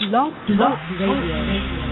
Blog Talk Radio.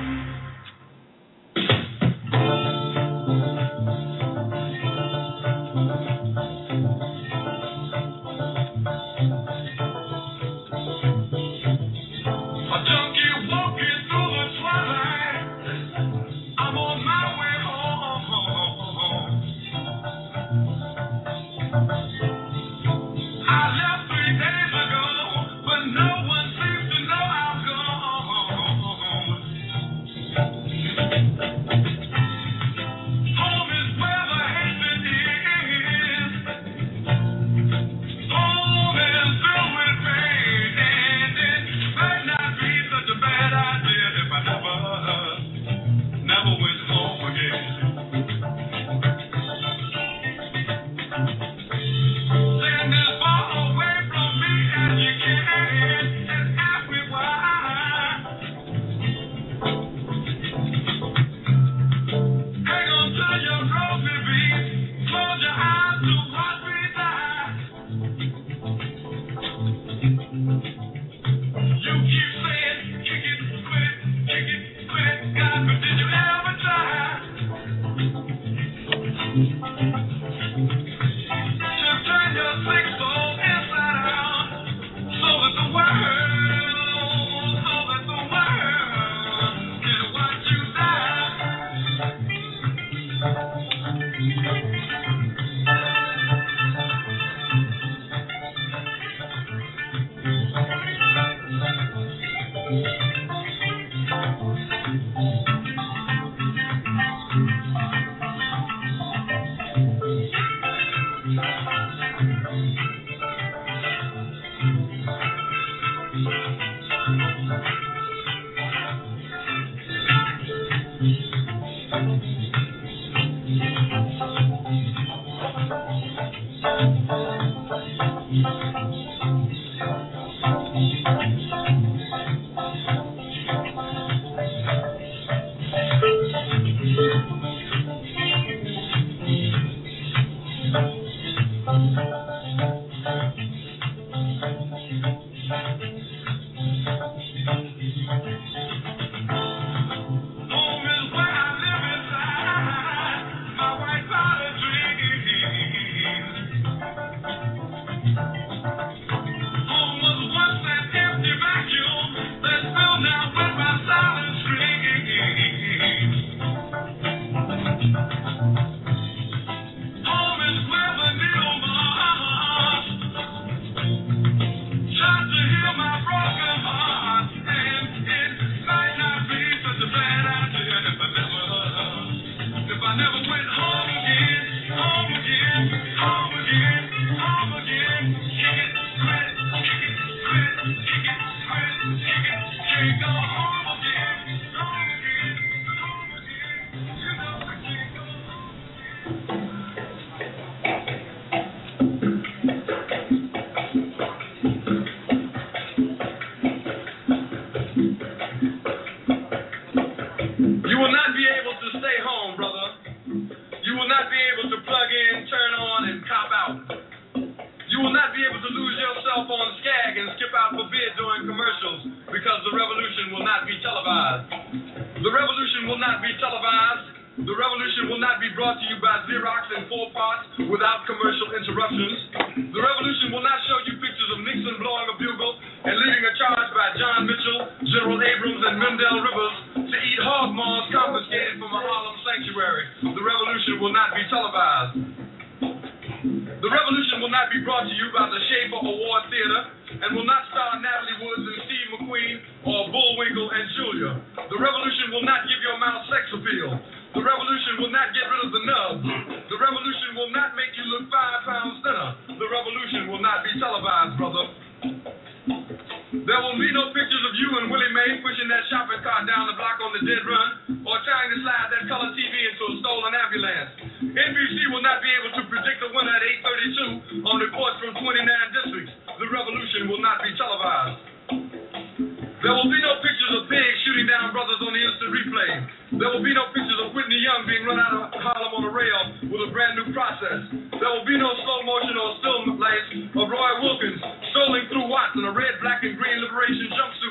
There will be no slow motion or still life of Roy Wilkins strolling through Watts in a red, black, and green liberation jumpsuit that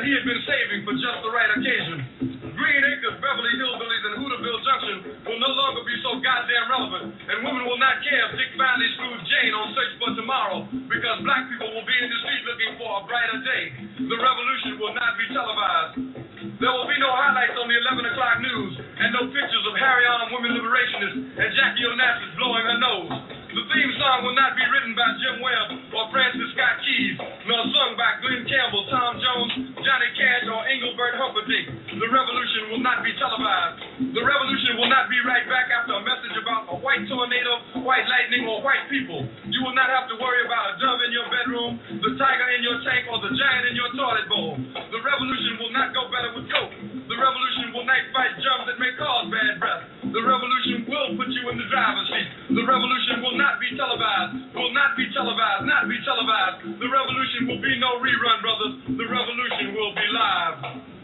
that he had been saving for just the right occasion. Green Acres, Beverly Hillbillies, and Hooterville Junction will no longer be so goddamn relevant, and women will not care if Dick finally screws Jane on Search for Tomorrow, because black people will be in the street looking for a brighter day. The revolution will not be televised. There will be no highlights on the 11 o'clock news, and no pictures of Harry Arm, women liberationists, and Jackie Onassis blowing her nose. The theme song will not be written by Jim Webb or Francis Scott Keys, nor sung by Glenn Campbell, Tom Jones, Johnny Cash, or Engelbert Humperdinck. The revolution will not be televised. The revolution will not be right back after a message about a white tornado, white lightning, or white people. You will not have to worry about a dove in your bedroom, the tiger in your tank, or the giant in your toilet bowl. The revolution will not go better with coke. The revolution will not fight germs that may cause bad breath. The revolution will put you in the driver's seat. The revolution will not be televised, will not be televised, not be televised. The revolution will be no rerun, brothers. The revolution will be live.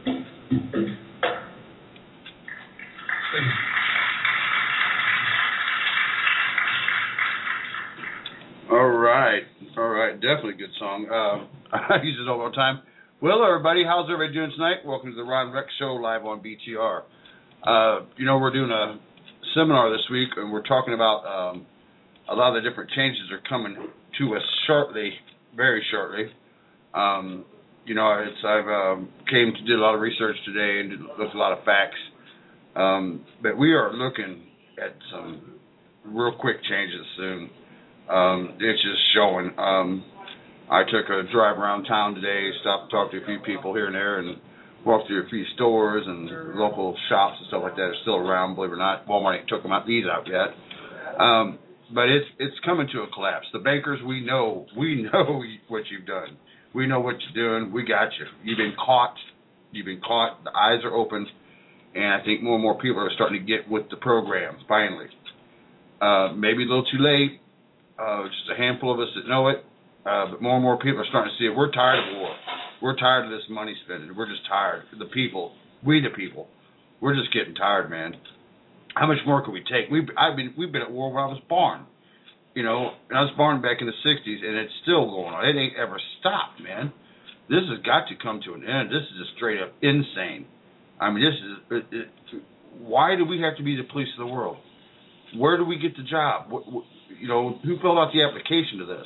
All right, definitely a good song. I use it all the time. Well, everybody, how's everybody doing tonight? Welcome to the Ron Rex Show live on BTR. We're doing a seminar this week, and we're talking about a lot of the different changes are coming to us shortly, very shortly. I've came to do a lot of research today and looked at a lot of facts, but we are looking at some real quick changes soon. It's just showing. I took a drive around town today, stopped and talked to a few people here and there, and walked through a few stores and local shops and stuff like that are still around, believe it or not. Walmart ain't took them out, these out yet. But it's coming to a collapse. The bankers, we know what you've done. We know what you're doing. We got you. You've been caught. The eyes are open, and I think more and more people are starting to get with the program, finally. Maybe a little too late. Just a handful of us that know it. But more and more people are starting to see it. We're tired of war. We're tired of this money spending. We're just tired. The people, we're just getting tired, man. How much more can we take? We've been at war when I was born, and I was born back in the 60s, and it's still going on. It ain't ever stopped, man. This has got to come to an end. This is just straight up insane. I mean, why do we have to be the police of the world? Where do we get the job? Who filled out the application to this?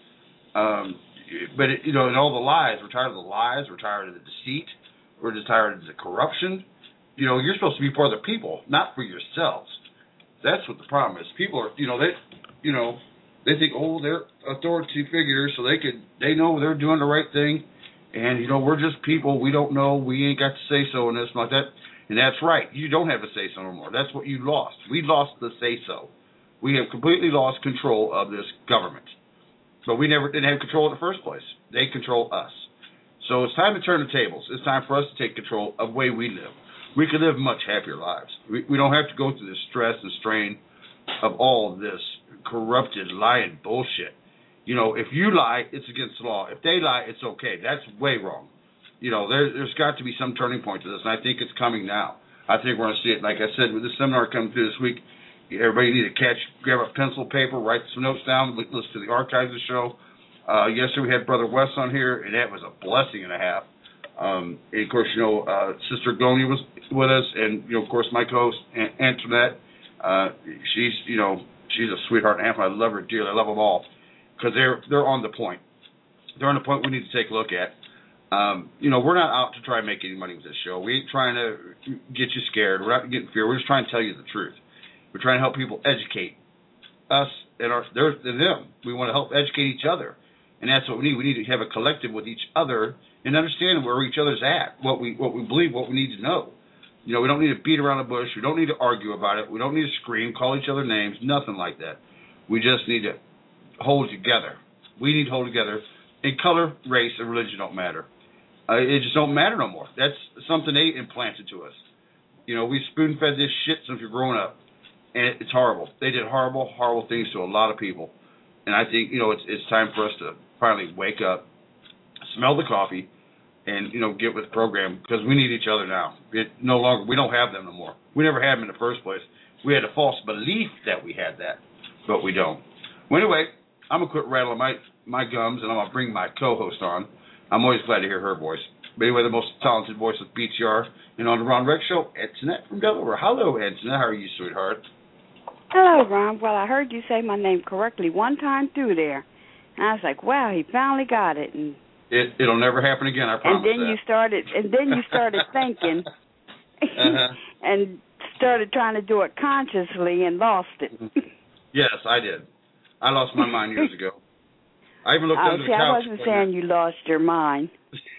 And all the lies. We're tired of the lies. We're tired of the deceit. We're just tired of the corruption. You're supposed to be for the people, not for yourselves. That's what the problem is. People are, they think, they're authority figures, so they know they're doing the right thing, and we're just people. We don't know. We ain't got to say so and this and like that. And that's right. You don't have a say so no more. That's what you lost. We lost the say so. We have completely lost control of this government. But we never didn't have control in the first place. They control us. So it's time to turn the tables. It's time for us to take control of the way we live. We can live much happier lives. We don't have to go through the stress and strain of all of this corrupted lying bullshit. If you lie, it's against the law. If they lie, it's okay. That's way wrong. There's got to be some turning point to this, and I think it's coming now. I think we're going to see it. Like I said, with this seminar coming through this week, everybody need to grab a pencil, paper, write some notes down, listen to the archives of the show. Yesterday we had Brother Wes on here, and that was a blessing and a half. And of course, Sister Glony was with us, and of course my co-host Antoinette. She's a sweetheart and half. I love her dearly. I love them all because they're on the point. They're on the point we need to take a look at. We're not out to try and make any money with this show. We ain't trying to get you scared. We're not getting fear. We're just trying to tell you the truth. We're trying to help people educate us and them. We want to help educate each other, and that's what we need. We need to have a collective with each other and understand where each other's at, what we believe, what we need to know. We don't need to beat around the bush. We don't need to argue about it. We don't need to scream, call each other names, nothing like that. We just need to hold together. We need to hold together. And color, race, and religion don't matter. It just don't matter no more. That's something they implanted to us. We spoon-fed this shit since we're growing up. And it's horrible. They did horrible, horrible things to a lot of people. And I think, it's time for us to finally wake up, smell the coffee, and, get with the program because we need each other now. We don't have them no more. We never had them in the first place. We had a false belief that we had that, but we don't. Well, anyway, I'm going to quit rattling my gums, and I'm going to bring my co-host on. I'm always glad to hear her voice. But anyway, the most talented voice of BTR. And on the Ron Rex Show, Antoinette from Delaware. Hello, Antoinette. How are you, sweetheart? Hello, Ron. Well, I heard you say my name correctly one time through there. And I was like, wow, he finally got it. And it'll never happen again, I promise. And then you started thinking and started trying to do it consciously and lost it. Yes, I did. I lost my mind years ago. I even looked under the couch. I wasn't saying you lost your mind.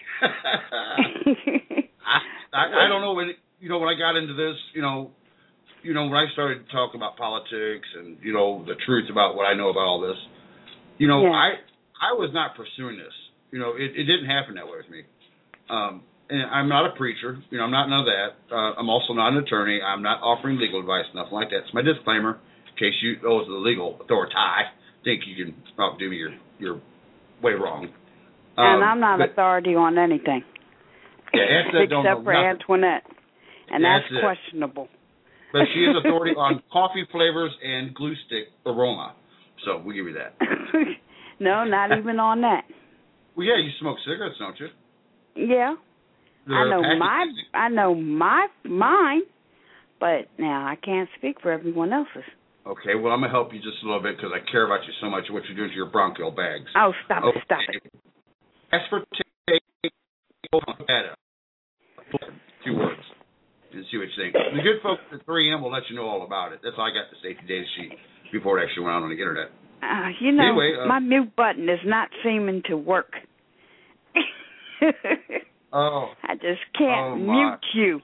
I don't know when when I got into this, when I started to talk about politics and the truth about what I know about all this, I was not pursuing this. It didn't happen that way with me. And I'm not a preacher. I'm not none of that. I'm also not an attorney. I'm not offering legal advice, nothing like that. It's my disclaimer in case those are the legal authority think you can do me your way wrong. And I'm not authority on anything. Yeah, except for Antoinette. And that's questionable. But she is authority on coffee flavors and glue stick aroma. So we'll give you that. No, not even on that. Well, yeah, you smoke cigarettes, don't you? Yeah. I know mine, but now I can't speak for everyone else's. Okay, well, I'm going to help you just a little bit because I care about you so much and what you're doing to your bronchial bags. Oh, stop it. Aspartate data. 2 words. And see what you think. The good folks at 3M will let you know all about it. That's all I got the safety data sheet before it actually went out on the internet. Anyway, my mute button is not seeming to work. I just can't mute you.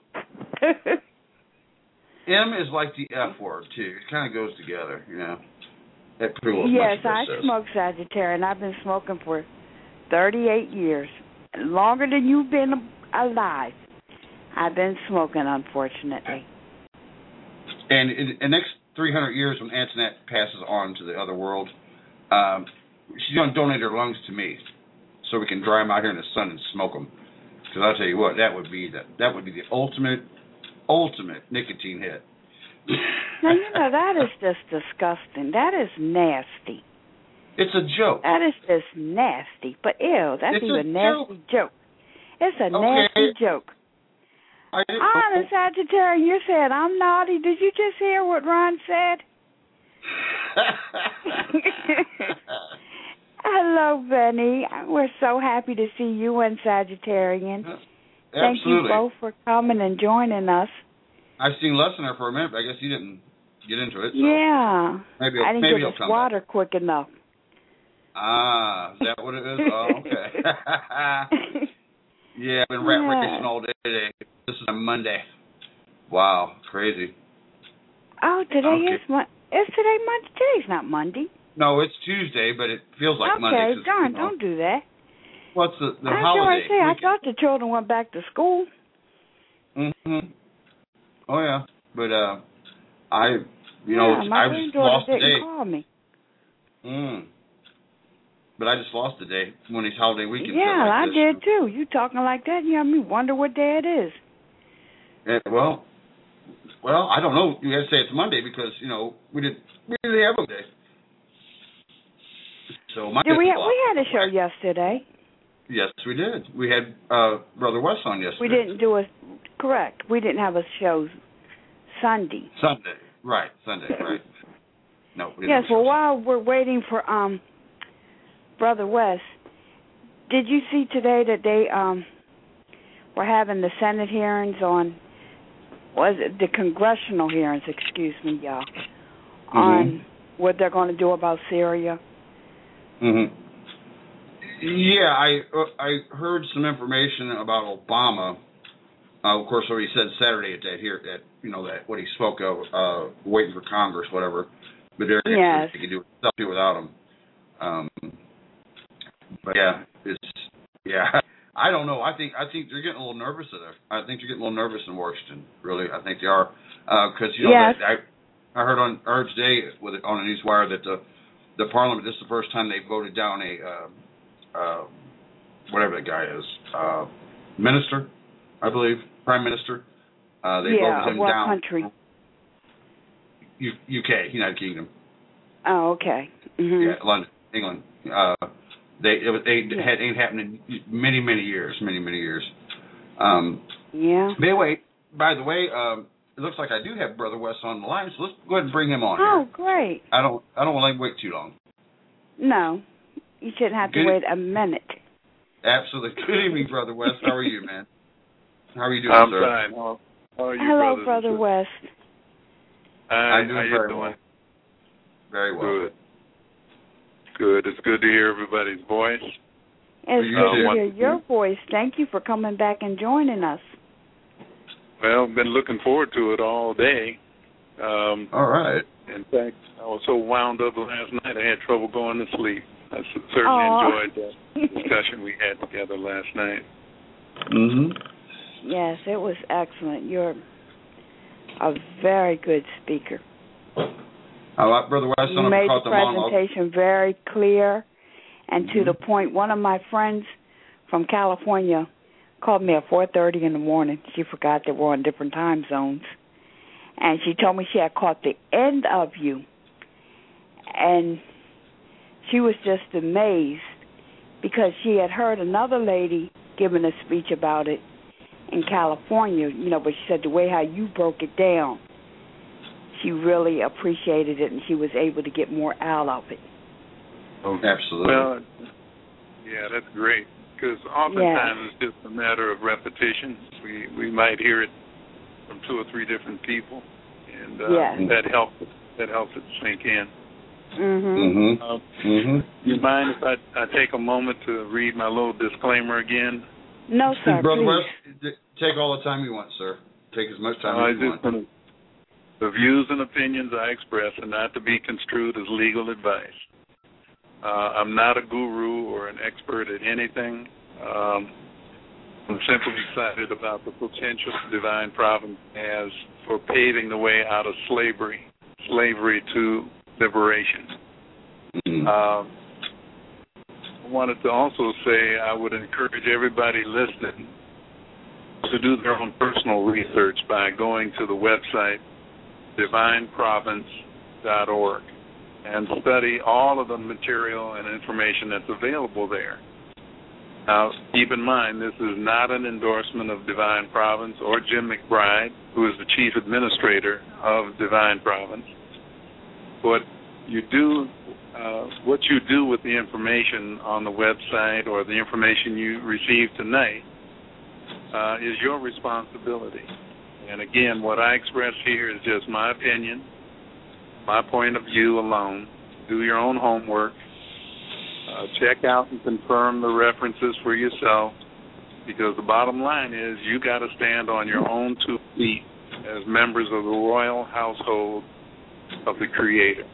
M is like the F word, too. It kind of goes together, That pretty well yes, I smoke Sagittarian. I've been smoking for 38 years. Longer than you've been alive. I've been smoking, unfortunately. And in the next 300 years, when Antoinette passes on to the other world, she's going to donate her lungs to me so we can dry them out here in the sun and smoke them. Because I'll tell you what, that would be the ultimate nicotine hit. Now, that is just disgusting. That is nasty. It's a joke. That is just nasty. But, ew, that's a nasty joke. It's a nasty joke. I'm a Sagittarius. You said I'm naughty. Did you just hear what Ron said? Hello, Benny. We're so happy to see you and Sagittarian. Thank you both for coming and joining us. I've seen less than her for a minute, but I guess you didn't get into it. So yeah. Maybe I didn't get this water quick enough. Ah, is that what it is? Oh, okay. Yeah, I've been rat racing all day today. This is a Monday. Wow, crazy. Oh, today is Monday. Is today Monday? Today's not Monday. No, it's Tuesday, but it feels like Monday. Okay, darn, don't do that. What's the holiday? I thought the children went back to school. Mm-hmm. Oh, yeah. But, I just lost the day. Call me. But I just lost the day when these holiday weekends. Yeah, I did too. You talking like that, you have me wonder what day it is. Yeah, well, I don't know. You got to say it's Monday because we didn't have a day. So we had a show yesterday. Yes, we did. We had Brother Wes on yesterday. We didn't do correct. We didn't have a show Sunday. Sunday, right? No. We didn't yes. Well, while we're waiting for Brother Wes, did you see today that they were having the Senate hearings on? Was it the congressional hearings? Excuse me, y'all. On what they're going to do about Syria. Mm-hmm. Yeah, I heard some information about Obama. Of course, what he said Saturday that what he spoke of, waiting for Congress, whatever. But they can do it without him. But I don't know. I think they're getting a little nervous there. I think they're getting a little nervous in Washington. Really, I think they are because I heard today on the newswire that the Parliament, this is the first time they voted down a whatever the guy is, minister, I believe, prime minister. They voted him down. Country? UK, United Kingdom. Oh, okay. Mm-hmm. Yeah, London, England. It ain't happened in many years. Yeah. By the way, it looks like I do have Brother West on the line, so let's go ahead and bring him on Oh, here. great. I don't want to wait too long. No, you shouldn't have to wait a minute. Absolutely. Good evening, Brother West. How are you, man? How are you doing, I'm sir? fine. How are you, Hello, brothers? Brother West. I'm doing how you very doing? well. Very well. Good. It's good to hear everybody's voice. It's You good to too. hear your voice. Thank you for coming back and joining us. Well, I've been looking forward to it all day. All right. In fact, I was so wound up last night I had trouble going to sleep. I certainly enjoyed that discussion we had together last night. Mm-hmm. Yes, it was excellent. You're a very good speaker. Brother West, You made the presentation very clear and to the point. One of my friends from California called me at 4:30 in the morning. She forgot that we're on different time zones. And she told me she had caught the end of you. And she was just amazed because she had heard another lady giving a speech about it in California, but she said the way how you broke it down, she really appreciated it and she was able to get more out of it. Oh, absolutely. Well, yeah, that's great because oftentimes it's just a matter of repetition. We might hear it from 2 or 3 different people, and that helps it sink in. You mind if I take a moment to read my little disclaimer again? No, sir. Brother please. West, take all the time you want, sir. Take as much time as you want. The views and opinions I express are not to be construed as legal advice. I'm not a guru or an expert at anything. I'm simply excited about the potential Divine Providence has for paving the way out of slavery to liberation. I wanted to also say I would encourage everybody listening to do their own personal research by going to the website divineprovince.org and study all of the material and information that's available there. Now, keep in mind, this is not an endorsement of Divine Providence or Jim McBride, who is the chief administrator of Divine Providence. What you do with the information on the website or the information you receive tonight is your responsibility. And again, what I express here is just my opinion, my point of view alone. Do your own homework. Check out and confirm the references for yourself, because the bottom line is you got to stand on your own 2 feet as members of the royal household of the Creator.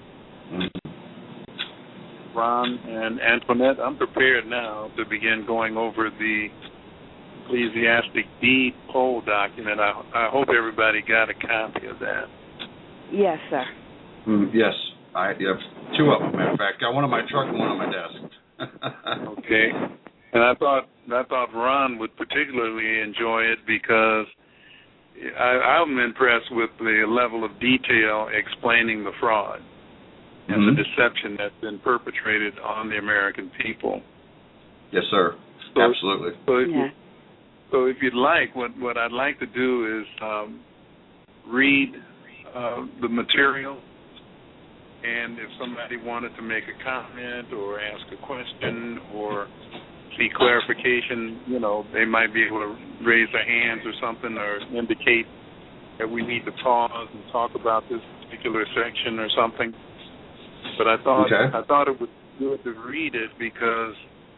Ron and Antoinette, I'm prepared now to begin going over the Ecclesiastic Deed Poll document. I hope everybody got a copy of that. Yes, sir. Yes. I have 2 of them, matter of fact. Got one on my truck and one on my desk. Okay. And I thought Ron would particularly enjoy it because I'm impressed with the level of detail explaining the fraud and the deception that's been perpetrated on the American people. Yes, sir. Absolutely. So if you'd like, what I'd like to do is read the material, and if somebody wanted to make a comment or ask a question or seek clarification, they might be able to raise their hands or something or indicate that we need to pause and talk about this particular section or something. But I thought it was good to read it because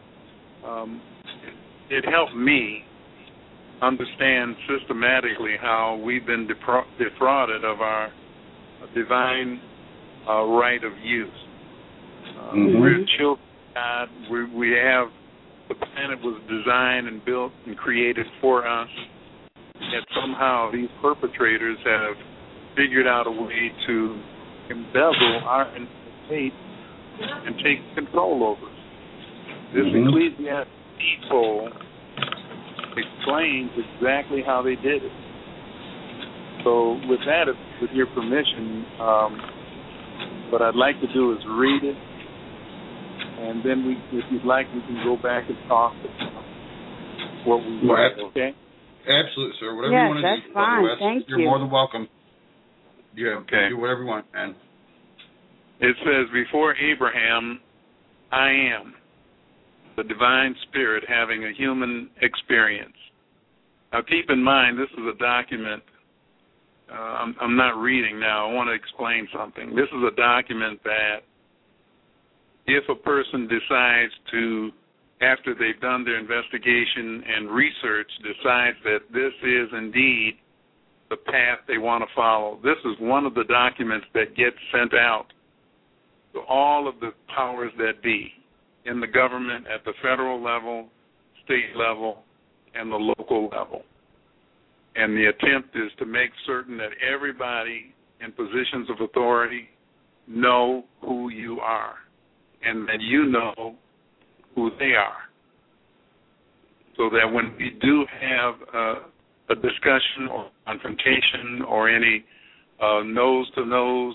it helped me understand systematically how we've been defrauded of our divine right of use. We're children of God. We have the planet was designed and built and created for us, yet somehow these perpetrators have figured out a way to embezzle our estate and take control over us. This Ecclesiastes poll explains exactly how they did it. So with that, with your permission, what I'd like to do is read it, and then if you'd like, we can go back and talk what we Well, do, okay? Absolutely, sir. Whatever Yes, you want to that's do, fine. Brother West, Thank you're you. more than welcome. Yeah, Okay. do whatever you want, man. It says, before Abraham, I am, the divine spirit having a human experience. Now, keep in mind, this is a document. I'm not reading now. I want to explain something. This is a document that if a person decides to, after they've done their investigation and research, decides that this is indeed the path they want to follow, this is one of the documents that gets sent out to all of the powers that be in the government at the federal level, state level, and the local level. And the attempt is to make certain that everybody in positions of authority know who you are and that you know who they are. So that when we do have a discussion or confrontation or any nose-to-nose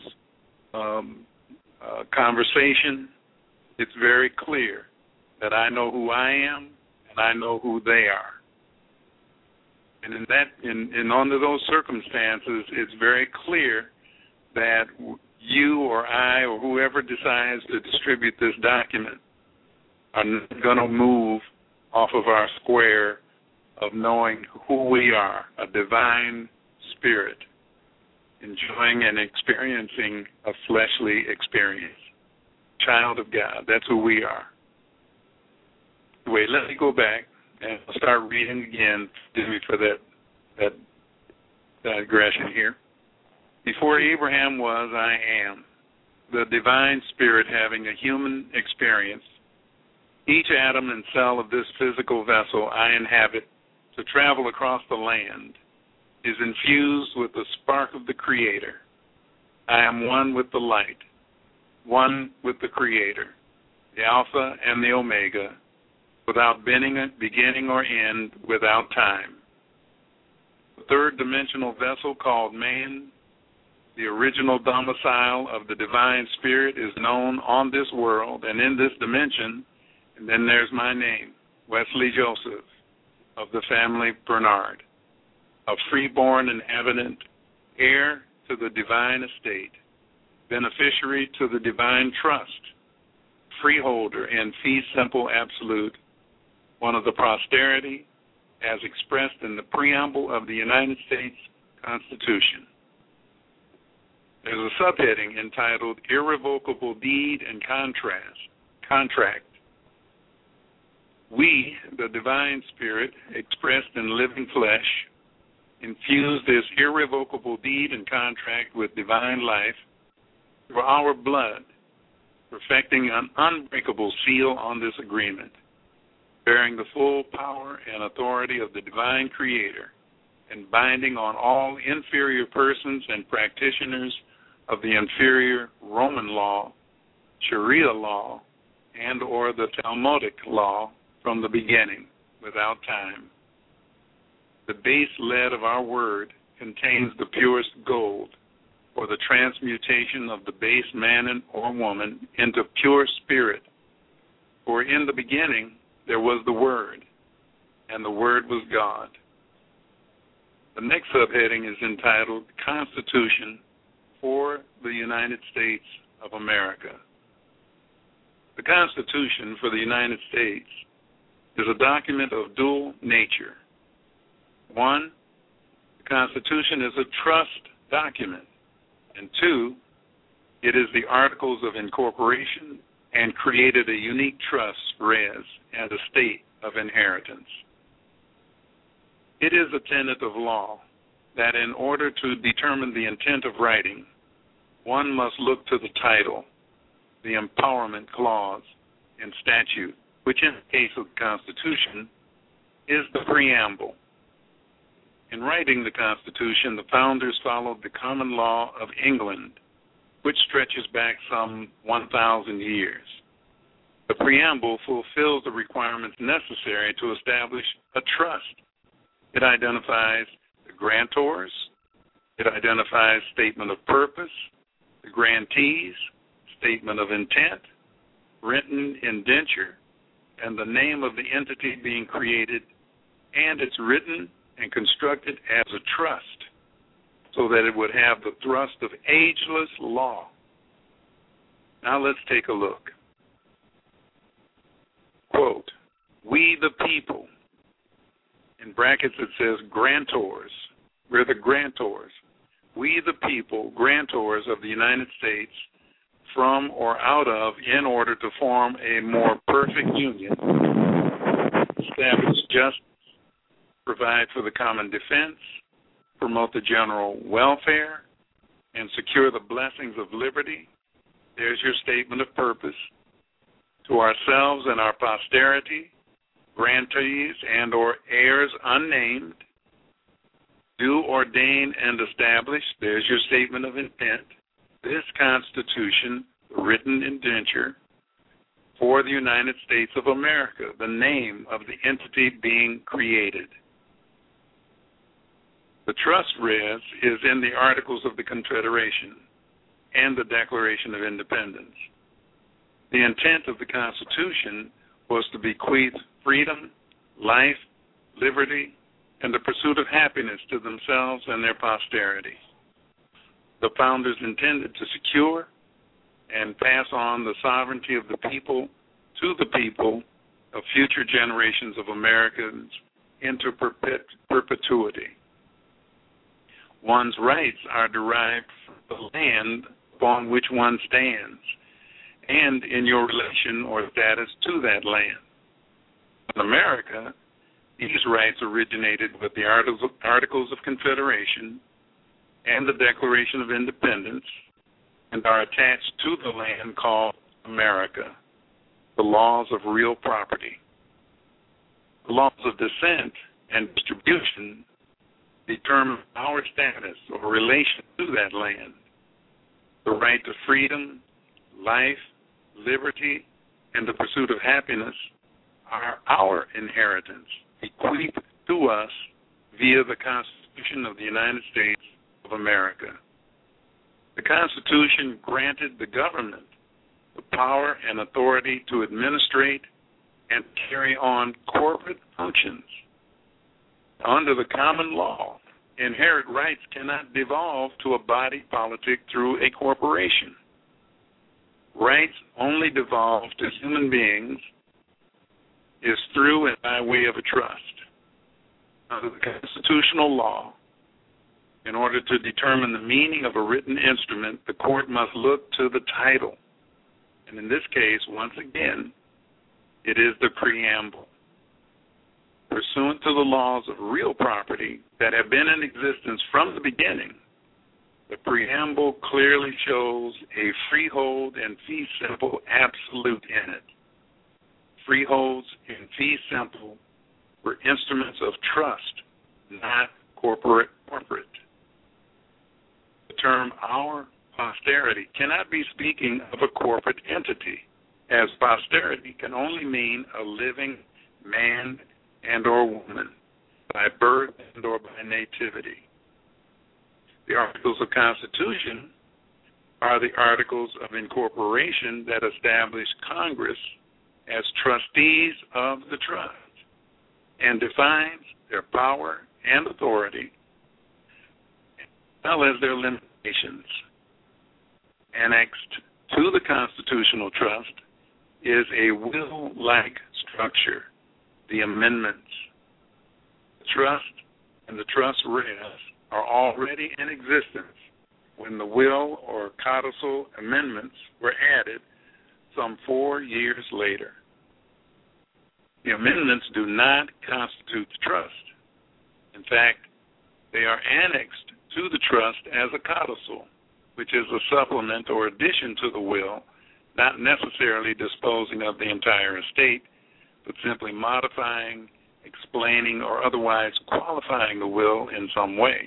conversation, it's very clear that I know who I am and I know who they are. And under those circumstances, it's very clear that you or I or whoever decides to distribute this document are not going to move off of our square of knowing who we are, a divine spirit, enjoying and experiencing a fleshly experience. Child of God, that's who we are. Wait, let me go back and I'll start reading again. Forgive me for that digression here. Before Abraham was, I am, the divine spirit having a human experience. Each atom and cell of this physical vessel I inhabit to travel across the land is infused with the spark of the Creator. I am one with the light, one with the Creator, the Alpha and the Omega, without beginning or end, without time. The third dimensional vessel called man, the original domicile of the divine spirit, is known on this world and in this dimension. And then there's my name, Wesley Joseph, of the family Bernard, a freeborn inhabitant, heir to the divine estate, beneficiary to the divine trust, freeholder in fee simple absolute, one of the posterity as expressed in the preamble of the United States Constitution. There's a subheading entitled Irrevocable Deed and Contract. We, the divine spirit, expressed in living flesh, infuse this irrevocable deed and contract with divine life through our blood, perfecting an unbreakable seal on this agreement, bearing the full power and authority of the divine Creator, and binding on all inferior persons and practitioners of the inferior Roman law, Sharia law, and or the Talmudic law from the beginning, without time. The base lead of our word contains the purest gold for the transmutation of the base man or woman into pure spirit. For in the beginning there was the Word, and the Word was God. The next subheading is entitled Constitution for the United States of America. The Constitution for the United States is a document of dual nature. One, the Constitution is a trust document. And two, it is the Articles of Incorporation and created a unique trust, res, and a state of inheritance. It is a tenet of law that in order to determine the intent of writing, one must look to the title, the empowerment clause, and statute, which in the case of the Constitution is the preamble. In writing the Constitution, the founders followed the common law of England, which stretches back some 1,000 years. The preamble fulfills the requirements necessary to establish a trust. It identifies the grantors, it identifies statement of purpose, the grantees, statement of intent, written indenture, and the name of the entity being created and it's written and constructed as a trust so that it would have the thrust of ageless law. Now let's take a look. Quote, we the people, in brackets it says grantors, we're the grantors. We the people, grantors of the United States, from or out of, in order to form a more perfect union, establish justice, provide for the common defense, promote the general welfare, and secure the blessings of liberty. There's your statement of purpose. To ourselves and our posterity, grantees and or heirs unnamed, do ordain and establish, there's your statement of intent, this Constitution, written indenture, for the United States of America, the name of the entity being created. The trust res is in the Articles of the Confederation and the Declaration of Independence. The intent of the Constitution was to bequeath freedom, life, liberty, and the pursuit of happiness to themselves and their posterity. The founders intended to secure and pass on the sovereignty of the people to the people of future generations of Americans into perpetuity. One's rights are derived from the land upon which one stands and in your relation or status to that land. In America, these rights originated with the Articles of Confederation and the Declaration of Independence and are attached to the land called America, the laws of real property. The laws of descent and distribution determine our status or relation to that land. The right to freedom, life, liberty, and the pursuit of happiness are our inheritance, bequeathed to us via the Constitution of the United States of America. The Constitution granted the government the power and authority to administrate and carry on corporate functions. Under the common law, inherent rights cannot devolve to a body politic through a corporation. Rights only devolve to human beings is through and by way of a trust. Under the constitutional law, in order to determine the meaning of a written instrument, the court must look to the title. And in this case, once again, it is the preamble. Pursuant to the laws of real property that have been in existence from the beginning, the preamble clearly shows a freehold and fee simple absolute in it. Freeholds and fee simple were instruments of trust, not corporate. The term our posterity cannot be speaking of a corporate entity, as posterity can only mean a living man and or woman by birth and or by nativity. The Articles of Constitution are the Articles of Incorporation that establish Congress as trustees of the trust and defines their power and authority as well as their limitations. Annexed to the constitutional trust is a will-like structure, the amendments. The trust and the trust res are already in existence when the will or codicil amendments were added some 4 years later. The amendments do not constitute the trust. In fact, they are annexed to the trust as a codicil, which is a supplement or addition to the will, not necessarily disposing of the entire estate, but simply modifying, explaining, or otherwise qualifying the will in some way.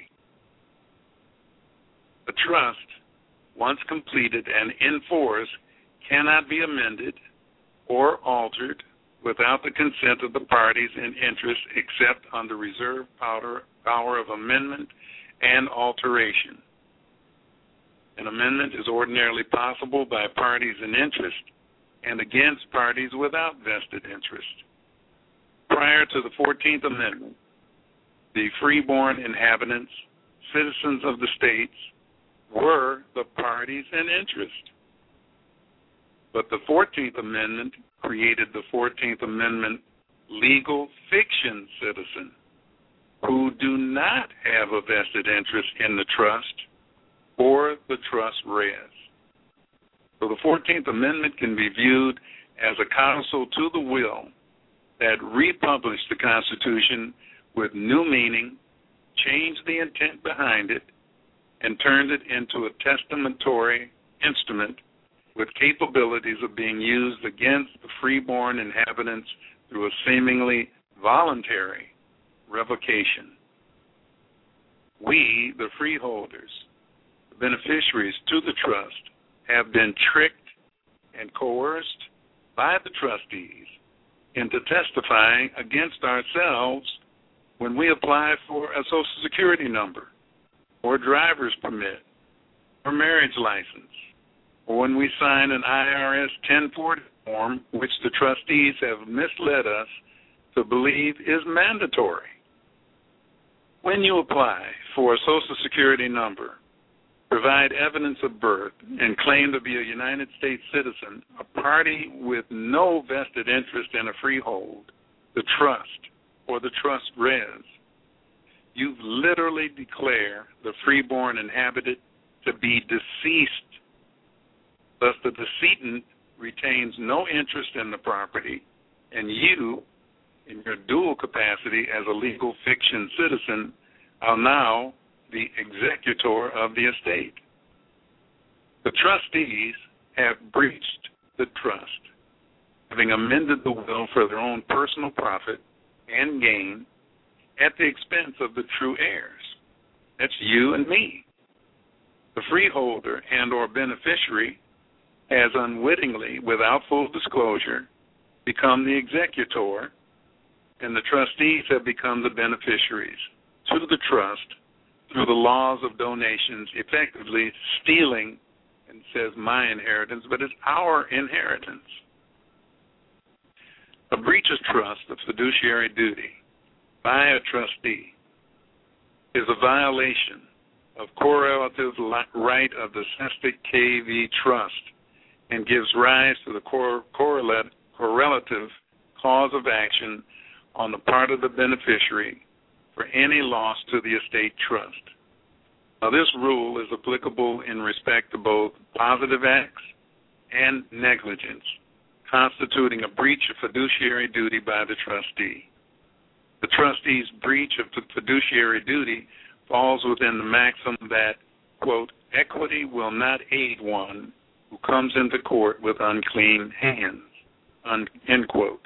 A trust, once completed and in force, cannot be amended or altered without the consent of the parties in interest except on the reserved power of amendment and alteration. An amendment is ordinarily possible by parties in interest and against parties without vested interest. prior to the 14th Amendment, the freeborn inhabitants, citizens of the states, were the parties in interest. But the 14th Amendment created the 14th Amendment legal fiction citizen who do not have a vested interest in the trust or the trust res. So the 14th Amendment can be viewed as a counsel to the will that republished the Constitution with new meaning, changed the intent behind it, and turned it into a testamentary instrument with capabilities of being used against the freeborn inhabitants through a seemingly voluntary revocation. We, the freeholders, the beneficiaries to the trust, have been tricked and coerced by the trustees into testifying against ourselves when we apply for a Social Security number or driver's permit or marriage license, or when we sign an IRS 1040 form, which the trustees have misled us to believe is mandatory. When you apply for a Social Security number, provide evidence of birth, and claim to be a United States citizen, a party with no vested interest in a freehold, the trust, or the trust res, you've literally declared the freeborn inhabitant to be deceased. Thus, the decedent retains no interest in the property, and you, in your dual capacity as a legal fiction citizen, are now the executor of the estate. The trustees have breached the trust, having amended the will for their own personal profit and gain at the expense of the true heirs. That's you and me. The freeholder and or beneficiary has unwittingly, without full disclosure, become the executor, and the trustees have become the beneficiaries to the trust through the laws of donations, effectively stealing, and says my inheritance, but it's our inheritance. A breach of trust, of fiduciary duty, by a trustee is a violation of correlative right of the Cestic KV Trust and gives rise to the correlative cause of action on the part of the beneficiary for any loss to the estate trust. Now, this rule is applicable in respect to both positive acts and negligence, constituting a breach of fiduciary duty by the trustee. The trustee's breach of the fiduciary duty falls within the maxim that, quote, equity will not aid one who comes into court with unclean hands, end quote.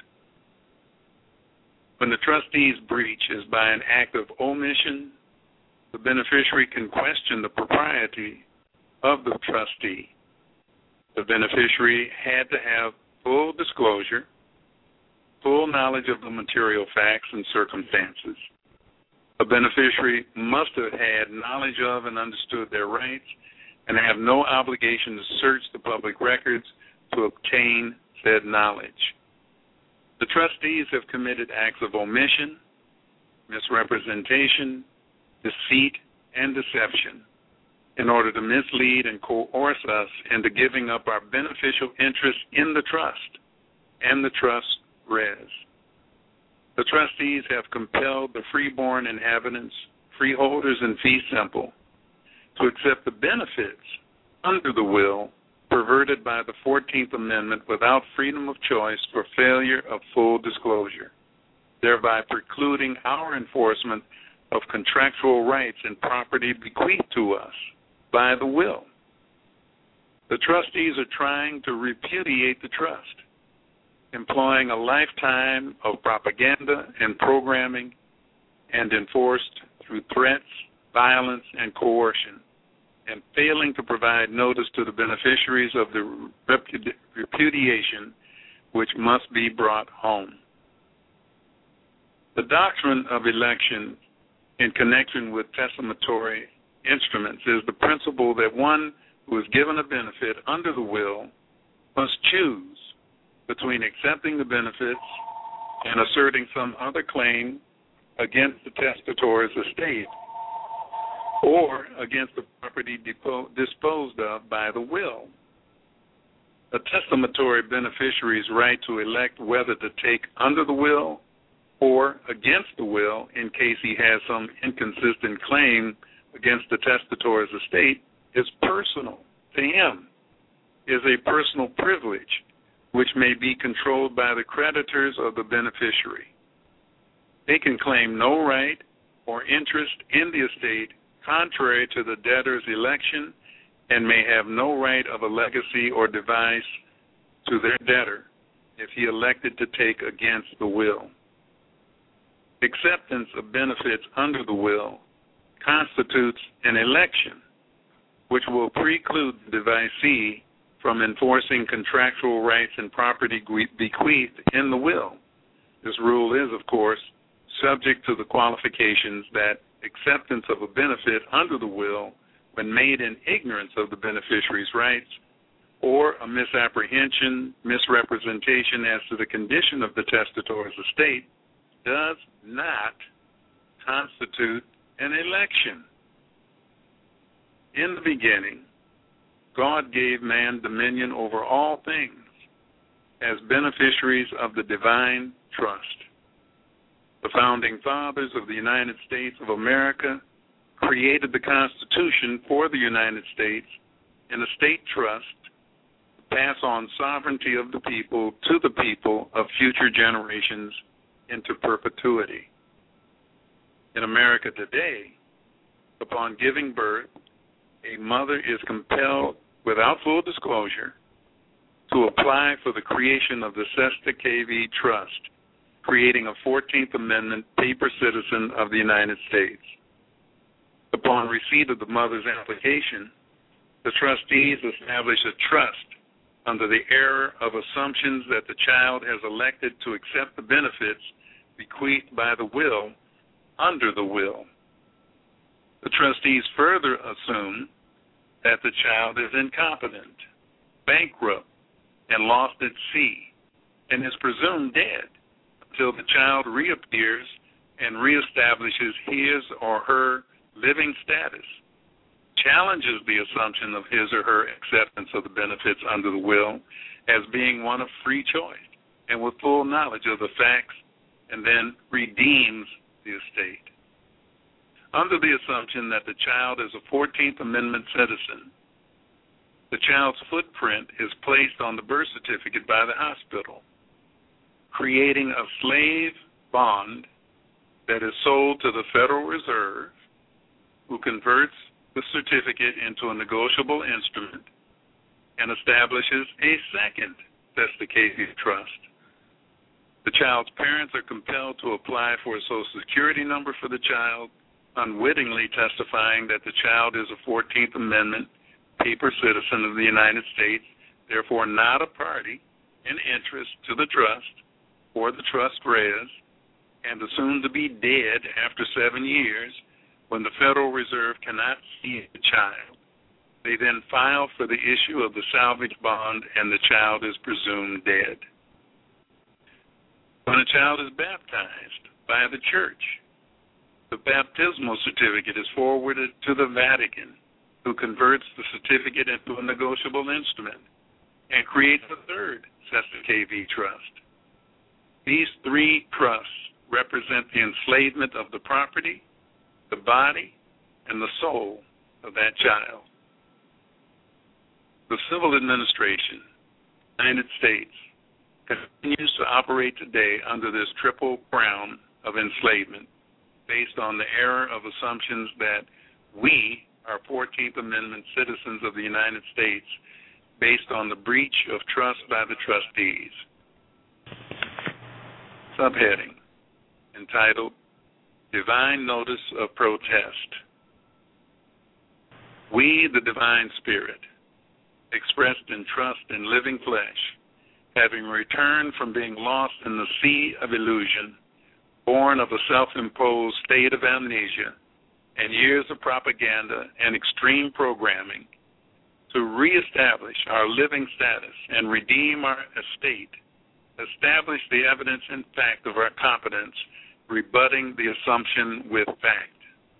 When the trustee's breach is by an act of omission, the beneficiary can question the propriety of the trustee. The beneficiary had to have full disclosure, full knowledge of the material facts and circumstances. A beneficiary must have had knowledge of and understood their rights and have no obligation to search the public records to obtain said knowledge. The trustees have committed acts of omission, misrepresentation, deceit, and deception in order to mislead and coerce us into giving up our beneficial interest in the trust and the trust res. The trustees have compelled the freeborn inhabitants, freeholders in fee simple, to accept the benefits under the will perverted by the 14th Amendment without freedom of choice for failure of full disclosure, thereby precluding our enforcement of contractual rights and property bequeathed to us by the will. The trustees are trying to repudiate the trust, employing a lifetime of propaganda and programming and enforced through threats, violence, and coercion, and failing to provide notice to the beneficiaries of the repudiation which must be brought home. The doctrine of election in connection with testamentary instruments is the principle that one who is given a benefit under the will must choose between accepting the benefits and asserting some other claim against the testator's estate or against the property disposed of by the will. A testamatory beneficiary's right to elect whether to take under the will or against the will in case he has some inconsistent claim against the testator's estate is personal to him, is a personal privilege which may be controlled by the creditors of the beneficiary. They can claim no right or interest in the estate contrary to the debtor's election and may have no right of a legacy or devise to their debtor if he elected to take against the will. Acceptance of benefits under the will constitutes an election which will preclude the devisee from enforcing contractual rights and property bequeathed in the will. This rule is, of course, subject to the qualifications that acceptance of a benefit under the will when made in ignorance of the beneficiary's rights or a misapprehension, misrepresentation as to the condition of the testator's estate does not constitute an election. In the beginning, God gave man dominion over all things as beneficiaries of the divine trust. The founding fathers of the United States of America created the Constitution for the United States in a state trust to pass on sovereignty of the people to the people of future generations into perpetuity. In America today, upon giving birth, a mother is compelled, without full disclosure, to apply for the creation of the Sesta KV Trust, creating a 14th Amendment paper citizen of the United States. Upon receipt of the mother's application, the trustees establish a trust under the error of assumptions that the child has elected to accept the benefits bequeathed by the will under the will. The trustees further assume that the child is incompetent, bankrupt, and lost at sea, and is presumed dead until the child reappears and reestablishes his or her living status, challenges the assumption of his or her acceptance of the benefits under the will as being one of free choice and with full knowledge of the facts, and then redeems the estate. Under the assumption that the child is a 14th Amendment citizen, the child's footprint is placed on the birth certificate by the hospital, creating a slave bond that is sold to the Federal Reserve, who converts the certificate into a negotiable instrument and establishes a second Sesta KV Trust. The child's parents are compelled to apply for a Social Security number for the child, unwittingly testifying that the child is a 14th Amendment paper citizen of the United States, therefore not a party in interest to the trust or the trust res, and assumed to be dead after 7 years when the Federal Reserve cannot see the child. They then file for the issue of the salvage bond, and the child is presumed dead. When a child is baptized by the church, the baptismal certificate is forwarded to the Vatican, who converts the certificate into a negotiable instrument and creates a third Sesta KV Trust. These three trusts represent the enslavement of the property, the body, and the soul of that child. The civil administration, United States, continues to operate today under this triple crown of enslavement based on the error of assumptions that we are 14th Amendment citizens of the United States based on the breach of trust by the trustees. Subheading, entitled Divine Notice of Protest. We, the Divine Spirit, expressed in trust in living flesh, having returned from being lost in the sea of illusion, born of a self-imposed state of amnesia and years of propaganda and extreme programming, to reestablish our living status and redeem our estate, establish the evidence and fact of our competence, rebutting the assumption with fact.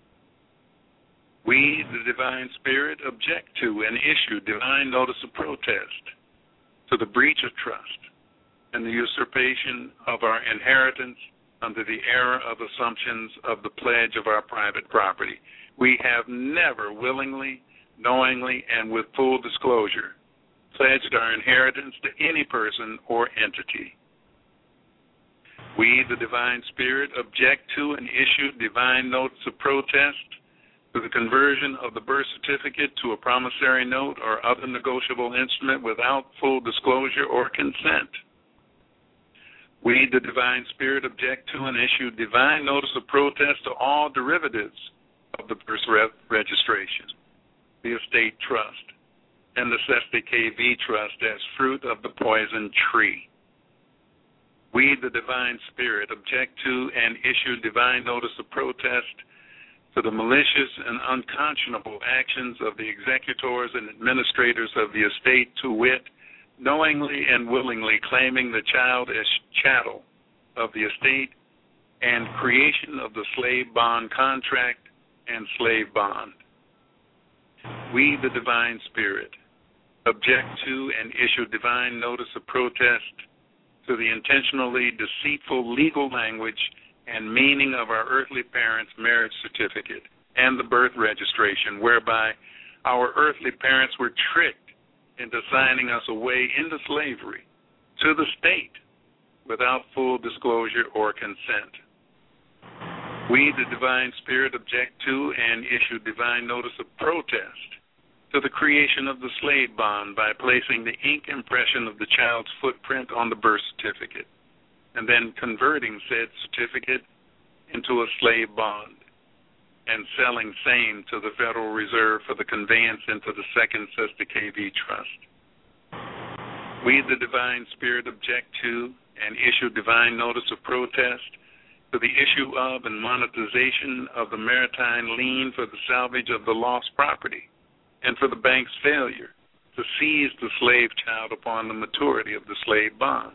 We, the divine spirit, object to and issue divine notice of protest to the breach of trust and the usurpation of our inheritance under the error of assumptions of the pledge of our private property. We have never willingly, knowingly, and with full disclosure pledged our inheritance to any person or entity. We, the divine spirit, object to and issue divine notice of protest to the conversion of the birth certificate to a promissory note or other negotiable instrument without full disclosure or consent. We, the divine spirit, object to and issue divine notice of protest to all derivatives of the birth registration, the estate trust, and the Seste KV trust as fruit of the poison tree. We, the divine spirit, object to and issue divine notice of protest to the malicious and unconscionable actions of the executors and administrators of the estate, to wit, knowingly and willingly claiming the child as chattel of the estate and creation of the slave bond contract and slave bond. We, the divine spirit, object to and issue divine notice of protest to the intentionally deceitful legal language and meaning of our earthly parents' marriage certificate and the birth registration, whereby our earthly parents were tricked into signing us away into slavery to the state without full disclosure or consent. We, the divine spirit, object to and issue divine notice of protest to the creation of the slave bond by placing the ink impression of the child's footprint on the birth certificate and then converting said certificate into a slave bond and selling same to the Federal Reserve for the conveyance into the second Seste KV trust. We, the divine spirit, object to and issue divine notice of protest to the issue of and monetization of the maritime lien for the salvage of the lost property and for the bank's failure to seize the slave child upon the maturity of the slave bond.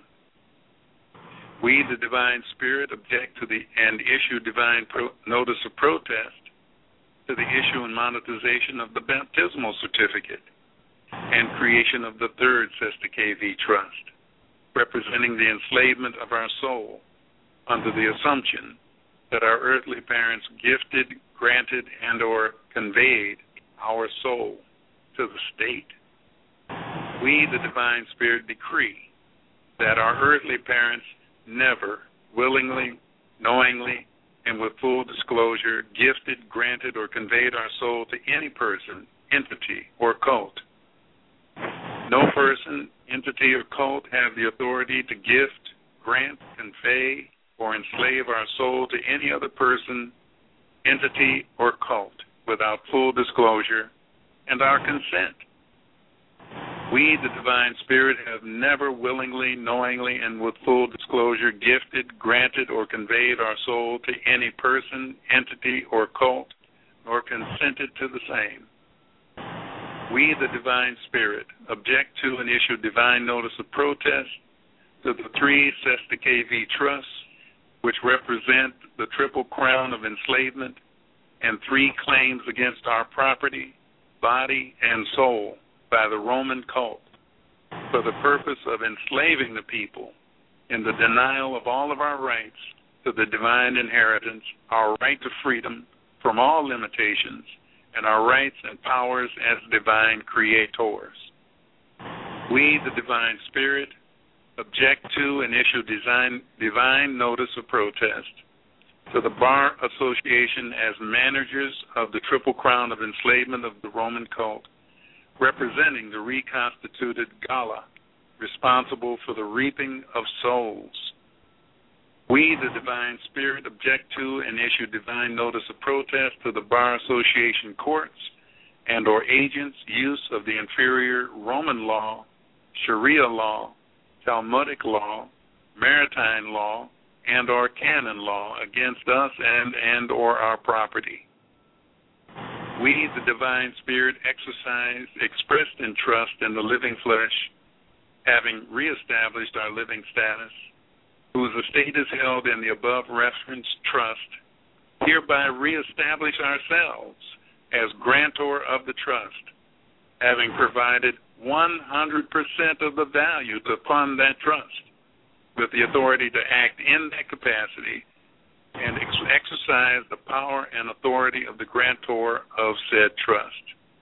We, the divine spirit, object to and issue divine notice of protest to the issue and monetization of the baptismal certificate and creation of the third Seste KV trust, representing the enslavement of our soul under the assumption that our earthly parents gifted, granted, and or conveyed our soul to the state. We, the divine spirit, decree that our earthly parents never willingly, knowingly, and with full disclosure gifted, granted, or conveyed our soul to any person, entity, or cult. No person, entity, or cult have the authority to gift, grant, convey, or enslave our soul to any other person, entity, or cult without full disclosure and our consent. We, the divine spirit, have never willingly, knowingly, and with full disclosure gifted, granted, or conveyed our soul to any person, entity, or cult, nor consented to the same. We, the divine spirit, object to and issue divine notice of protest to the three Seste KV trusts, which represent the triple crown of enslavement, and three claims against our property, body, and soul by the Roman cult for the purpose of enslaving the people in the denial of all of our rights to the divine inheritance, our right to freedom from all limitations, and our rights and powers as divine creators. We, the divine spirit, object to and issue divine notice of protest to the Bar Association as managers of the Triple Crown of Enslavement of the Roman cult, representing the reconstituted Gala, responsible for the reaping of souls. We, the divine spirit, object to and issue divine notice of protest to the Bar Association courts and or agents' use of the inferior Roman law, Sharia law, Talmudic law, maritime law, and or canon law against us and or our property. We, the divine spirit, expressed in trust in the living flesh having reestablished our living status, whose estate is held in the above referenced trust, hereby reestablish ourselves as grantor of the trust, having provided 100% of the value to fund that trust, with the authority to act in that capacity and exercise the power and authority of the grantor of said trust.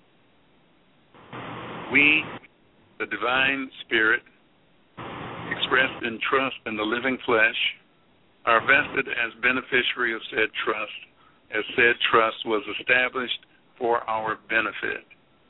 We, the divine spirit, expressed in trust in the living flesh, are vested as beneficiary of said trust, as said trust was established for our benefit.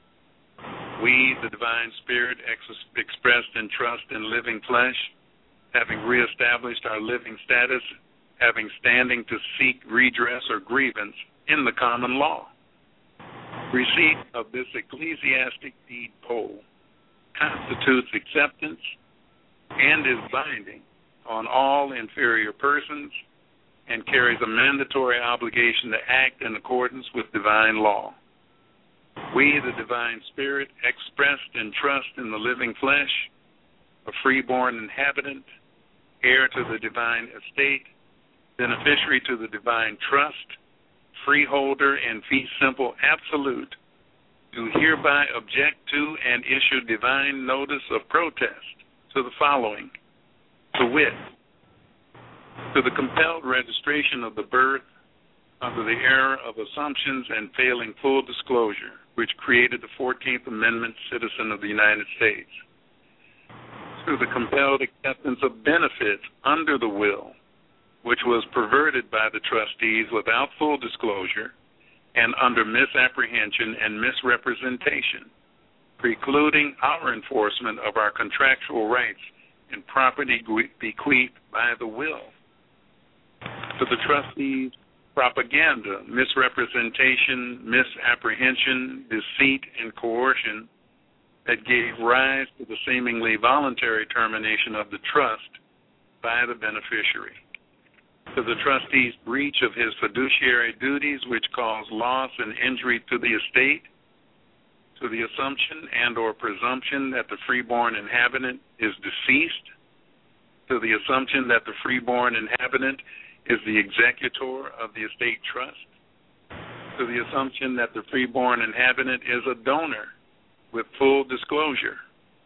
We, the divine spirit, expressed in trust in living flesh, having reestablished our living status, having standing to seek redress or grievance in the common law. Receipt of this ecclesiastic deed poll constitutes acceptance and is binding on all inferior persons and carries a mandatory obligation to act in accordance with divine law. We, the divine spirit, expressed in trust in the living flesh, a freeborn inhabitant, heir to the divine estate, beneficiary to the divine trust, freeholder and fee simple absolute, do hereby object to and issue divine notice of protest to the following, to wit, to the compelled registration of the birth under the error of assumptions and failing full disclosure, which created the 14th Amendment citizen of the United States, to the compelled acceptance of benefits under the will, which was perverted by the trustees without full disclosure and under misapprehension and misrepresentation, precluding our enforcement of our contractual rights in property bequeathed by the will. To the trustees' propaganda, misrepresentation, misapprehension, deceit, and coercion that gave rise to the seemingly voluntary termination of the trust by the beneficiary. To the trustee's breach of his fiduciary duties, which caused loss and injury to the estate, to the assumption and or presumption that the freeborn inhabitant is deceased, to the assumption that the freeborn inhabitant is the executor of the estate trust, to the assumption that the freeborn inhabitant is a donor with full disclosure.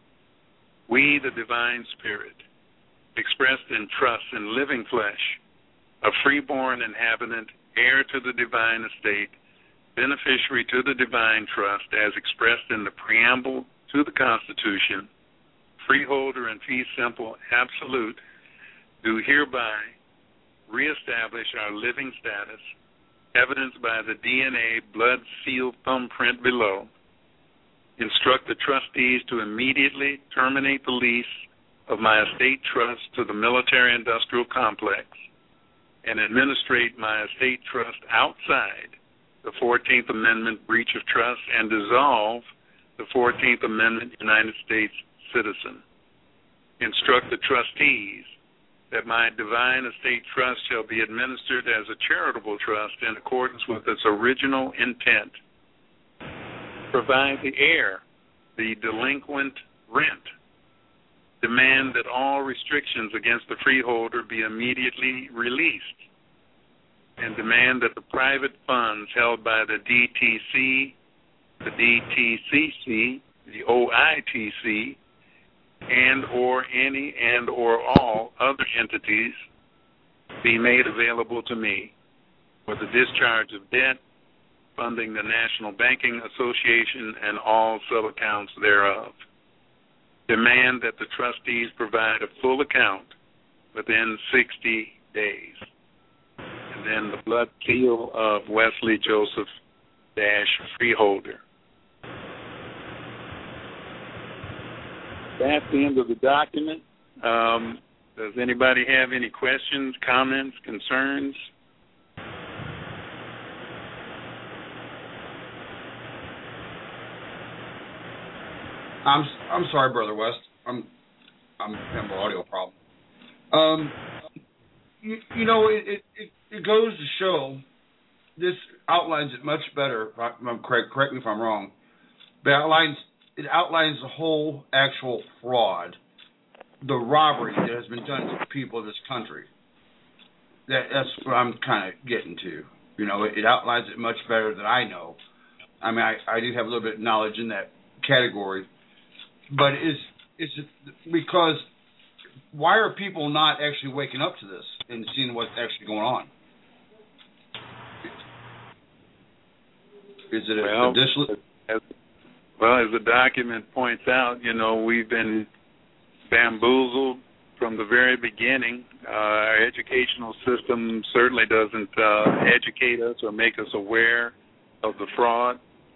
We, the divine spirit, expressed in trust in living flesh, a freeborn inhabitant, heir to the divine estate, beneficiary to the divine trust as expressed in the preamble to the Constitution, freeholder and fee simple absolute, do hereby reestablish our living status, evidenced by the DNA blood seal thumbprint below, instruct the trustees to immediately terminate the lease of my estate trust to the military-industrial complex and administrate my estate trust outside the 14th Amendment breach of trust and dissolve the 14th Amendment United States citizen. Instruct the trustees that my divine estate trust shall be administered as a charitable trust in accordance with its original intent. Provide the heir the delinquent rent. Demand that all restrictions against the freeholder be immediately released. And demand that the private funds held by the DTC, the DTCC, the OITC, and or any and or all other entities be made available to me for the discharge of debt, funding the National Banking Association and all sub-accounts thereof. Demand that the trustees provide a full account within 60 days. And then the blood seal of Wesley Joseph Freeholder. That's the end of the document. Does anybody have any questions, comments, concerns? I'm sorry, Brother West. I'm having an audio problem. It goes to show. This outlines it much better. Correct me if I'm wrong. But it outlines the whole actual fraud the robbery that has been done to the people of this country. That's what I'm kind of getting to. You know, it outlines it much better than I know. I mean, I do have a little bit of knowledge in that category, but it's because why are people not actually waking up to this and seeing what's actually going on? Is it as the document points out, you know, we've been bamboozled from the very beginning. Our educational system certainly doesn't educate us or make us aware of the fraud.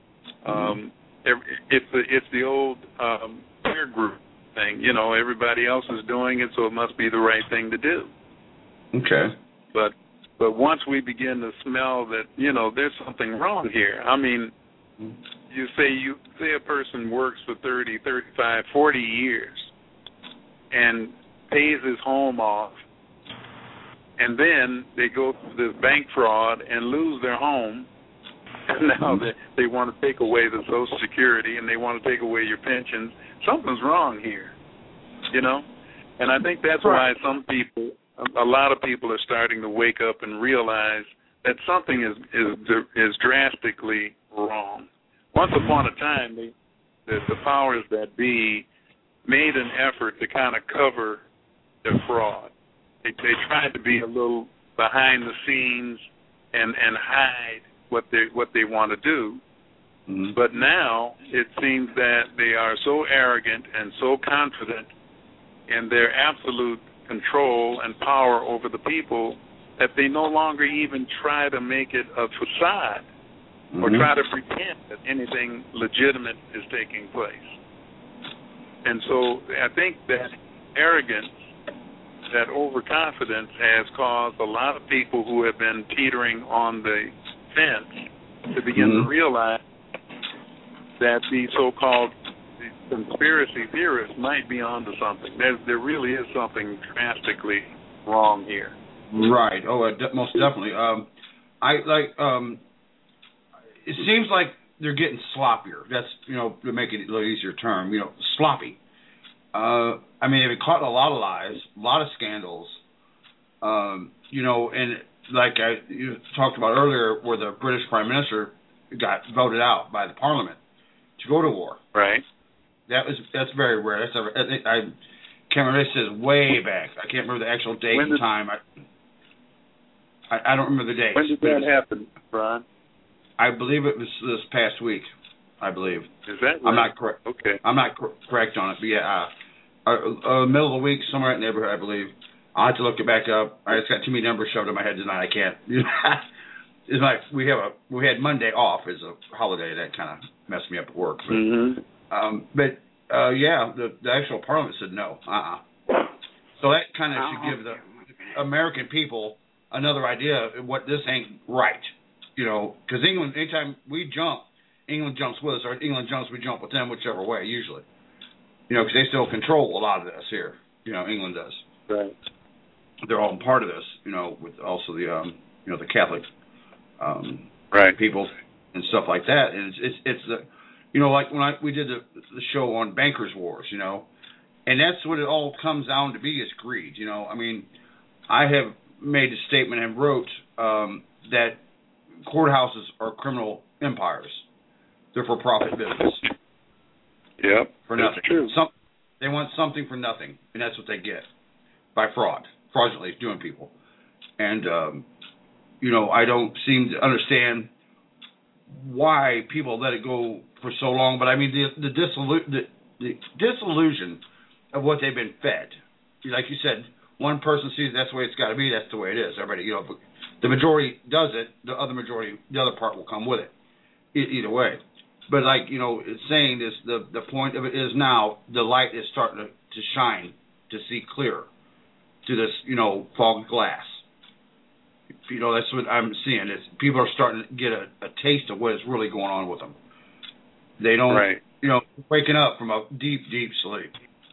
It's the old peer group thing. You know, everybody else is doing it, so it must be the right thing to do. Okay. But once we begin to smell that, you know, there's something wrong here. I mean, you say a person works for 30, 35, 40 years and pays his home off, and then they go through this bank fraud and lose their home, and now they want to take away the Social Security and they want to take away your pensions. Something's wrong here, you know? And I think that's why a lot of people are starting to wake up and realize that something is drastically wrong. Once upon a time, the powers that be made an effort to kind of cover the fraud. They tried to be a little behind the scenes and hide what they want to do. Mm-hmm. But now it seems that they are so arrogant and so confident in their absolute control and power over the people that they no longer even try to make it a facade or try to pretend that anything legitimate is taking place. And so I think that arrogance, that overconfidence has caused a lot of people who have been teetering on the fence to begin to realize that the so-called conspiracy theorists might be onto something. There really is something drastically wrong here. Right. Oh, most definitely. It seems like they're getting sloppier. That's, you know, to make it a little easier term, you know, sloppy. I mean, they've caught a lot of lies, a lot of scandals, you know, and like you talked about earlier, where the British Prime Minister got voted out by the Parliament to go to war. Right. That's very rare. I can't remember. This is way back. I can't remember the actual date and time. I don't remember the date. When did that happen, Ron? I believe it was this past week. I believe. Is that right? I'm not correct. Okay. I'm not correct on it, but yeah, middle of the week, somewhere in the neighborhood, I believe. I'll have to look it back up. I just got too many numbers shoved in my head tonight. I can't. It's like we had Monday off as a holiday. That kind of messed me up at work. But, the actual Parliament said no. So that kind of should give the American people another idea of what this ain't right. You know, because England, anytime we jump, England jumps with us, or England jumps, we jump with them, whichever way, usually. You know, because they still control a lot of this here. You know, England does. Right. They're all part of this, you know, with also the, the Catholic people and stuff like that. And it's the, you know, like when we did the show on Bankers Wars, you know, and that's what it all comes down to be, is greed. You know, I mean, I have made a statement and wrote that courthouses are criminal empires. They're for profit business. Yeah, for nothing. That's true. They want something for nothing, and that's what they get by fraudulently doing people. And I don't seem to understand why people let it go for so long. But I mean, the disillusion of what they've been fed. Like you said, one person sees that's the way it's got to be. That's the way it is. Everybody, the majority does it. The other part will come with it. Either way. But like, it's saying this, the point of it is now the light is starting to shine to see clearer to this, fogged glass. That's what I'm seeing. Is people are starting to get a taste of what is really going on with them. They don't, waking up from a deep, deep sleep.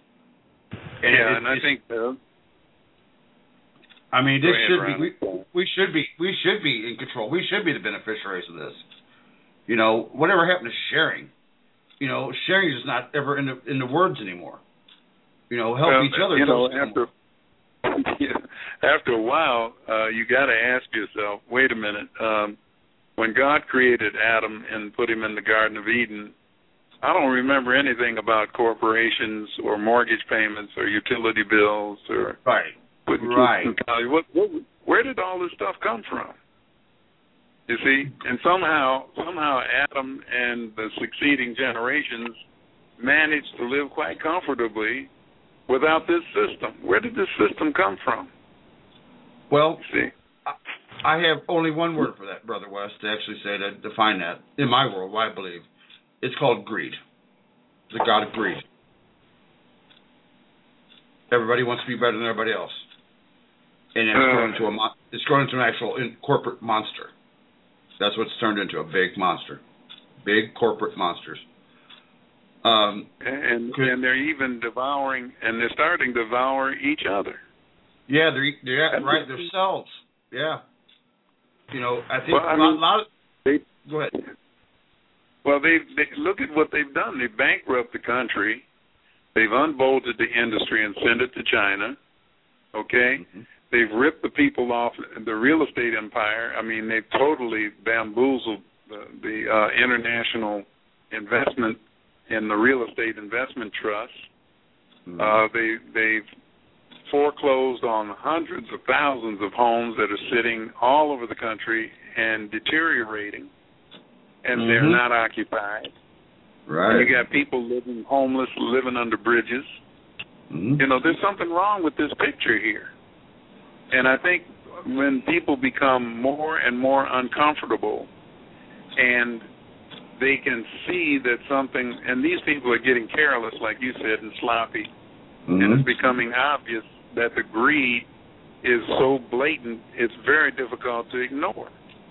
And I think. I mean, this should be. We should be in control. We should be the beneficiaries of this. Whatever happened to sharing? Sharing is not ever in the words anymore. help each other. After a while, you got to ask yourself, wait a minute. When God created Adam and put him in the Garden of Eden, I don't remember anything about corporations or mortgage payments or utility bills or right. Where did all this stuff come from? You see, and somehow Adam and the succeeding generations managed to live quite comfortably without this system. Where did this system come from? Well, see, I have only one word for that, Brother West, to actually say to define that in my world. What I believe, it's called greed. The god of greed. Everybody wants to be better than everybody else, and it's grown into an actual corporate monster. That's what it's turned into, a big monster, big corporate monsters. And they're even devouring, and they're starting to devour each other. Yeah, they're right themselves. Yeah, I think a lot of. Go ahead. Well, they look at what they've done. They bankrupt the country. They've unbolted the industry and sent it to China. Okay. Mm-hmm. They've ripped the people off the real estate empire. I mean, they've totally bamboozled the international investment in the real estate investment trust. Mm-hmm. They've foreclosed on hundreds of thousands of homes that are sitting all over the country and deteriorating, and they're not occupied. Right. And you got people living homeless, living under bridges. Mm-hmm. There's something wrong with this picture here. And I think when people become more and more uncomfortable and they can see that something, and these people are getting careless, like you said, and sloppy, and it's becoming obvious that the greed is so blatant, it's very difficult to ignore.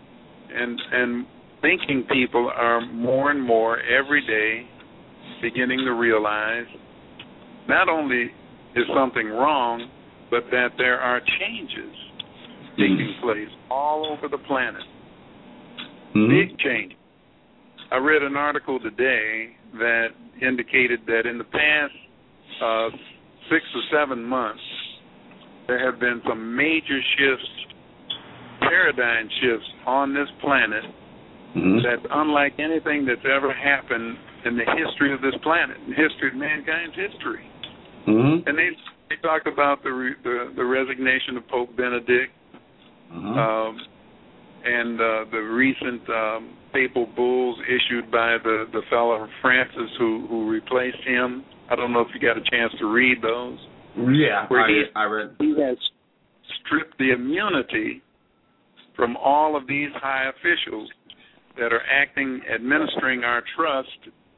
And thinking people are more and more every day beginning to realize not only is something wrong, but that there are changes taking place all over the planet. Big change. I read an article today that indicated that in the past 6 or 7 months, there have been some major shifts, paradigm shifts on this planet that's unlike anything that's ever happened in the history of this planet, in the history of mankind's history. And they talked about the resignation of Pope Benedict and the recent papal bulls issued by the fellow Francis who replaced him. I don't know if you got a chance to read those. Yeah, I read. He has stripped the immunity from all of these high officials that are administering our trust,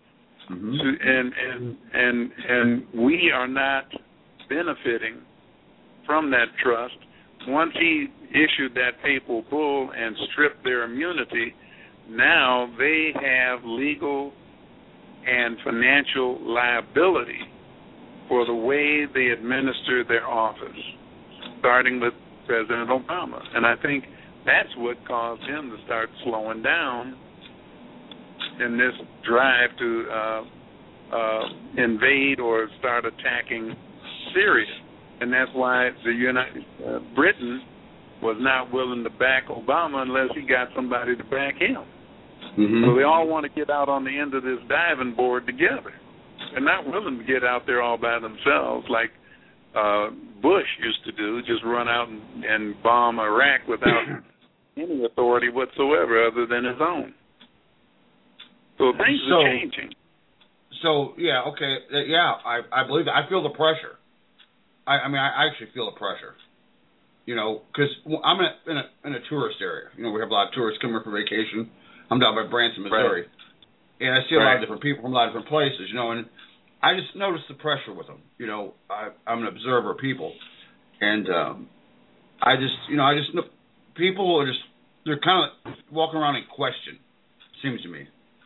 and we are not benefiting from that trust. Once he issued that papal bull and stripped their immunity, now they have legal and financial liability for the way they administer their office, starting with President Obama. And I think that's what caused him to start slowing down in this drive to invade or start attacking Syria. And that's why Britain was not willing to back Obama unless he got somebody to back him. So they all want to get out on the end of this diving board together. They're not willing to get out there all by themselves like Bush used to do, just run out and bomb Iraq without any authority whatsoever other than his own. So things are changing. So, yeah, okay. Yeah, I believe that. I feel the pressure. I mean, I actually feel the pressure. Because I'm in a tourist area. We have a lot of tourists coming here for vacation. I'm down by Branson, Missouri. Right. And I see a lot of different people from a lot of different places, and I just notice the pressure with them. I'm an observer of people. And I just know people are they're kind of walking around in question, seems to me.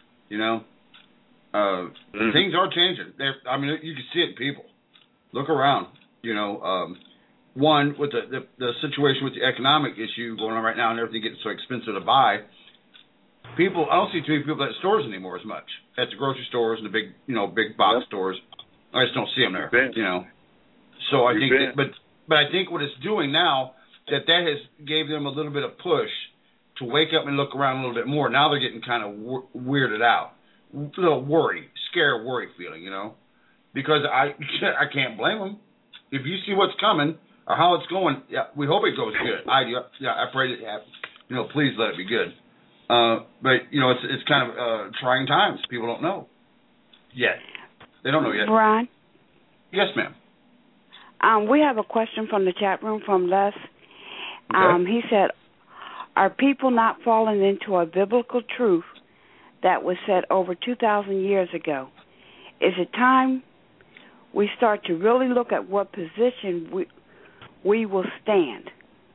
Things are changing. You can see it in people. Look around. One, with the situation with the economic issue going on right now and everything getting so expensive to buy, I don't see too many people at stores anymore as much. At the grocery stores and the big box stores. I just don't see them there, So I think, but I think what it's doing now, that has gave them a little bit of push to wake up and look around a little bit more. Now they're getting kind of weirded out, a little worry feeling, you know, because I can't blame them. If you see what's coming or how it's going, yeah, we hope it goes good. I pray that, you know, please let it be good. But you know, it's kind of trying times. People don't know yet. They don't know yet. Ron? Yes, ma'am. We have a question from the chat room from Les. Okay. He said, are people not falling into a biblical truth that was said over 2,000 years ago? Is it time we start to really look at what position we will stand?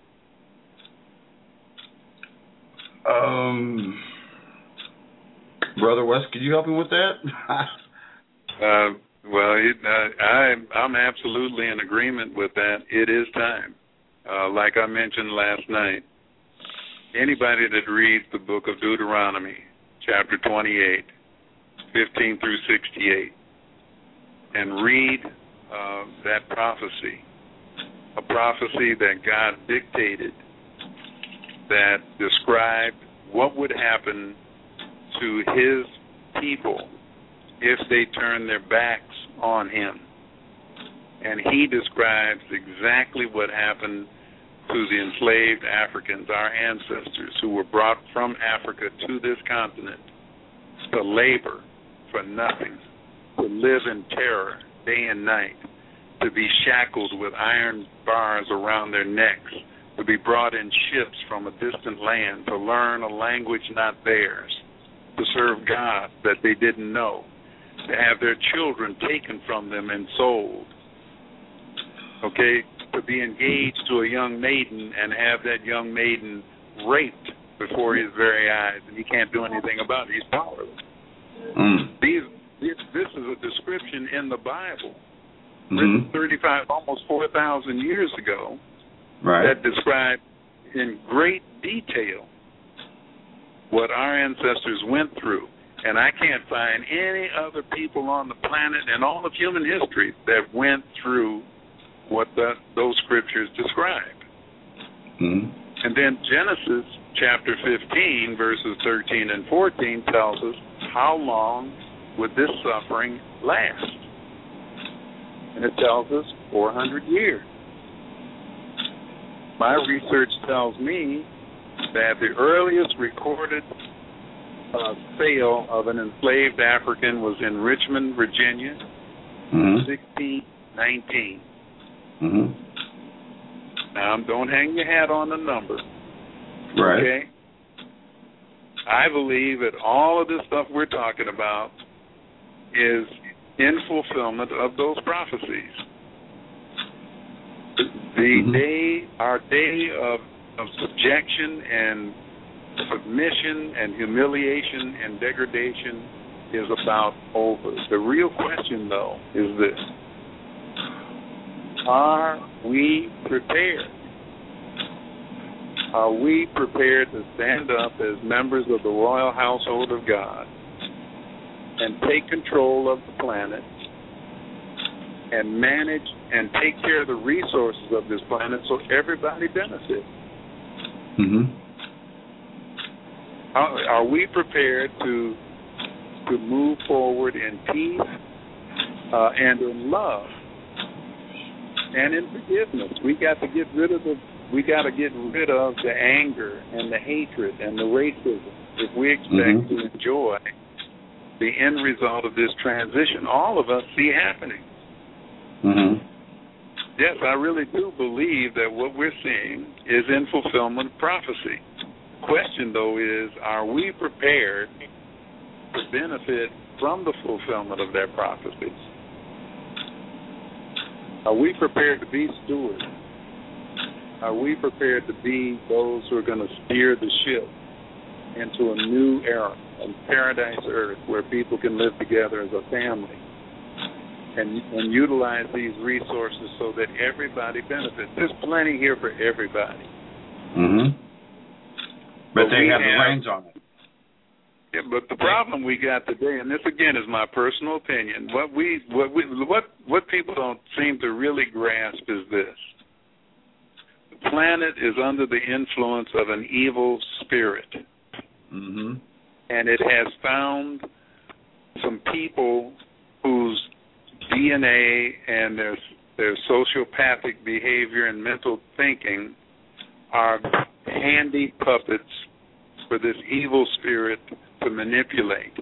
Brother West, could you help me with that? Well, I'm absolutely in agreement with that. It is time. Like I mentioned last night, anybody that reads the book of Deuteronomy, chapter 28, 15 through 68, and read that prophecy, a prophecy that God dictated that described what would happen to his people if they turn their backs on him. And he describes exactly what happened to the enslaved Africans, our ancestors, who were brought from Africa to this continent to labor for nothing, to live in terror day and night, to be shackled with iron bars around their necks, to be brought in ships from a distant land, to learn a language not theirs, to serve God that they didn't know, to have their children taken from them and sold, okay, to be engaged to a young maiden and have that young maiden raped before his very eyes, and he can't do anything about it. He's powerless. This is a description in the Bible, written 35, almost 4,000 years ago, that described in great detail what our ancestors went through. And I can't find any other people on the planet in all of human history that went through what those scriptures describe. And then Genesis chapter 15, verses 13 and 14 tells us how long would this suffering last. And it tells us 400 years. My research tells me that the earliest recorded sale of an enslaved African was in Richmond, Virginia, 1619. Now, don't hang your hat on the number. Okay? I believe that all of this stuff we're talking about is in fulfillment of those prophecies. Our day of subjection and submission and humiliation and degradation is about over. The real question, though, is this: are we prepared? Are we prepared to stand up as members of the royal household of God and take control of the planet and manage and take care of the resources of this planet so everybody benefits? Are we prepared to move forward in peace and in love and in forgiveness? We got to get rid of the anger and the hatred and the racism if we expect to enjoy the end result of this transition all of us see happening. Yes, I really do believe that what we're seeing is in fulfillment of prophecy. The question, though, is, are we prepared to benefit from the fulfillment of that prophecy? Are we prepared to be stewards? Are we prepared to be those who are going to steer the ship into a new era, a paradise earth where people can live together as a family and utilize these resources so that everybody benefits? There's plenty here for everybody. But they have the reins on it. Yeah, but the problem we got today, and this again is my personal opinion, what people don't seem to really grasp is this: the planet is under the influence of an evil spirit, and it has found some people whose DNA and their sociopathic behavior and mental thinking are handy puppets for this evil spirit to manipulate.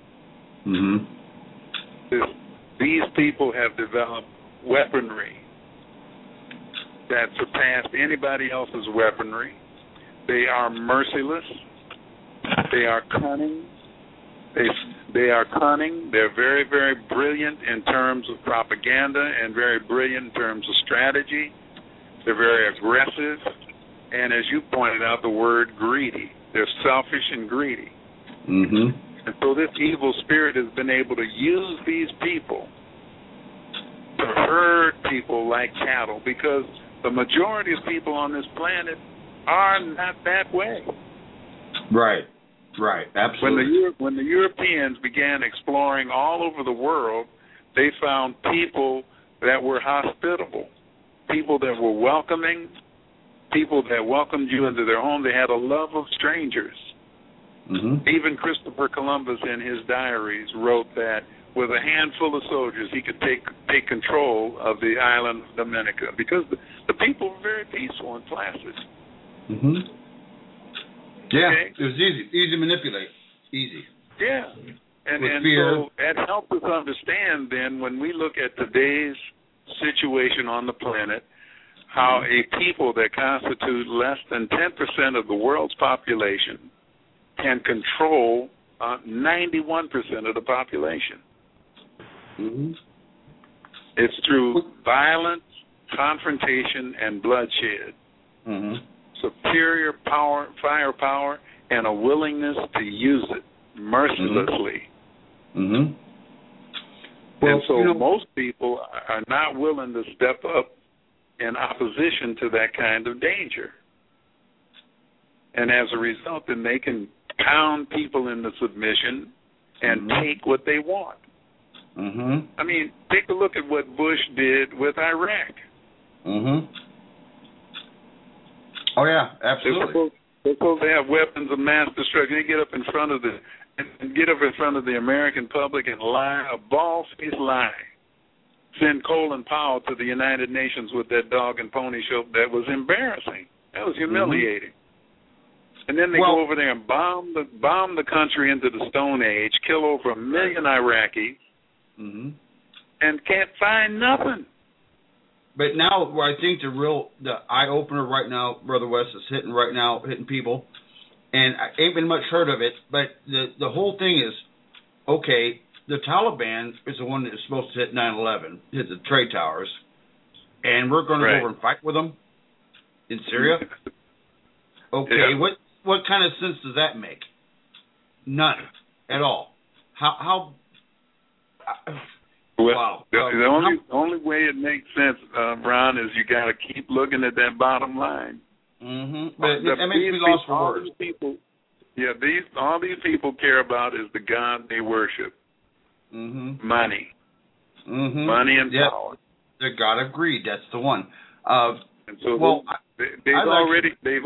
These people have developed weaponry that surpassed anybody else's weaponry. They are merciless. They are cunning. They are cunning. They're very, very brilliant in terms of propaganda and very brilliant in terms of strategy. They're very aggressive. And as you pointed out, the word greedy. They're selfish and greedy. And so this evil spirit has been able to use these people to herd people like cattle, because the majority of people on this planet are not that way. Right, absolutely. When the Europeans began exploring all over the world, they found people that were hospitable, people that were welcoming, people that welcomed you into their home. They had a love of strangers. Even Christopher Columbus in his diaries wrote that with a handful of soldiers he could take control of the island of Dominica, because the people were very peaceful and placid. Yeah, okay. It was easy to manipulate. Easy. Yeah. And so that helps us understand then, when we look at today's situation on the planet, how a people that constitute less than 10% of the world's population can control 91% of the population. It's through violence, confrontation, and bloodshed. Superior power, firepower, and a willingness to use it mercilessly. And so most people are not willing to step up in opposition to that kind of danger. And as a result, then they can pound people into submission and take what they want. I mean, take a look at what Bush did with Iraq. Oh yeah, absolutely. They're supposed to have weapons of mass destruction. They get up in front of the American public and lie, a bald-faced lie. Send Colin Powell to the United Nations with that dog and pony show. That was embarrassing. That was humiliating. And then they go over there and bomb the country into the Stone Age, kill over 1 million Iraqis, and can't find nothing. But now, I think the eye opener right now, Brother West, is hitting people, and I ain't been much heard of it. But the whole thing is, okay, the Taliban is the one that is supposed to hit 9/11, hit the trade towers, and we're going to go over and fight with them in Syria. Okay, what kind of sense does that make? None at all. How wow. The only way it makes sense, Ron, is you got to keep looking at that bottom line. But that makes me lost for words. All these people care about is the God they worship. Money. Money and power. The God of greed. That's the one. And so it's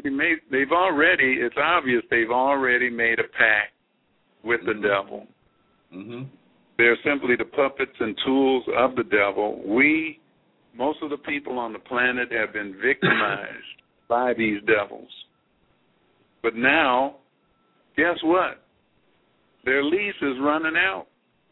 obvious they've already made a pact with the devil. They're simply the puppets and tools of the devil. Most of the people on the planet have been victimized by these devils. But now, guess what? Their lease is running out.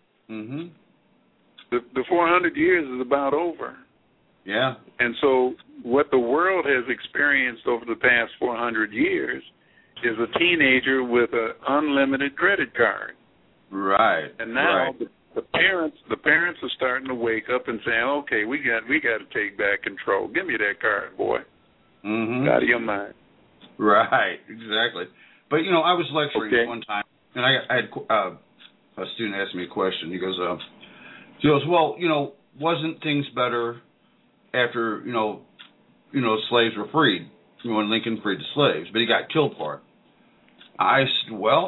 The 400 years is about over. Yeah. And so what the world has experienced over the past 400 years is a teenager with an unlimited credit card. Right. And now the parents are starting to wake up and saying, okay, we got to take back control. Give me that card, boy. Out of your mind. Right. Exactly. But I was lecturing one time, and I had a student asked me a question. He goes, well, wasn't things better after slaves were freed? When Lincoln freed the slaves, but he got killed for it. I said, well,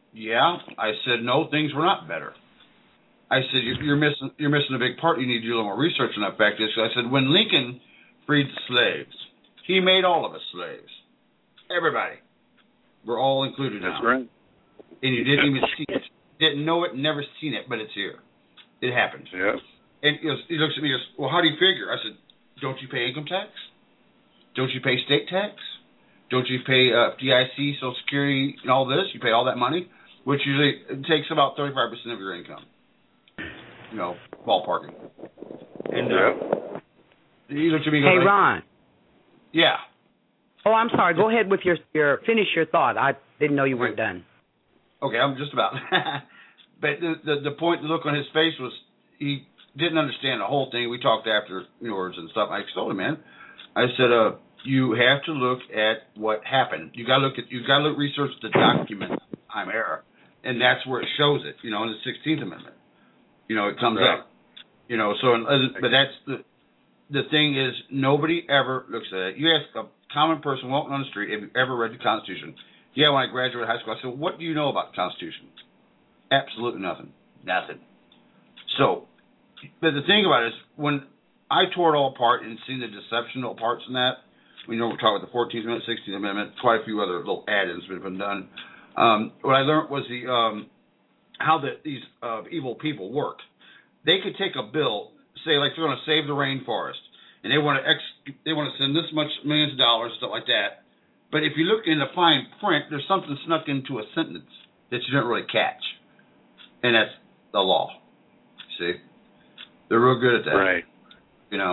Yeah. I said, no, things were not better. I said, you're missing a big part. You need to do a little more research on that fact. I said, when Lincoln freed the slaves, he made all of us slaves. Everybody. We're all included now. That's right. And you didn't even see it. Didn't know it, never seen it, but it's here. It happened. Yeah. And he looks at me and goes, well, how do you figure? I said, don't you pay income tax? Don't you pay state tax? Don't you pay FDIC, Social Security, and all this? You pay all that money, which usually takes about 35% of your income. You know, ballparking. And he looked at me and goes, hey, Ron. Yeah. Oh, I'm sorry. Go ahead with your finish your thought. I didn't know you weren't done. Okay, I'm just about. But the point, the look on his face was he didn't understand the whole thing. We talked afterwards and stuff. I told him, man. I said, you have to look at what happened. You got to research the document time era, and that's where it shows it. You know, in the 16th Amendment. You know, it comes up. You know, so but that's the thing is nobody ever looks at it. You ask a common person walking on the street, have you ever read the Constitution? Yeah, when I graduated high school, I said, what do you know about the Constitution? Absolutely nothing. Nothing. So, but the thing about it is, when I tore it all apart and seen the deceptional parts in that, we know we're talking about the 14th Amendment, 16th Amendment, quite a few other little add-ins that have been done. What I learned was how these evil people work. They could take a bill, say like they're going to save the rainforest, and they want to send this much millions of dollars, stuff like that. But if you look in the fine print, there's something snuck into a sentence that you don't really catch, and that's the law. See, they're real good at that. Right. You know,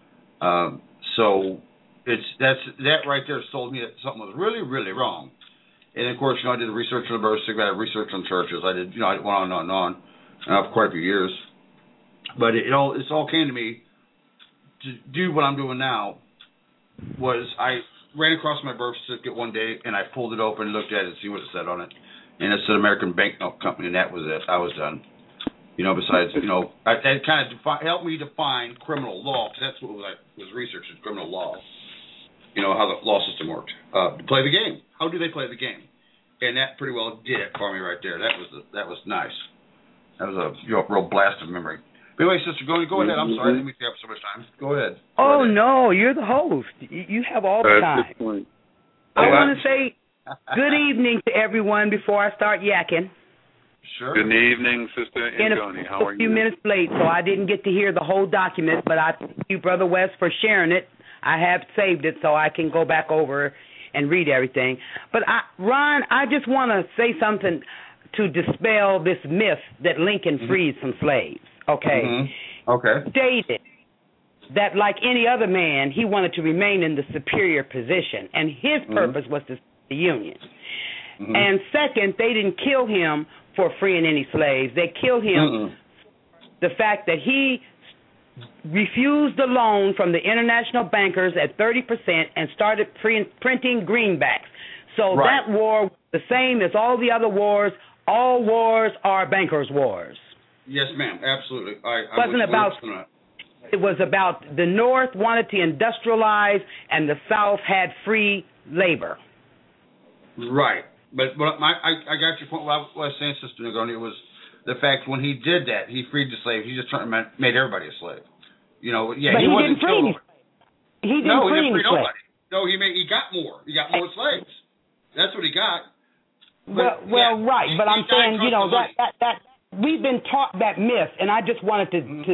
so that right there told me that something was really, really wrong. And of course, I did research on the birth certificate, I did research on churches. I did, I went on and on for quite a few years. But it all came to me to do what I'm doing now. Was I ran across my birth certificate one day and I pulled it open and looked at it and see what it said on it, and it said American Banknote Company, and that was it. I was done. Besides, it kind of helped me define criminal law, because that's what I was researching, criminal law. How the law system worked. To play the game. How do they play the game? And that pretty well did it for me right there. That was nice. That was a real blast of memory. But anyway, sister, go ahead. I'm sorry, I didn't mean to have so much time. Go ahead. No, you're the host. You have all the time. I want to say good evening to everyone before I start yakking. Sure. Good evening, Sister Ngoni. How are you? A few minutes late, so I didn't get to hear the whole document, but I thank you, Brother West, for sharing it. I have saved it so I can go back over and read everything. But, Ron, I just want to say something to dispel this myth that Lincoln freed some slaves, okay? Mm-hmm. Okay. Stated that, like any other man, he wanted to remain in the superior position, and his purpose was to save the Union. Mm-hmm. And second, they didn't kill him for freeing any slaves. They killed him for the fact that he refused the loan from the international bankers at 30% and started printing greenbacks. So that war was the same as all the other wars. All wars are bankers' wars. Yes, ma'am. Absolutely. It was about the North wanted to industrialize and the South had free labor. Right. But I got your point. What I was saying, Sister Ngoni, was the fact when he did that, he freed the slaves. He just made everybody a slave. But he didn't free any. He didn't free nobody. No, he got more. He got more slaves. That's what he got. But, right. But I'm saying, that we've been taught that myth, and I just wanted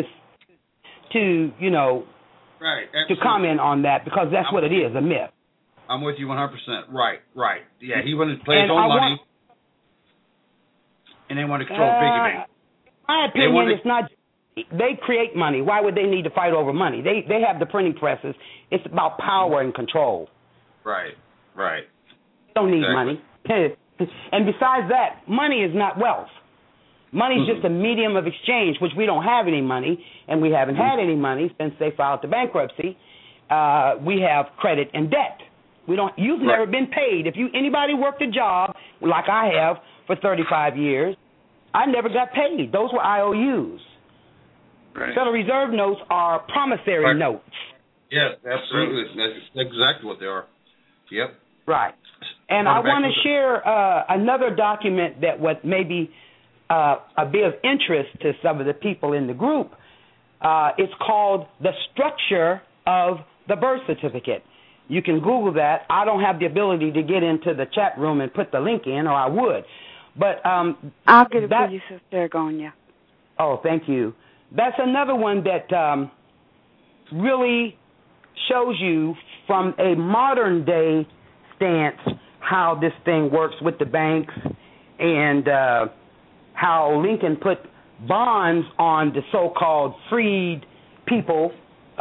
to to comment on that, because that's what it is, a myth. I'm with you 100%. Right. Yeah, he wanted to play his own money, and they want to control piggy bank. My opinion, it's not. They create money. Why would they need to fight over money? They have the printing presses. It's about power and control. Right. They don't need money. And besides that, money is not wealth. Money is just a medium of exchange, which we don't have any money, and we haven't had any money since they filed the bankruptcy. We have credit and debt. You've never been paid. If anybody worked a job like I have for 35 years, I never got paid. Those were IOUs. Right. Federal Reserve notes are promissory notes. Yes, absolutely. That's exactly what they are. Yep. Right. And I want to share another document that would maybe a bit of interest to some of the people in the group. It's called The Structure of the Birth Certificate. You can Google that. I don't have the ability to get into the chat room and put the link in, or I would. But I'll get it for you, Sister Agonia. Oh, thank you. That's another one that really shows you from a modern day stance how this thing works with the banks and how Lincoln put bonds on the so-called freed people,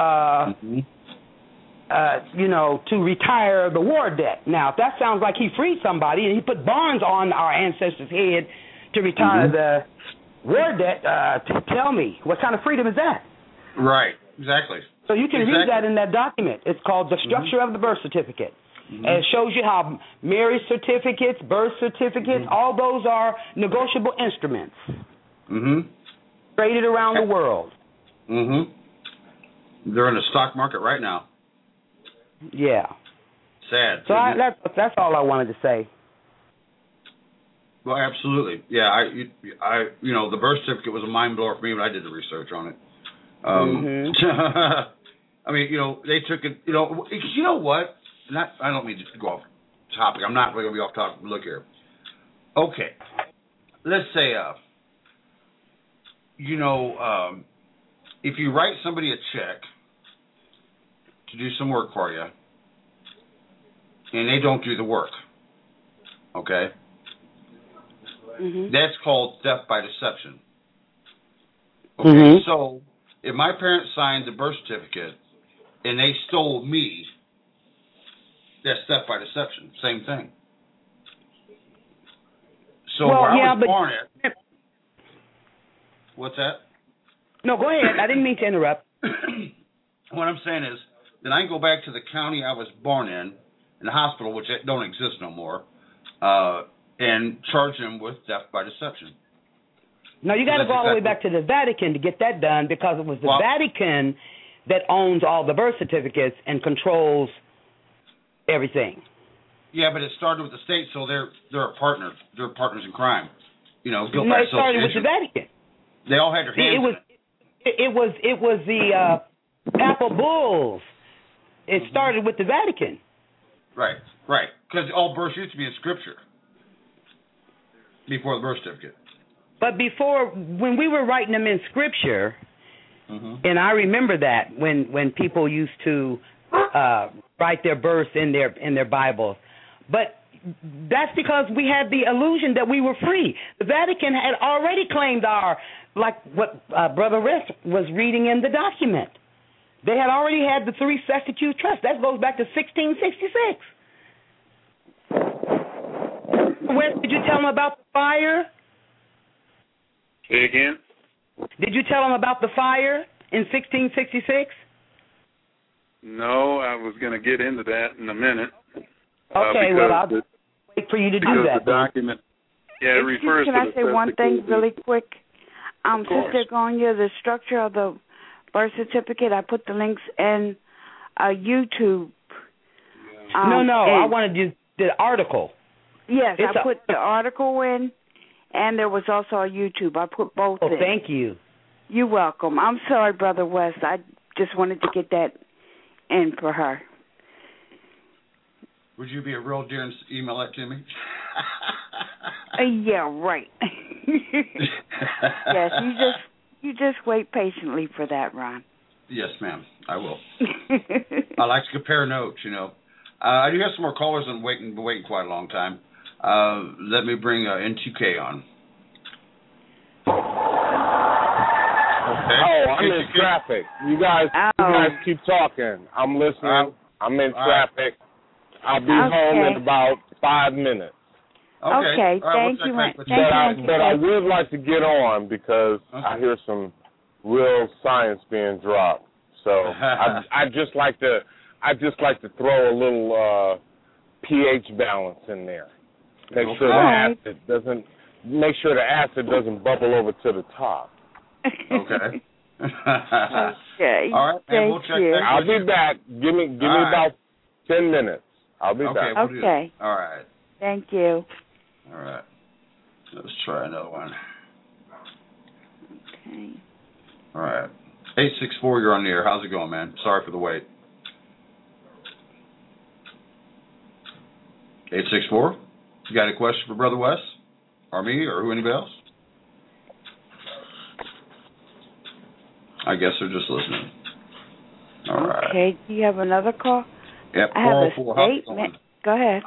to retire the war debt. Now, if that sounds like he freed somebody and he put bonds on our ancestors' head to retire the war debt, tell me, what kind of freedom is that? Right, exactly. So you can read that in that document. It's called The Structure of the Birth Certificate. And it shows you how marriage certificates, birth certificates, all those are negotiable instruments traded around the world. They're in the stock market right now. Yeah. Sad. So that's all I wanted to say. Well, absolutely. Yeah, I the birth certificate was a mind blower for me when I did the research on it. I mean, they took it. You know what? I don't mean to go off topic. I'm not really going to be off topic. Look here. Okay. Let's say, if you write somebody a check to do some work for you, and they don't do the work, okay? That's called theft by deception. Okay, so if my parents signed the birth certificate and they stole me, that's theft by deception. Same thing. So where I was born at. What's that? No, go ahead. I didn't mean to interrupt. What I'm saying is, then I can go back to the county I was born in the hospital, which don't exist no more, and charge them with theft by deception. No, you got to go all the way back to the Vatican to get that done, because it was the Vatican that owns all the birth certificates and controls everything. Yeah, but it started with the state, so they're a partner. They're partners in crime. Guilt by association. No, it started with the Vatican. They all had their hands It was the papal bulls. It started with the Vatican. Right. Because all births used to be in Scripture before the birth certificate. But before, when we were writing them in Scripture, and I remember that when people used to write their births in their Bibles, but that's because we had the illusion that we were free. The Vatican had already claimed like what Brother Rest was reading in the document. They had already had the 3 Sectitude Trust. That goes back to 1666. West, did you tell them about the fire? Say again? Did you tell them about the fire in 1666? No, I was going to get into that in a minute. Okay, well, I'll wait for you to do that. The document, it refers to Can I say one thing really quick? Sister Gonya, the structure of the birth certificate, I put the links in YouTube. I wanted to do the article. Yes, I put the article in, and there was also a YouTube. I put both in. Thank you. You're welcome. I'm sorry, Brother West. I just wanted to get that in for her. Would you be a real dear and email that to me? Yeah, right. Yes, you just wait patiently for that, Ron. Yes, ma'am. I will. I like to compare notes, I do have some more callers and been waiting quite a long time. Let me bring N2K on. Okay. Oh, I'm in traffic. You guys keep talking. I'm listening. I'm in traffic. I'll be home in about 5 minutes. Okay, thank you. But I would like to get on because I hear some real science being dropped. So I just like to throw a little pH balance in there. Make sure the acid doesn't bubble over to the top. Okay. Okay. All right, and we'll check that. I'll be back. Give me about 10 minutes. I'll be back. We'll do that. All right. Thank you. All right. Let's try another one. Okay. All right. 864, you're on the air. How's it going, man? Sorry for the wait. 864? You got a question for Brother Wes? Or me, or who, anybody else? I guess they're just listening. All right. Okay. Do you have another call? Yep. I have a statement. Go ahead.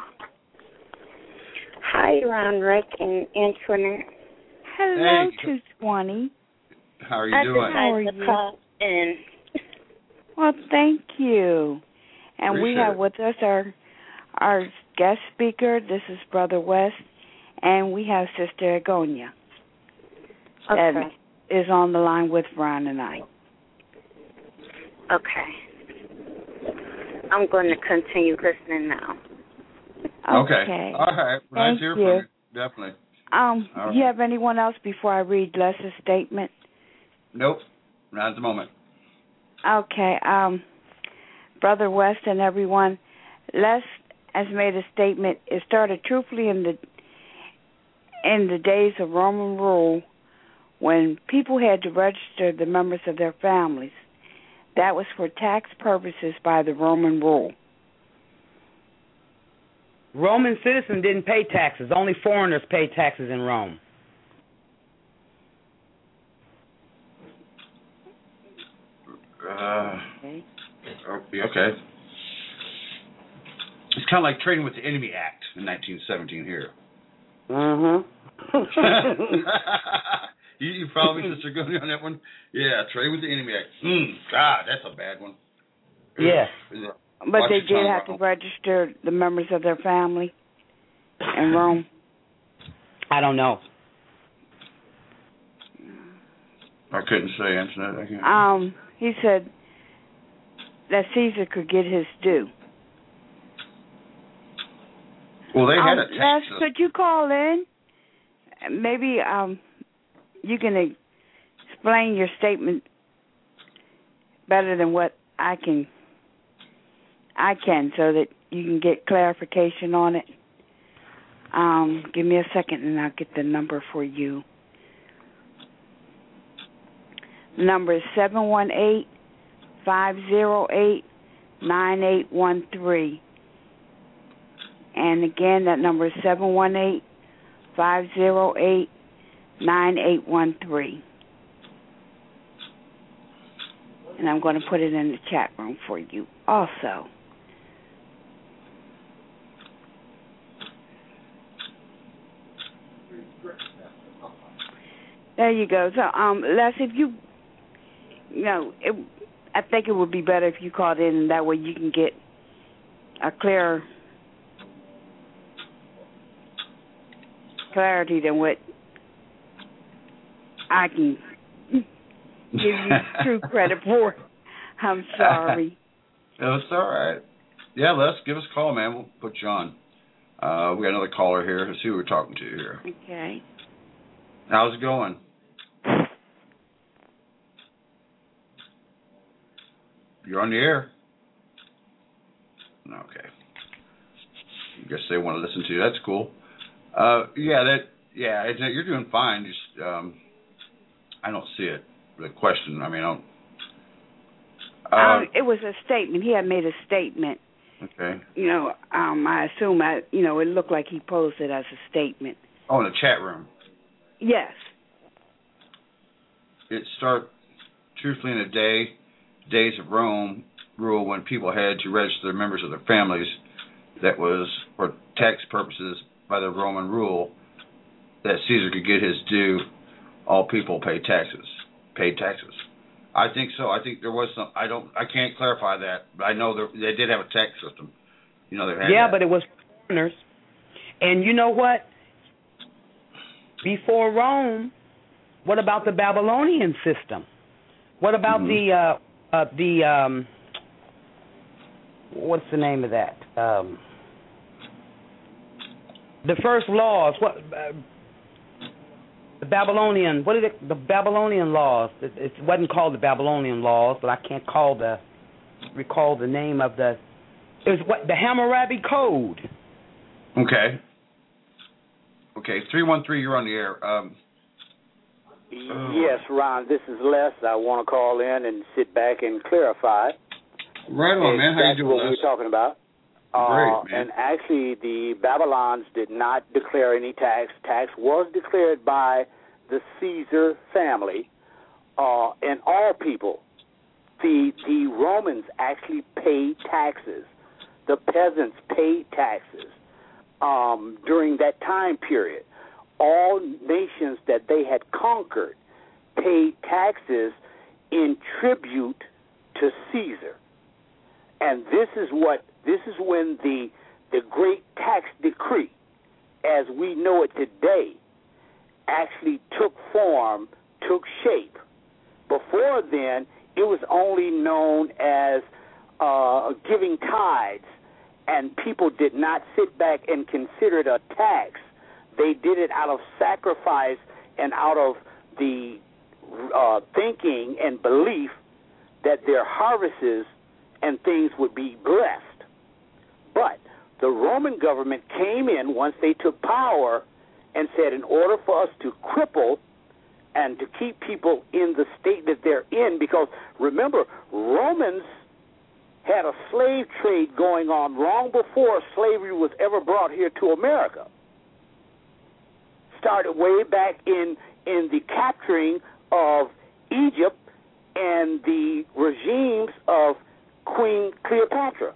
Hi, Ron, Rick, and Antoinette. Hello, Hey. 220. How are you doing? How are I decided to you? call in. Well, thank you. And we Appreciate have it. with us our guest speaker. This is Brother West, and we have Sister Agonia that is on the line with Ron and I. Okay. I'm going to continue listening now. Okay. All right. Nice to hear from you. Definitely. Do you have anyone else before I read Les's statement? Nope. Not at the moment. Okay. Brother West and everyone, Les has made a statement. It started truthfully in the days of Roman rule when people had to register the members of their families. That was for tax purposes by the Roman rule. Roman citizens didn't pay taxes. Only foreigners paid taxes in Rome. Okay. It's kind of like Trading with the Enemy Act in 1917 here. Mm-hmm. You follow me, Sister Gunny, on that one? Yeah, Trading with the Enemy Act. God, that's a bad one. Yeah. But they did have to register the members of their family in Rome. I don't know. I couldn't say, Antoinette. I can't. He said that Caesar could get his due. Well, they had a tax Les, system. could you call in? Maybe you can explain your statement better than what I can, so that you can get clarification on it. Give me a second and I'll get the number for you. The number is 718-508-9813. And again, that number is 718-508-9813. And I'm going to put it in the chat room for you also. There you go. So, Les, if I think it would be better if you called in, and that way you can get a clearer clarity than what I can give you true credit for. I'm sorry. No, it's all right. Yeah, Les, give us a call, man. We'll put you on. We got another caller here. Let's see who we're talking to here. Okay. How's it going? You're on the air. Okay. I guess they want to listen to you. That's cool. You're doing fine. Just I don't see it. The question. I mean, I don't. It was a statement. He had made a statement. Okay. I assume it looked like he posed it as a statement. Oh, in the chat room. Yes. It started truthfully in the days of Rome rule when people had to register members of their families. That was for tax purposes by the Roman rule that Caesar could get his due. All people paid taxes. I think so. I think there was some. I can't clarify that, but I know they did have a tax system. They had. Yeah, but it was foreigners. And you know what? Before Rome, what about the Babylonian system? What about the what's the name of that? The first laws. What? The Babylonian. What is it? The Babylonian laws. It wasn't called the Babylonian laws, but I can't recall the name of the. It was what the Hammurabi Code. Okay. Okay, 313, you're on the air. Yes, Ron, this is Les. I want to call in and sit back and clarify. Right on, man. How you doing, what Les? we're talking about. Great, man. And actually, the Babylons did not declare any tax. Tax was declared by the Caesar family and all people. The Romans actually paid taxes. The peasants paid taxes during that time period. All nations that they had conquered paid taxes in tribute to Caesar. And this is when the great tax decree, as we know it today, actually took form, took shape. Before then, it was only known as giving tithes, and people did not sit back and consider it a tax. They did it out of sacrifice and out of the thinking and belief that their harvests and things would be blessed. But the Roman government came in once they took power and said, in order for us to cripple and to keep people in the state that they're in, because remember, Romans had a slave trade going on long before slavery was ever brought here to America. Started way back in the capturing of Egypt and the regimes of Queen Cleopatra.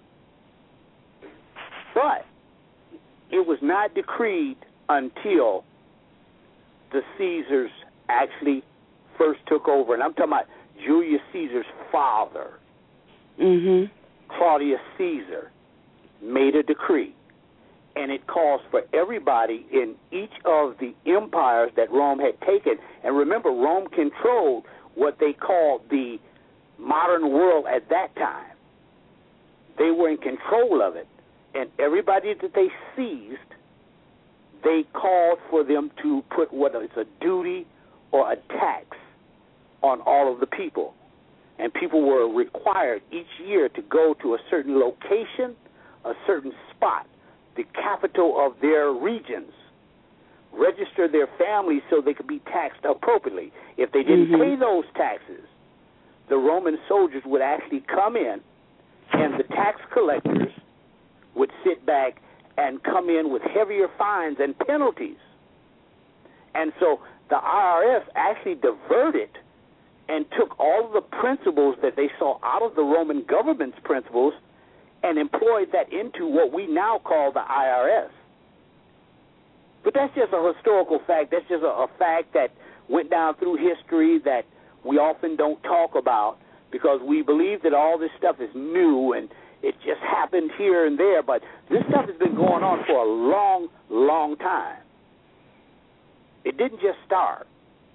But it was not decreed until the Caesars actually first took over. And I'm talking about Julius Caesar's father, Claudius Caesar, made a decree. And it calls for everybody in each of the empires that Rome had taken. And remember, Rome controlled what they called the modern world at that time. They were in control of it. And everybody that they seized, they called for them to put whether it's a duty or a tax on all of the people. And people were required each year to go to a certain location, a certain spot, the capital of their regions, register their families so they could be taxed appropriately. If they didn't pay those taxes, the Roman soldiers would actually come in, and the tax collectors would sit back and come in with heavier fines and penalties. And so the IRS actually diverted and took all of the principles that they saw out of the Roman government's principles and employed that into what we now call the IRS. But that's just a historical fact. That's just a fact that went down through history that we often don't talk about because we believe that all this stuff is new and it just happened here and there. But this stuff has been going on for a long, long time. It didn't just start.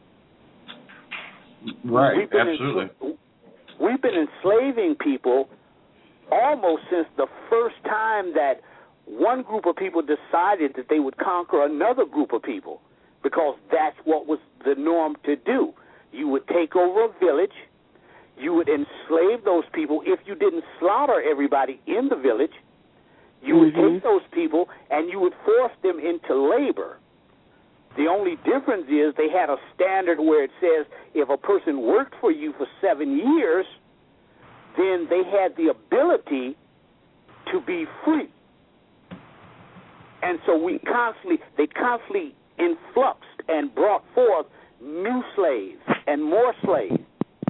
Right, absolutely. We've been enslaving people almost since the first time that one group of people decided that they would conquer another group of people, because that's what was the norm to do. You would take over a village, you would enslave those people. If you didn't slaughter everybody in the village, you would take those people and you would force them into labor. The only difference is they had a standard where it says if a person worked for you for 7 years, then they had the ability to be free. And so they constantly influxed and brought forth new slaves and more slaves.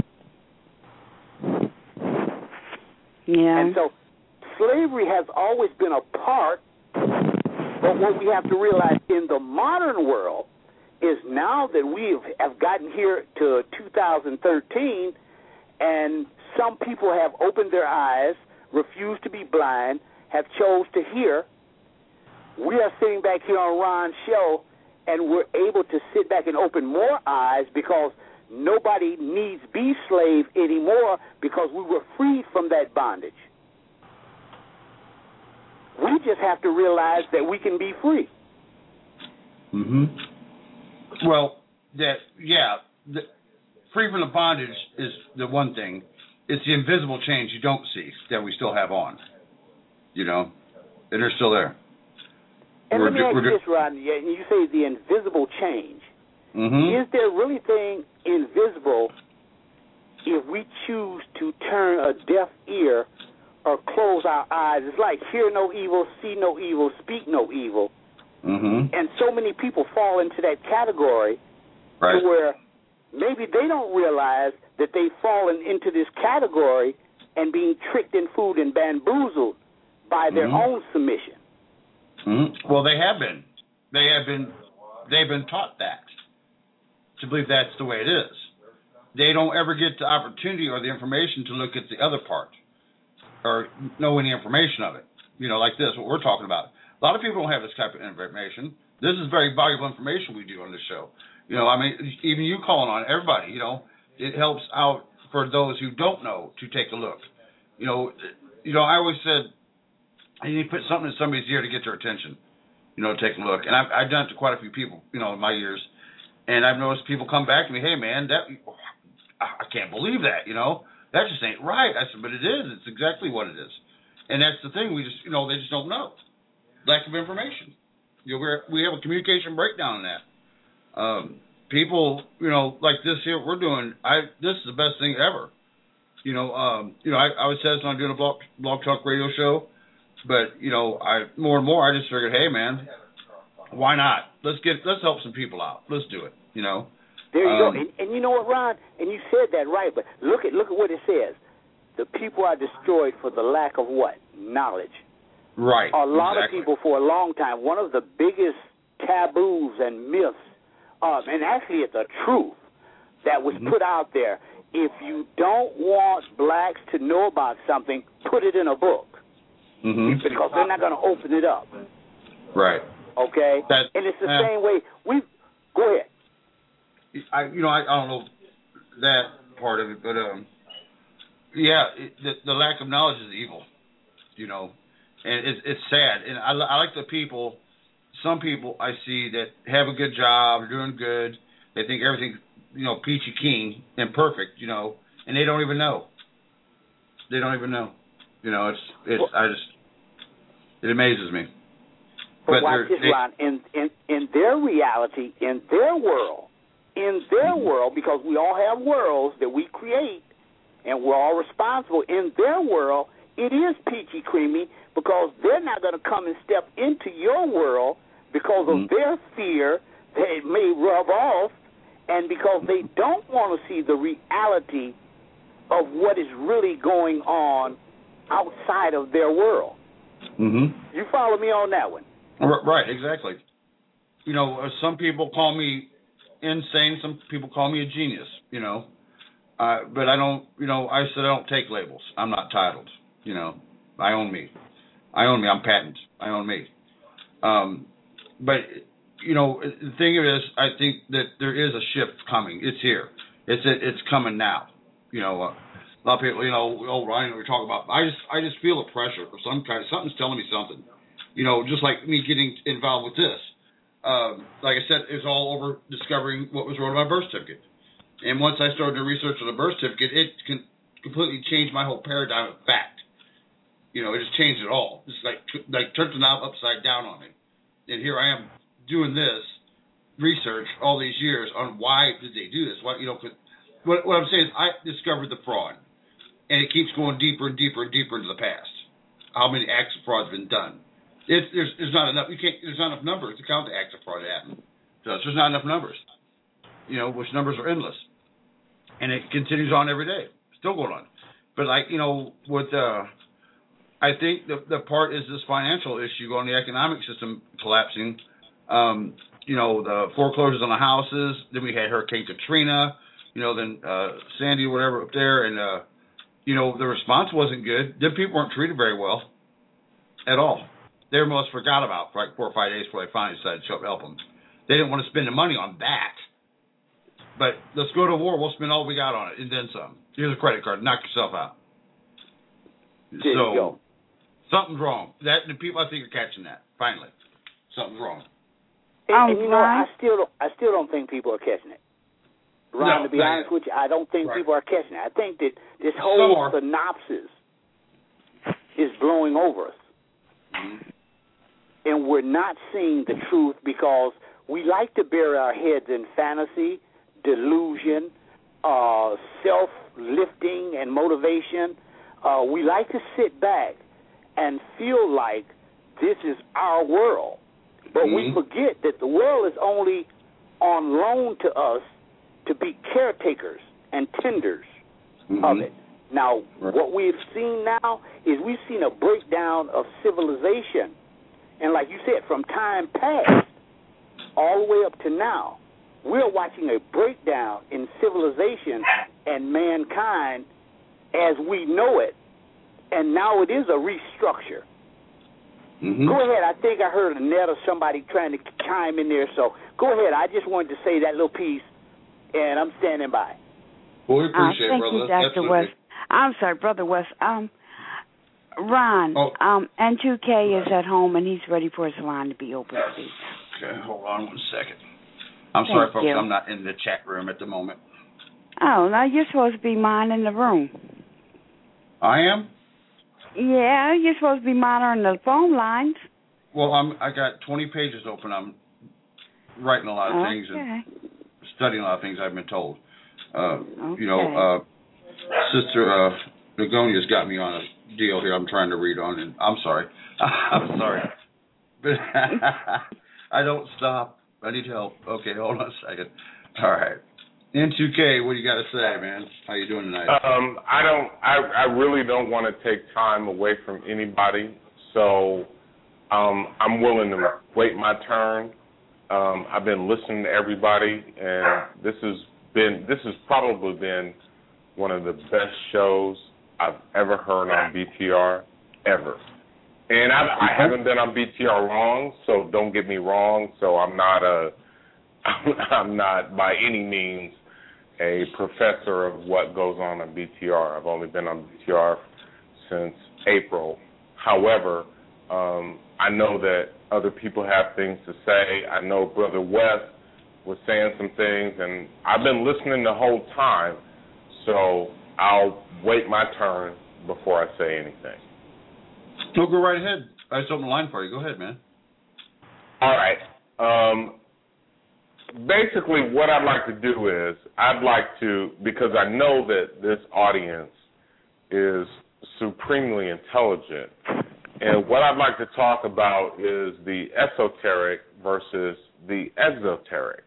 Yeah. And so slavery has always been a part, but what we have to realize in the modern world is now that we have gotten here to 2013 and some people have opened their eyes, refused to be blind, have chose to hear, we are sitting back here on Ron's show and we're able to sit back and open more eyes because nobody needs be slave anymore because we were freed from that bondage. We just have to realize that we can be free. Well, free from the bondage is the one thing. It's the invisible chains you don't see that we still have on, and they're still there. And let me ask you this, Rodney. You say the invisible change. Is there really anything invisible if we choose to turn a deaf ear or close our eyes? It's like hear no evil, see no evil, speak no evil. And so many people fall into that category to where maybe they don't realize that they've fallen into this category and being tricked and fooled and bamboozled by their own submission. Well, they have been. They've been taught that, to believe that's the way it is. They don't ever get the opportunity or the information to look at the other part or know any information of it. You know, like this, what we're talking about. A lot of people don't have this type of information. This is very valuable information we do on this show. You know, I mean, even you calling on everybody, you know, it helps out for those who don't know to take a look. You know, I always said, you need to put something in somebody's ear to get their attention, you know, take a look. And I've done it to quite a few people, you know, in my years. And I've noticed people come back to me, hey, man, I can't believe that, you know. That just ain't right. I said, but it is. It's exactly what it is. And that's the thing. We just, you know, they just don't know. Lack of information. You know, we have a communication breakdown in that. People, you know, like this here we're doing, this is the best thing ever. You know, I was said on doing a blog talk radio show, but you know, more and more I just figured, hey man, why not? Let's help some people out. Let's do it. You know. There you go. And you know what, Ron? And you said that right, but look at what it says. The people are destroyed for the lack of what? Knowledge. Right. A lot of people for a long time, one of the biggest taboos and myths, and actually it's a truth that was put out there. If you don't want blacks to know about something, put it in a book. Because they're not going to open it up. Right. Okay? And it's the same way. Go ahead. I don't know that part of it, but the lack of knowledge is evil, you know, and it's sad. And I like the people. Some people I see that have a good job, doing good. They think everything, you know, peachy keen and perfect, you know, and they don't even know. They don't even know. You know, it amazes me. But watch this, Ron. In their reality, in their world, because we all have worlds that we create, and we're all responsible. In their world, it is peachy creamy because they're not going to come and step into your world because of their fear that it may rub off, and because they don't want to see the reality of what is really going on outside of their world. You follow me on that one? Right, exactly. You know, some people call me insane. Some people call me a genius, you know. But I don't, you know, I said I don't take labels. I'm not titled, you know. I own me. I'm patent. I own me. But, you know, the thing is, I think that there is a shift coming. It's here. It's coming now. You know, a lot of people, you know, Ryan, we're talking about, I just feel a pressure of some kind. Something's telling me something. You know, just like me getting involved with this. Like I said, it's all over discovering what was wrong with my birth certificate. And once I started to research on the birth certificate, it completely changed my whole paradigm of fact. You know, it just changed it all. Just like turned the knob upside down on me. And here I am doing this research all these years on why did they do this. What I'm saying is I discovered the fraud, and it keeps going deeper and deeper and deeper into the past. How many acts of fraud have been done? There's not enough. There's not enough numbers to count the acts of fraud that happen. So there's not enough numbers. You know, which numbers are endless, and it continues on every day, still going on. But like, you know, I think the part is this financial issue on the economic system collapsing. You know, the foreclosures on the houses. Then we had Hurricane Katrina. You know, then Sandy or whatever up there, and you know, the response wasn't good. Them people weren't treated very well at all. They were almost forgot about for like 4 or 5 days before they finally decided to show up and help them. They didn't want to spend the money on that. But let's go to war. We'll spend all we got on it and then some. Here's a credit card. Knock yourself out. There you go. Something's wrong. That the people I think are catching that. Finally, something's wrong. And you know, I still don't think people are catching it. Ron, to be honest with you, I don't think people are catching it. I think that this whole synopsis is blowing over us. and we're not seeing the truth because we like to bury our heads in fantasy, delusion, self-lifting and motivation. We like to sit back and feel like this is our world. But we forget that the world is only on loan to us to be caretakers and tenders of it. Now, what we've seen now is we've seen a breakdown of civilization. And like you said, from time past all the way up to now, we're watching a breakdown in civilization and mankind as we know it. And now it is a restructure. Go ahead. I think I heard Annette or somebody trying to chime in there. So go ahead. I just wanted to say that little piece, and I'm standing by. Well, we appreciate it, brother. Thank you, Dr. West. I'm sorry, Brother West. Ron, N2K is at home, and he's ready for his line to be open. Okay, hold on 1 second. I'm sorry, folks. I'm not in the chat room at the moment. Oh, now you're supposed to be minding the room. I am? Yeah, you're supposed to be monitoring the phone lines. Well, I got 20 pages open. I'm writing a lot of things and studying a lot of things I've been told. You know, Sister Begonia's got me on a deal here I'm trying to read on, and I'm sorry. I'm sorry. But I don't stop. I need help. Okay, hold on a second. All right. N2K, what do you got to say, man? How you doing tonight? I really don't want to take time away from anybody, so I'm willing to wait my turn. I've been listening to everybody, and this has probably been one of the best shows I've ever heard on BTR ever. And I haven't been on BTR long, so don't get me wrong. So I'm not by any means a professor of what goes on BTR. I've only been on BTR since April. However, I know that other people have things to say. I know Brother West was saying some things, and I've been listening the whole time, so I'll wait my turn before I say anything. No, go right ahead. I have something in line for you. Go ahead, man. All right. Basically, what I'd like to do is because I know that this audience is supremely intelligent, and what I'd like to talk about is the esoteric versus the exoteric.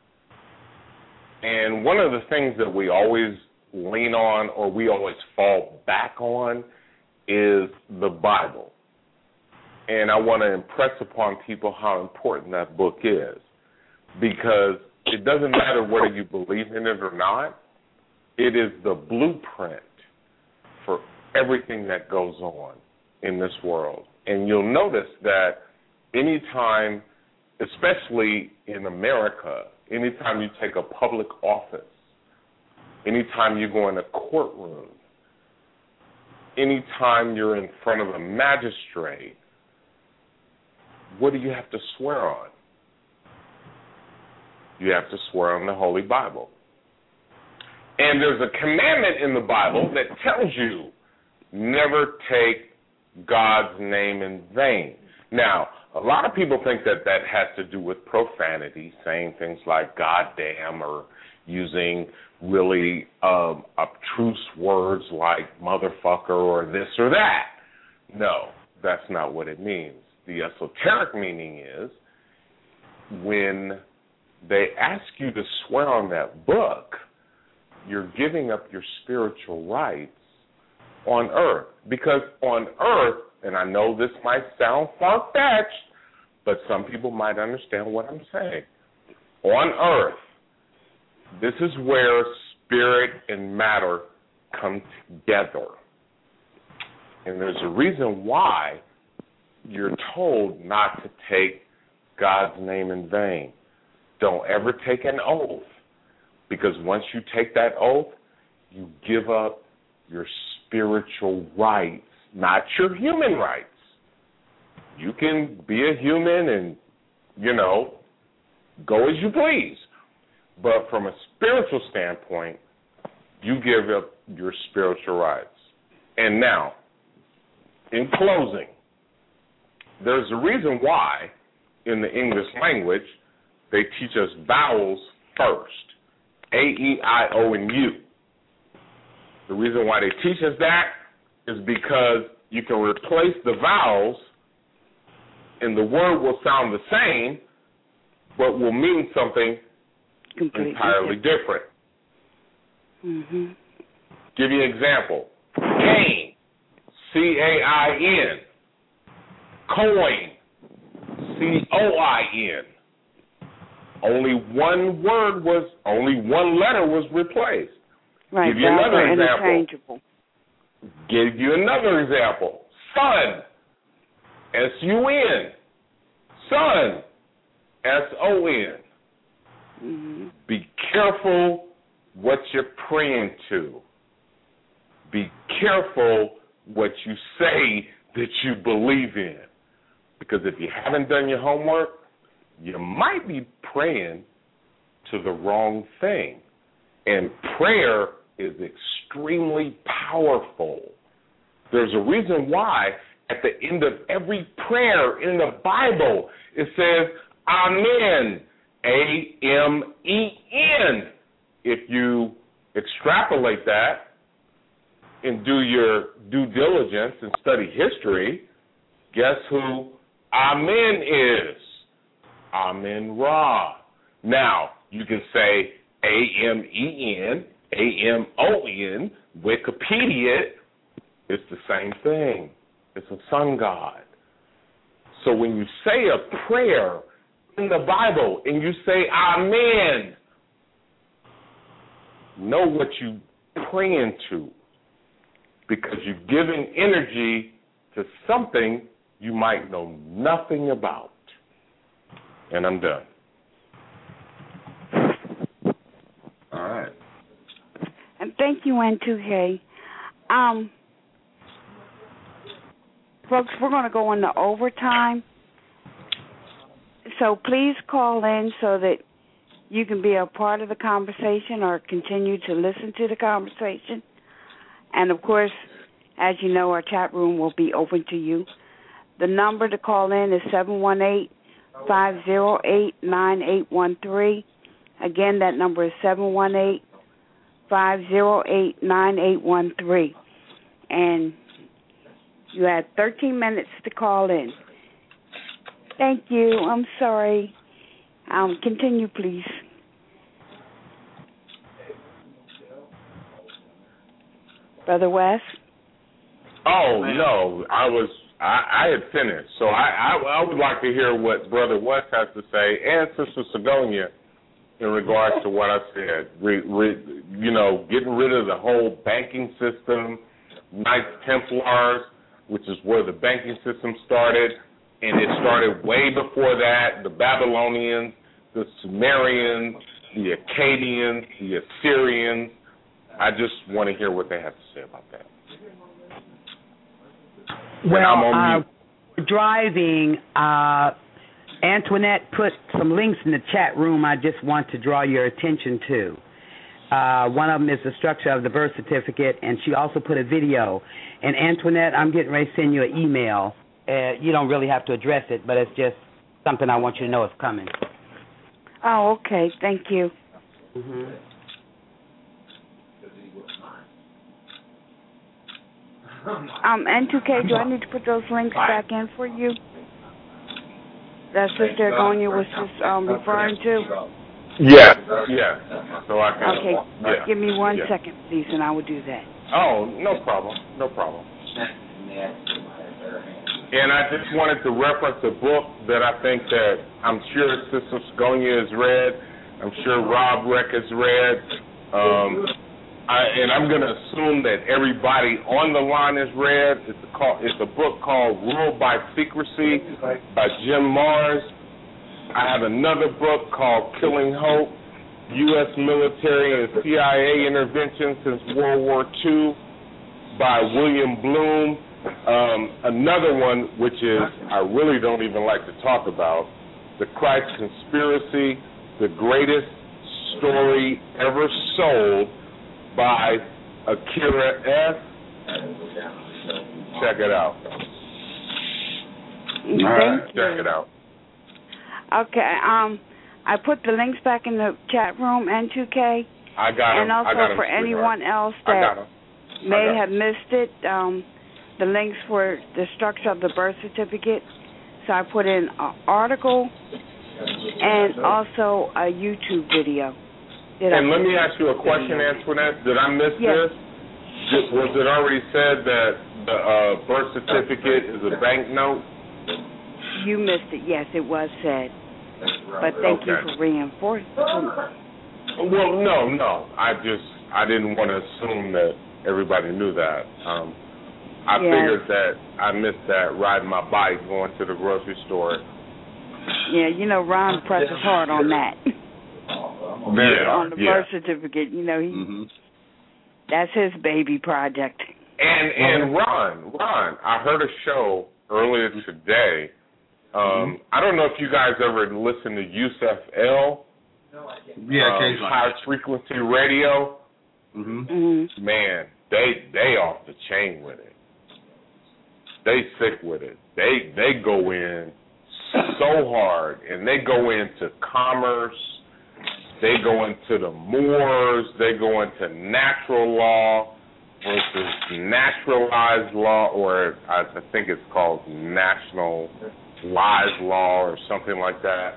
And one of the things that we always lean on or we always fall back on is the Bible. And I want to impress upon people how important that book is, because it doesn't matter whether you believe in it or not. It is the blueprint for everything that goes on in this world. And you'll notice that anytime, especially in America, anytime you take a public office, anytime you go in a courtroom, anytime you're in front of a magistrate, what do you have to swear on? You have to swear on the Holy Bible. And there's a commandment in the Bible that tells you never take God's name in vain. Now, a lot of people think that that has to do with profanity, saying things like goddamn or using really obtruse words like motherfucker or this or that. No, that's not what it means. The esoteric meaning is when they ask you to swear on that book, you're giving up your spiritual rights on earth. Because on earth, and I know this might sound far-fetched, but some people might understand what I'm saying. On earth, this is where spirit and matter come together. And there's a reason why you're told not to take God's name in vain. Don't ever take an oath, because once you take that oath, you give up your spiritual rights, not your human rights. You can be a human and, go as you please. But from a spiritual standpoint, you give up your spiritual rights. And now, in closing, there's a reason why in the English language they teach us vowels first, A, E, I, O, and U. The reason why they teach us that is because you can replace the vowels and the word will sound the same, but will mean something completely entirely different. Mm-hmm. Give you an example. Cain, C-A-I-N. Coin, C-O-I-N. Only one letter was replaced. Right, Give you another example. Interchangeable. Give you another example. Sun, S-U-N. Sun, S-O-N. Mm-hmm. Be careful what you're praying to. Be careful what you say that you believe in. Because if you haven't done your homework, you might be praying to the wrong thing. And prayer is extremely powerful. There's a reason why at the end of every prayer in the Bible it says, Amen, A-M-E-N. If you extrapolate that and do your due diligence and study history, guess who Amen is? Amen-Ra. Now, you can say A-M-E-N, A-M-O-N, Wikipedia, it's the same thing. It's a sun god. So when you say a prayer in the Bible and you say Amen, know what you're praying to, because you're giving energy to something you might know nothing about. And I'm done. All right. And thank you, N2K. Folks, we're going to go into overtime. So please call in so that you can be a part of the conversation or continue to listen to the conversation. And, of course, as you know, our chat room will be open to you. The number to call in is 718-508-9813. Again, that number is 718-508-9813. And you have 13 minutes to call in. Thank you. I'm sorry. Continue, please. Brother West? Oh, no. I had finished. So I would like to hear what Brother West has to say and Sister Sigonia in regards to what I said. Getting rid of the whole banking system, Knights Templars, which is where the banking system started, and it started way before that, the Babylonians, the Sumerians, the Akkadians, the Assyrians. I just want to hear what they have to say about that. Well, driving, Antoinette put some links in the chat room I just want to draw your attention to. One of them is the structure of the birth certificate, and she also put a video. And Antoinette, I'm getting ready to send you an email. You don't really have to address it, but it's just something I want you to know is coming. Oh, okay. Thank you. Mm-hmm. N2K, do I need to put those links back in for you? That Sister Agonia was just referring to? Yeah. So I can. Okay. Yeah. Give me one second, please, and I will do that. Oh, no problem. And I just wanted to reference a book that I think that I'm sure Sister Sigonia has read. I'm sure Rob Reck has read. And I'm going to assume that everybody on the line has read. It's a book called Ruled by Secrecy by Jim Marrs. I have another book called Killing Hope, U.S. Military and CIA Intervention Since World War II by William Bloom. Another one, which is I really don't even like to talk about, The Christ Conspiracy, the greatest story ever sold, by Akira S. Check it out. All right. Check it out. Okay. I put the links back in the chat room, N2K. I got them. And also I got them, for anyone else that may have missed it, the links for the structure of the birth certificate. So I put in an article and also a YouTube video. And let me ask you a question, Antoinette. Did I miss this? Was it already said that the birth certificate is a banknote? You missed it. Yes, it was said. But thank you for reinforcing. Well, no. I didn't want to assume that everybody knew that. I figured that I missed that riding my bike going to the grocery store. Yeah, Ron presses hard on that. On the birth certificate, he that's his baby project. And Ron, I heard a show earlier today. I don't know if you guys ever listen to USFL. Yeah, occasionally. High frequency radio. Man, they off the chain with it. They sick with it. They go in so hard, and they go into commerce. They go into the Moors. They go into natural law versus naturalized law, or I think it's called nationalized law or something like that.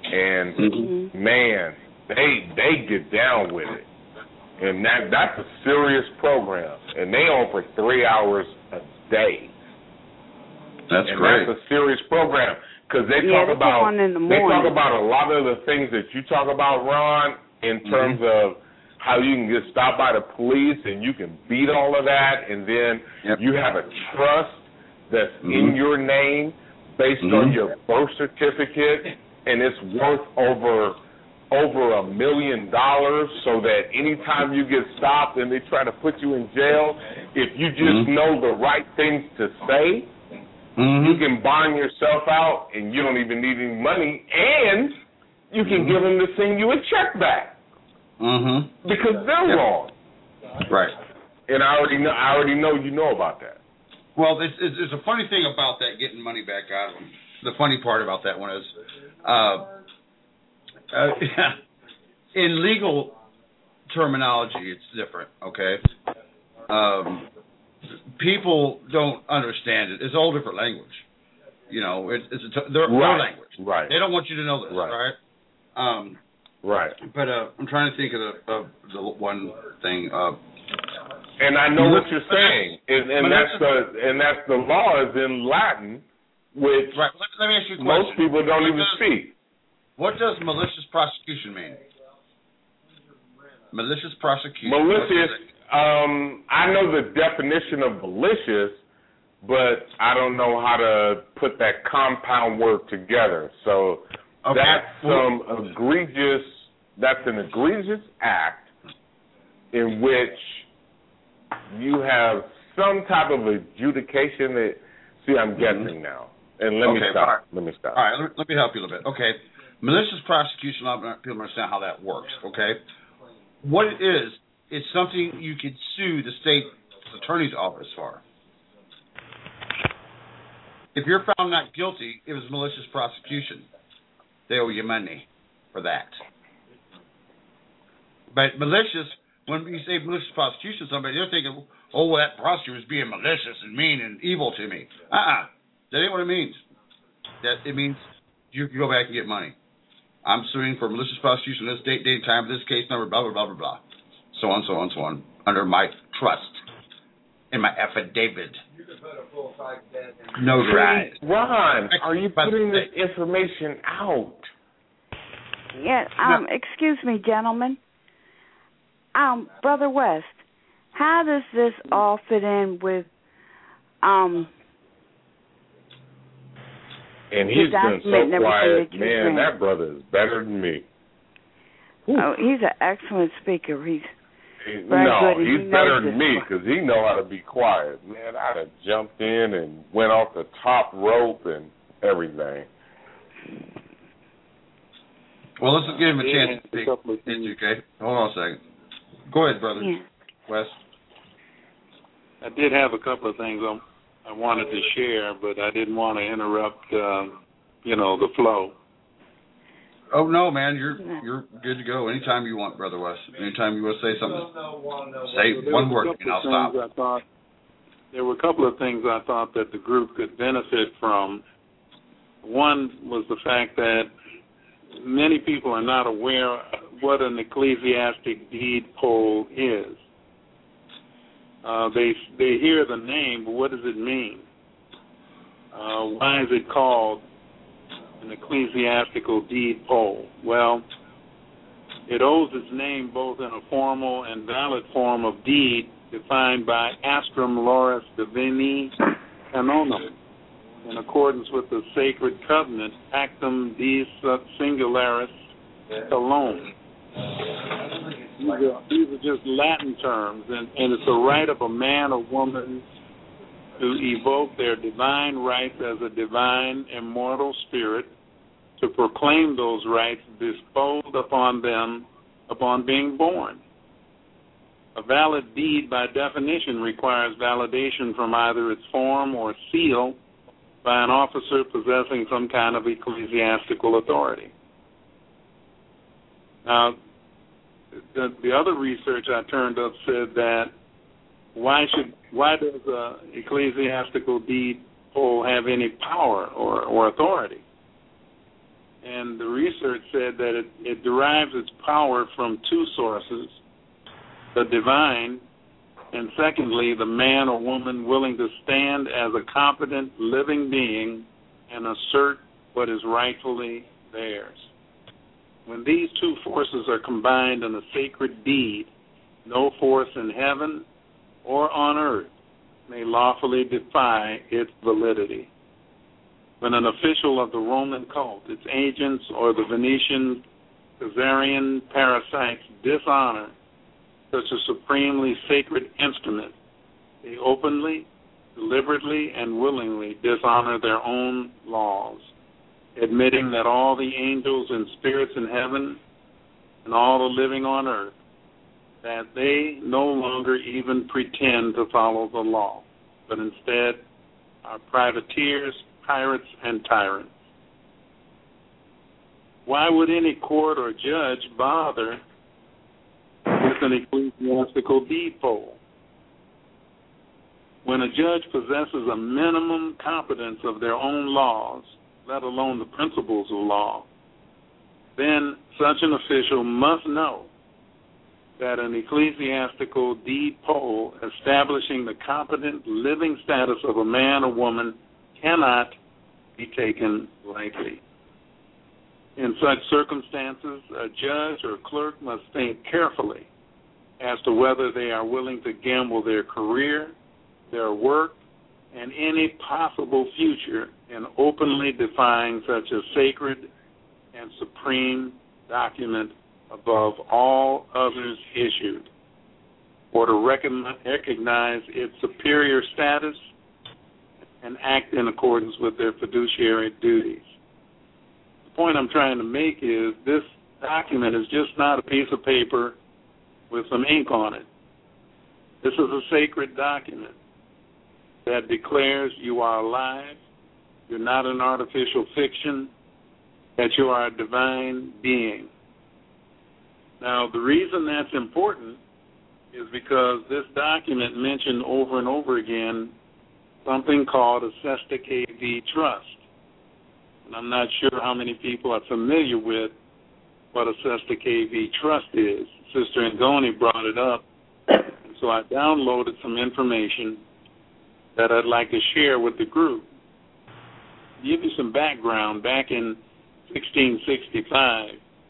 And man, they get down with it, and that's a serious program. And they on for 3 hours a day. That's great. That's a serious program because they talk about a lot of the things that you talk about, Ron, in terms of how you can get stopped by the police and you can beat all of that, and then you have a trust that's in your name based on your birth certificate, and it's worth over $1 million, so that anytime you get stopped and they try to put you in jail, if you just know the right things to say, you can bond yourself out, and you don't even need any money, and you can give them to send you a check back because they're wrong. Right. And I already know you know about that. Well, there's a funny thing about that, getting money back out of them. The funny part about that one is, in legal terminology, it's different. Okay. People don't understand it. It's a whole different language. It's their language. Right. They don't want you to know this, right? Right. But I'm trying to think of the one thing. And I know what you're saying, and that's the law is in Latin, which Let me ask you a question. Most people don't even speak. What does malicious prosecution mean? Malicious prosecution. Malicious. I know the definition of malicious, but I don't know how to put that compound word together. So that's an egregious act in which you have some type of adjudication that, I'm guessing now. And let me stop. All right, let me help you a little bit. Okay. Malicious prosecution, a lot of people understand how that works, okay? What it is, it's something you could sue the state attorney's office for. If you're found not guilty, it was malicious prosecution. They owe you money for that. But malicious, when you say malicious prosecution, somebody, they're thinking, that prosecutor is being malicious and mean and evil to me. That ain't what it means. It means you can go back and get money. I'm suing for malicious prosecution this date and time, this case number, blah, blah, blah, blah, blah. So on, so on, so on, under my trust, in my affidavit. Notarized. Ron, are you putting this information out? Yeah, excuse me, gentlemen. Brother West, how does this all fit in with, And he's been so quiet. Man, that brother is better than me. Oh, he's an excellent speaker. He's better than me because he know how to be quiet. Man, I'd have jumped in and went off the top rope and everything. Well, let's give him a chance to speak. Okay, hold on a second. Go ahead, brother. Yeah. Wes. I did have a couple of things. I wanted to share, but I didn't want to interrupt, the flow. Oh no, man, you're good to go anytime you want, Brother West. Anytime you want to say something, say one word and I'll stop. There were a couple of things I thought that the group could benefit from. One was the fact that many people are not aware what an ecclesiastic deed poll is. They hear the name, but what does it mean? Why is it called an ecclesiastical deed poll? Well, it owes its name both in a formal and valid form of deed defined by Astrum Loris Divini Canonum, in accordance with the sacred covenant, Actum Dies Singularis Calone. These are just Latin terms, and it's the right of a man or woman to evoke their divine rights as a divine, immortal spirit, to proclaim those rights bestowed upon them upon being born. A valid deed, by definition, requires validation from either its form or seal by an officer possessing some kind of ecclesiastical authority. Now, the other research I turned up said that why does an ecclesiastical deed poll have any power or authority? And the research said that it derives its power from two sources: the divine, and secondly, the man or woman willing to stand as a competent living being and assert what is rightfully theirs. When these two forces are combined in a sacred deed, no force in heaven or on earth may lawfully defy its validity. When an official of the Roman cult, its agents, or the Venetian Khazarian parasites dishonor such a supremely sacred instrument, they openly, deliberately, and willingly dishonor their own laws, admitting that all the angels and spirits in heaven and all the living on earth, that they no longer even pretend to follow the law, but instead are privateers, pirates, and tyrants. Why would any court or judge bother with an ecclesiastical deed poll? When a judge possesses a minimum competence of their own laws, let alone the principles of law, then such an official must know that an ecclesiastical deed poll establishing the competent living status of a man or woman cannot be taken lightly. In such circumstances, a judge or clerk must think carefully as to whether they are willing to gamble their career, their work, and any possible future in openly defying such a sacred and supreme document above all others issued, or to recognize its superior status and act in accordance with their fiduciary duties. The point I'm trying to make is this document is just not a piece of paper with some ink on it. This is a sacred document that declares you are alive, you're not an artificial fiction, that you are a divine being. Now, the reason that's important is because this document mentioned over and over again something called a Sesta KV Trust. And I'm not sure how many people are familiar with what a Sesta KV Trust is. Sister Ngoni brought it up, and so I downloaded some information that I'd like to share with the group. To give you some background, back in 1665,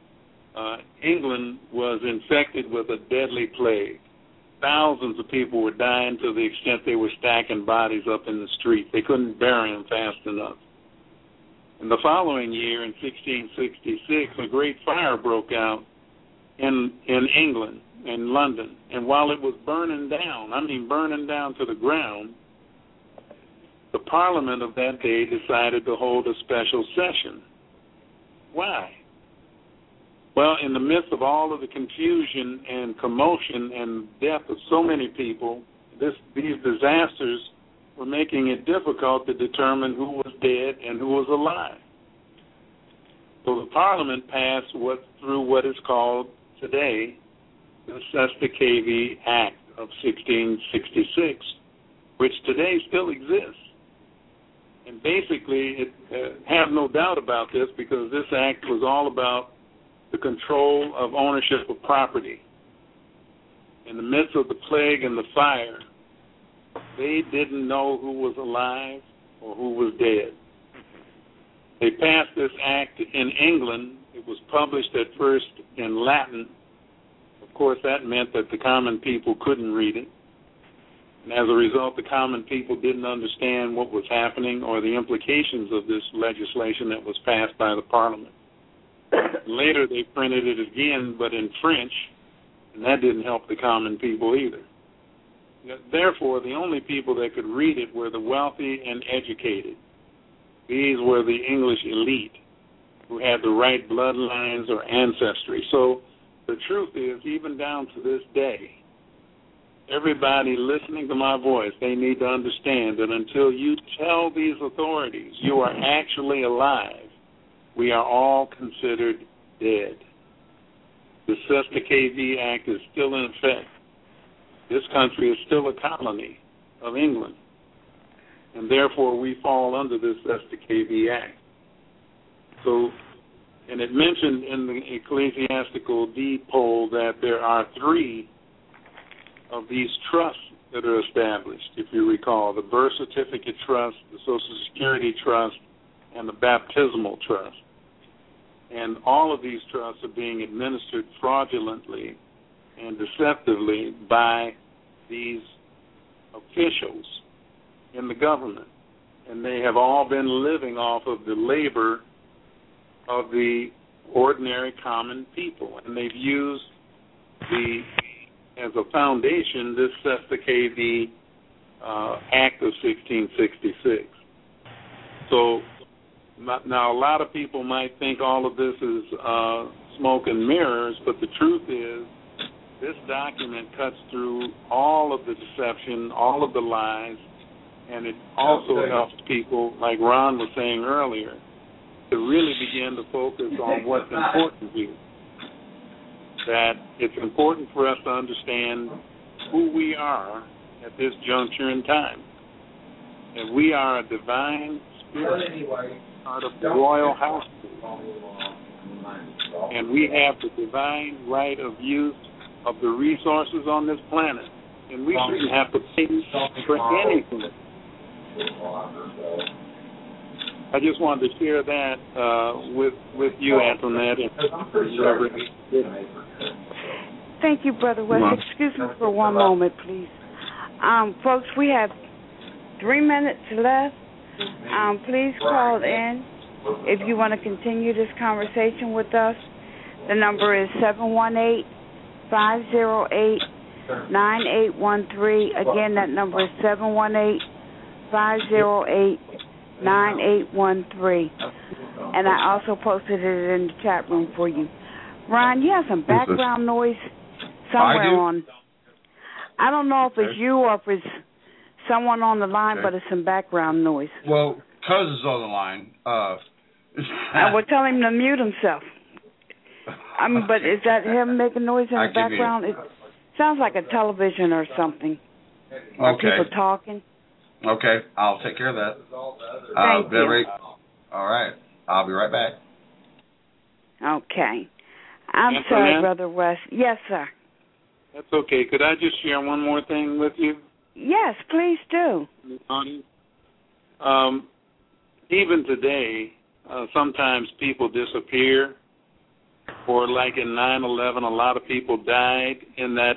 England was infected with a deadly plague. Thousands of people were dying to the extent they were stacking bodies up in the street. They couldn't bury them fast enough. In the following year, in 1666, a great fire broke out in England, in London. And while it was burning down to the ground, the Parliament of that day decided to hold a special session. Why? Well, in the midst of all of the confusion and commotion and death of so many people, these disasters were making it difficult to determine who was dead and who was alive. So the Parliament passed through what is called today the Cestui Que Vie Act of 1666, which today still exists. And basically, have no doubt about this, because this act was all about the control of ownership of property. In the midst of the plague and the fire, they didn't know who was alive or who was dead. They passed this act in England. It was published at first in Latin. Of course, that meant that the common people couldn't read it. And as a result, the common people didn't understand what was happening or the implications of this legislation that was passed by the Parliament. Later, they printed it again, but in French, and that didn't help the common people either. Therefore, the only people that could read it were the wealthy and educated. These were the English elite who had the right bloodlines or ancestry. So the truth is, even down to this day, everybody listening to my voice, they need to understand that until you tell these authorities you are actually alive, we are all considered dead. The Cestui Que Vie Act is still in effect. This country is still a colony of England, and therefore we fall under this Cestui Que Vie Act. So, and it mentioned in the ecclesiastical deed poll that there are 3 of these trusts that are established, if you recall: the Birth Certificate Trust, the Social Security Trust, and the Baptismal Trust. And all of these trusts are being administered fraudulently and deceptively by these officials in the government. And they have all been living off of the labor of the ordinary common people. And they've used as a foundation, this Cestui Que Vie Act of 1666. So now a lot of people might think all of this is smoke and mirrors, but the truth is this document cuts through all of the deception, all of the lies, and it also helps people, like Ron was saying earlier, to really begin to focus on what's important here. That it's important for us to understand who we are at this juncture in time. And we are a divine spirit, part of the royal household. And we have the divine right of use of the resources on this planet. And we shouldn't have to pay for anything. I just wanted to share that with you, Antoinette. Thank you, Brother West. Excuse me for one moment, please. Folks, we have 3 minutes left. Please call in if you want to continue this conversation with us. The number is 718-508-9813. Again, that number is 718-508-9813. And I also posted it in the chat room for you. Ron, you have some background noise somewhere on. I don't know if it's you or if it's someone on the line, but it's some background noise. Well, Cuz is on the line. And we'll tell him to mute himself. I mean, but is that him making noise in the background? It sounds like a television or something. Or people talking. Okay, I'll take care of that. Thank you. All right, I'll be right back. Okay. I'm sorry, Brother West. Yes, sir. That's okay. Could I just share one more thing with you? Yes, please do. Even today, sometimes people disappear, or like in 9/11, a lot of people died in that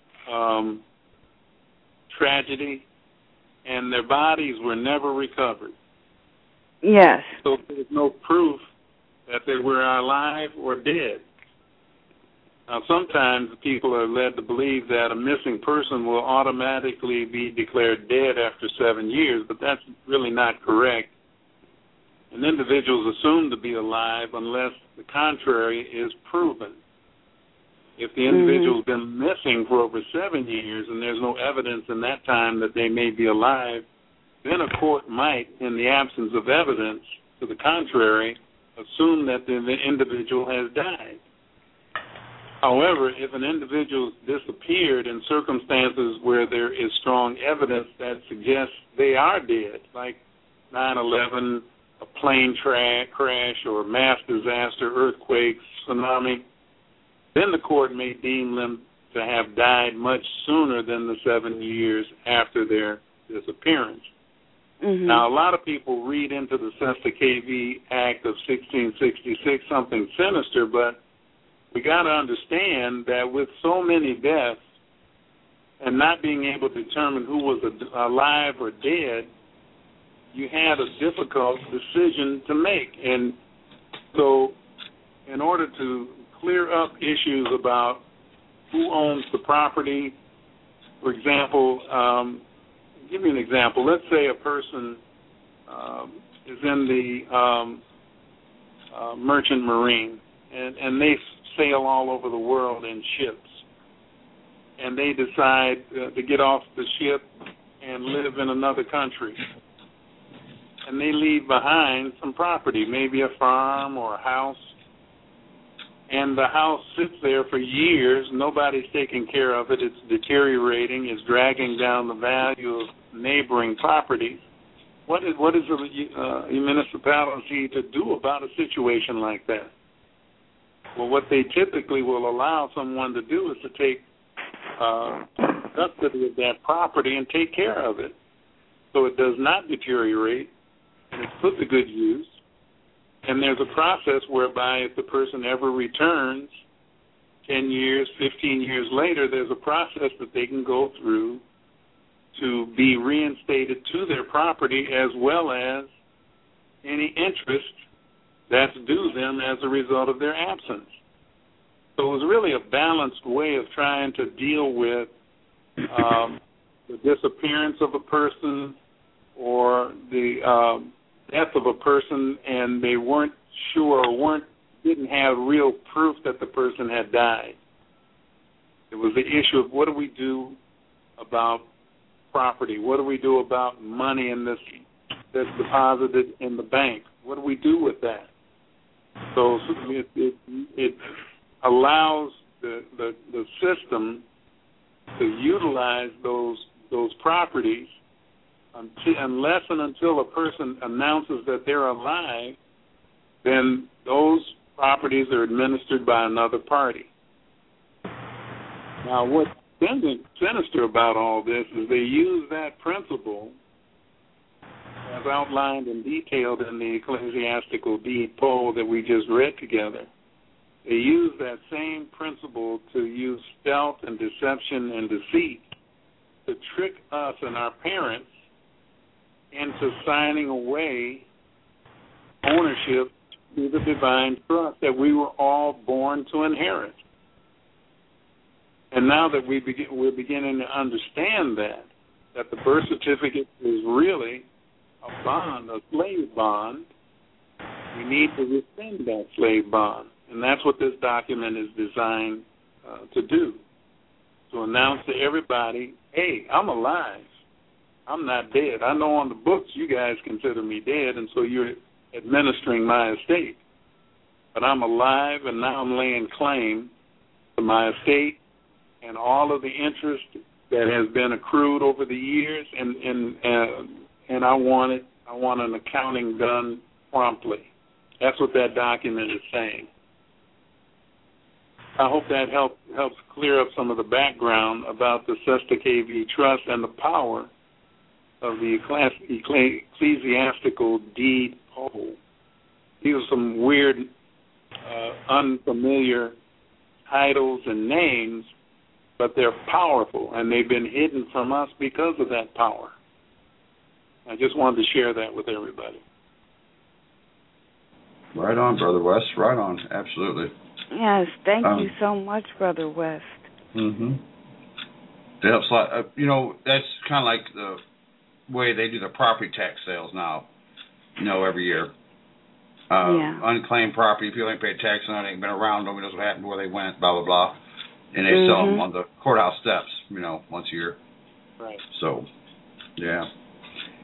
tragedy, and their bodies were never recovered. Yes. So there's no proof that they were alive or dead. Now, sometimes people are led to believe that a missing person will automatically be declared dead after 7 years, but that's really not correct. An individual is assumed to be alive unless the contrary is proven. If the individual's been missing for over 7 years and there's no evidence in that time that they may be alive, then a court might, in the absence of evidence to the contrary, assume that the individual has died. However, if an individual disappeared in circumstances where there is strong evidence that suggests they are dead, like 9/11, a plane crash, or mass disaster, earthquakes, tsunami, then the court may deem them to have died much sooner than the 7 years after their disappearance. Mm-hmm. Now, a lot of people read into the Sesta-KV Act of 1666 something sinister, but we got to understand that with so many deaths and not being able to determine who was alive or dead, you had a difficult decision to make. And so in order to clear up issues about who owns the property, for example, give me an example. Let's say a person is in the merchant marine, and they sail all over the world in ships, and they decide to get off the ship and live in another country. And they leave behind some property, maybe a farm or a house, and the house sits there for years. Nobody's taking care of it. It's deteriorating. It's dragging down the value of neighboring properties. What is a municipality to do about a situation like that? Well, what they typically will allow someone to do is to take custody of that property and take care of it so it does not deteriorate and it's put to good use. And there's a process whereby if the person ever returns 10 years, 15 years later, there's a process that they can go through to be reinstated to their property as well as any interest that's due them as a result of their absence. So it was really a balanced way of trying to deal with the disappearance of a person or the death of a person, and they weren't sure or didn't have real proof that the person had died. It was the issue of what do we do about property? What do we do about money that's deposited in the bank? What do we do with that? So it allows the system to utilize those properties unless and until a person announces that they're alive, then those properties are administered by another party. Now, what's sinister about all this is they use that principle as outlined and detailed in the ecclesiastical deed poll that we just read together. They use that same principle to use stealth and deception and deceit to trick us and our parents into signing away ownership to the divine trust that we were all born to inherit. And now that we're beginning to understand that the birth certificate is really a bond, a slave bond, we need to rescind that slave bond. And that's what this document is designed to do, to announce to everybody, hey, I'm alive. I'm not dead. I know on the books you guys consider me dead, and so you're administering my estate. But I'm alive, and now I'm laying claim to my estate and all of the interest that has been accrued over the years, and I want an accounting done promptly. That's what that document is saying. I hope that helps clear up some of the background about the Sesta-KV Trust and the power of the ecclesiastical deed poll. These are some weird, unfamiliar titles and names, but they're powerful, and they've been hidden from us because of that power. I just wanted to share that with everybody. Right on, Brother West. Right on. Absolutely. Yes, thank you so much, Brother West. Mm-hmm. That helps a lot. That's kind of like the way they do the property tax sales now, every year. Unclaimed property, people ain't paid tax on it, ain't been around, nobody knows what happened, where they went, blah, blah, blah. And they sell them on the courthouse steps, once a year. Right. So, yeah.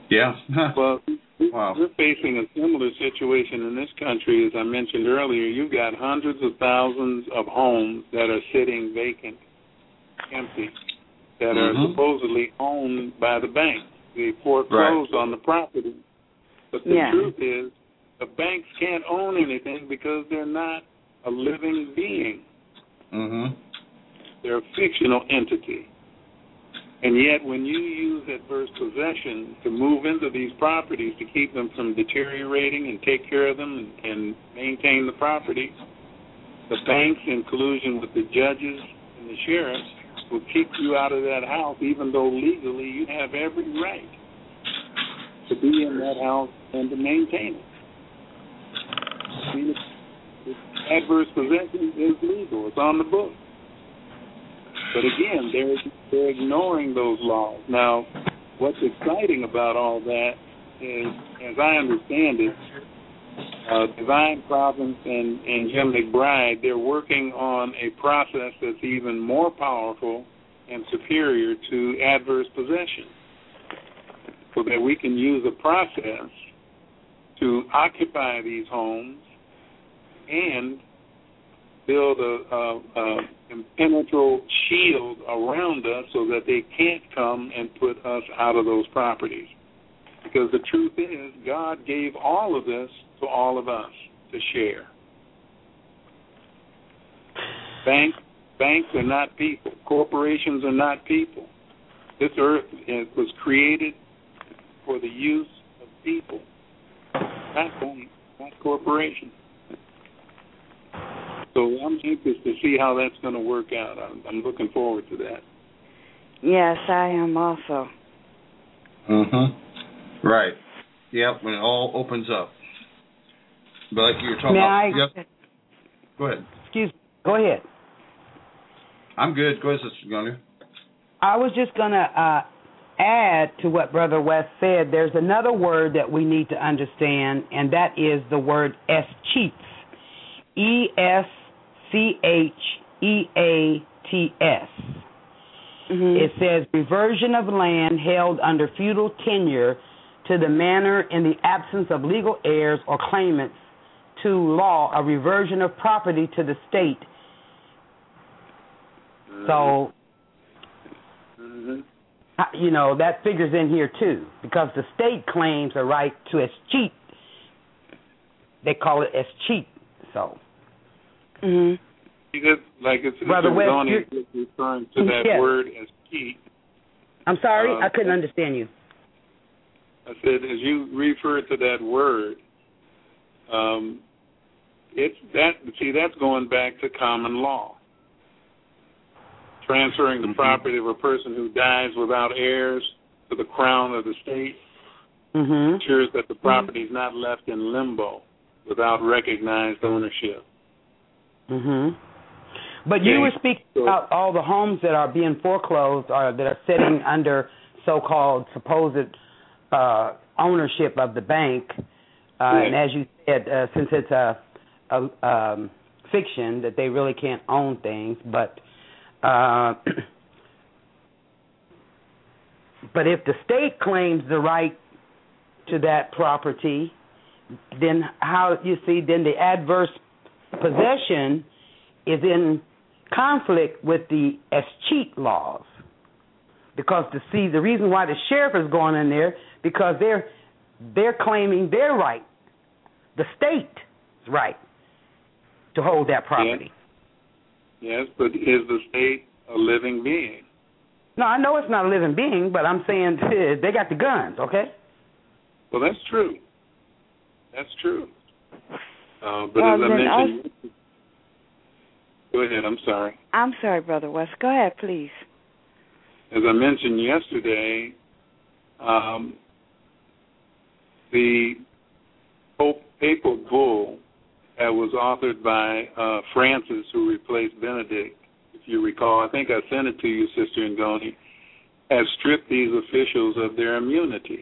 Yeah. Well, wow. we're facing a similar situation in this country. As I mentioned earlier, you've got hundreds of thousands of homes that are sitting vacant, empty, that are supposedly owned by the bank. They foreclosed on the property. But the truth is, the banks can't own anything because they're not a living being. They're a fictional entity. And yet when you use adverse possession to move into these properties to keep them from deteriorating and take care of them and maintain the property, the banks, in collusion with the judges and the sheriffs, will keep you out of that house even though legally you have every right to be in that house and to maintain it. I mean, adverse possession is legal. It's on the book. But again, they're ignoring those laws. Now, what's exciting about all that is, as I understand it, Divine Providence and Jim McBride, they're working on a process that's even more powerful and superior to adverse possession, so that we can use a process to occupy these homes and build a impenetrable shield around us so that they can't come and put us out of those properties. Because the truth is, God gave all of this to all of us to share. Banks are not people. Corporations are not people. This earth was created for the use of people, not banks, not corporations. So I'm anxious to see how that's going to work out. I'm looking forward to that. Yes, I am also. Right. Yep, when it all opens up. But like you were talking about... Yep. Go ahead. Excuse me. Go ahead. I'm good. Go ahead, Sister Gunner. I was just going to add to what Brother West said. There's another word that we need to understand, and that is the word escheats. ESCHEATS. It says reversion of land held under feudal tenure to the manor in the absence of legal heirs or claimants to law, a reversion of property to the state. So, you know, that figures in here too, because the state claims a right to escheat. They call it escheat. So. Like it's Brother West, referring to that word escheat. I'm sorry, I couldn't understand you. I said, as you refer to that word, that's going back to common law. Transferring the property of a person who dies without heirs to the crown of the state ensures that the property is not left in limbo without recognized ownership. But you were speaking about all the homes that are being foreclosed or that are sitting under so-called supposed ownership of the bank. And as you said, since it's a fiction, that they really can't own things. But if the state claims the right to that property, then then the adverse possession is in conflict with the escheat laws, because the reason why the sheriff is going in there, because they're claiming their right, the state's right, to hold that property. Yes, but is the state a living being? No, I know it's not a living being, but I'm saying they got the guns, okay? Well, that's true. That's true. But as I mentioned... Go ahead, I'm sorry. I'm sorry, Brother West. Go ahead, please. As I mentioned yesterday, the papal bull that was authored by Francis, who replaced Benedict, if you recall, I think I sent it to you, Sister Ngoni, has stripped these officials of their immunity.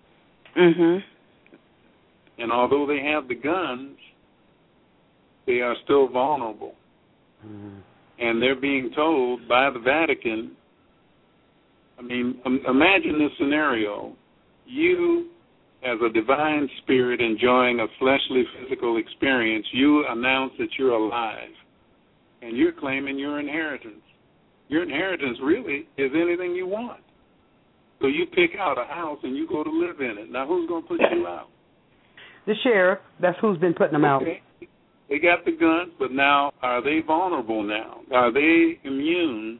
And although they have the guns, they are still vulnerable. And they're being told by the Vatican, I mean, imagine this scenario. you, as a divine spirit enjoying a fleshly physical experience, you announce that you're alive, and you're claiming your inheritance. Your inheritance really is anything you want. So you pick out a house and you go to live in it. Now, who's going to put you out? The sheriff. That's who's been putting them out. They got the guns, but now are they vulnerable now? Are they immune?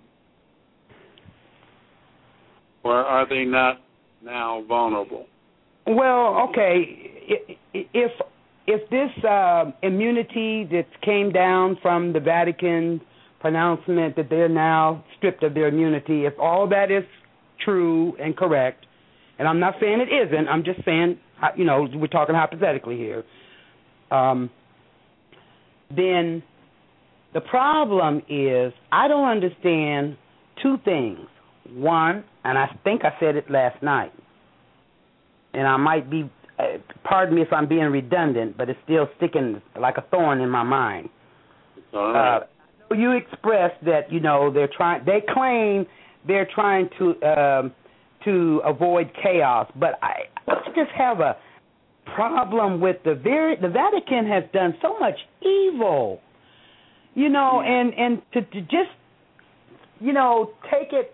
Or are they not now vulnerable? Well, okay. If this immunity that came down from the Vatican pronouncement that they're now stripped of their immunity, if all that is true and correct, and I'm not saying it isn't, I'm just saying, we're talking hypothetically here, then the problem is I don't understand two things. One, and I think I said it last night, and I might be, pardon me if I'm being redundant, but it's still sticking like a thorn in my mind. All right. You expressed that, they claim they're trying to avoid chaos, but I just have a problem with the Vatican has done so much evil, and to just, take it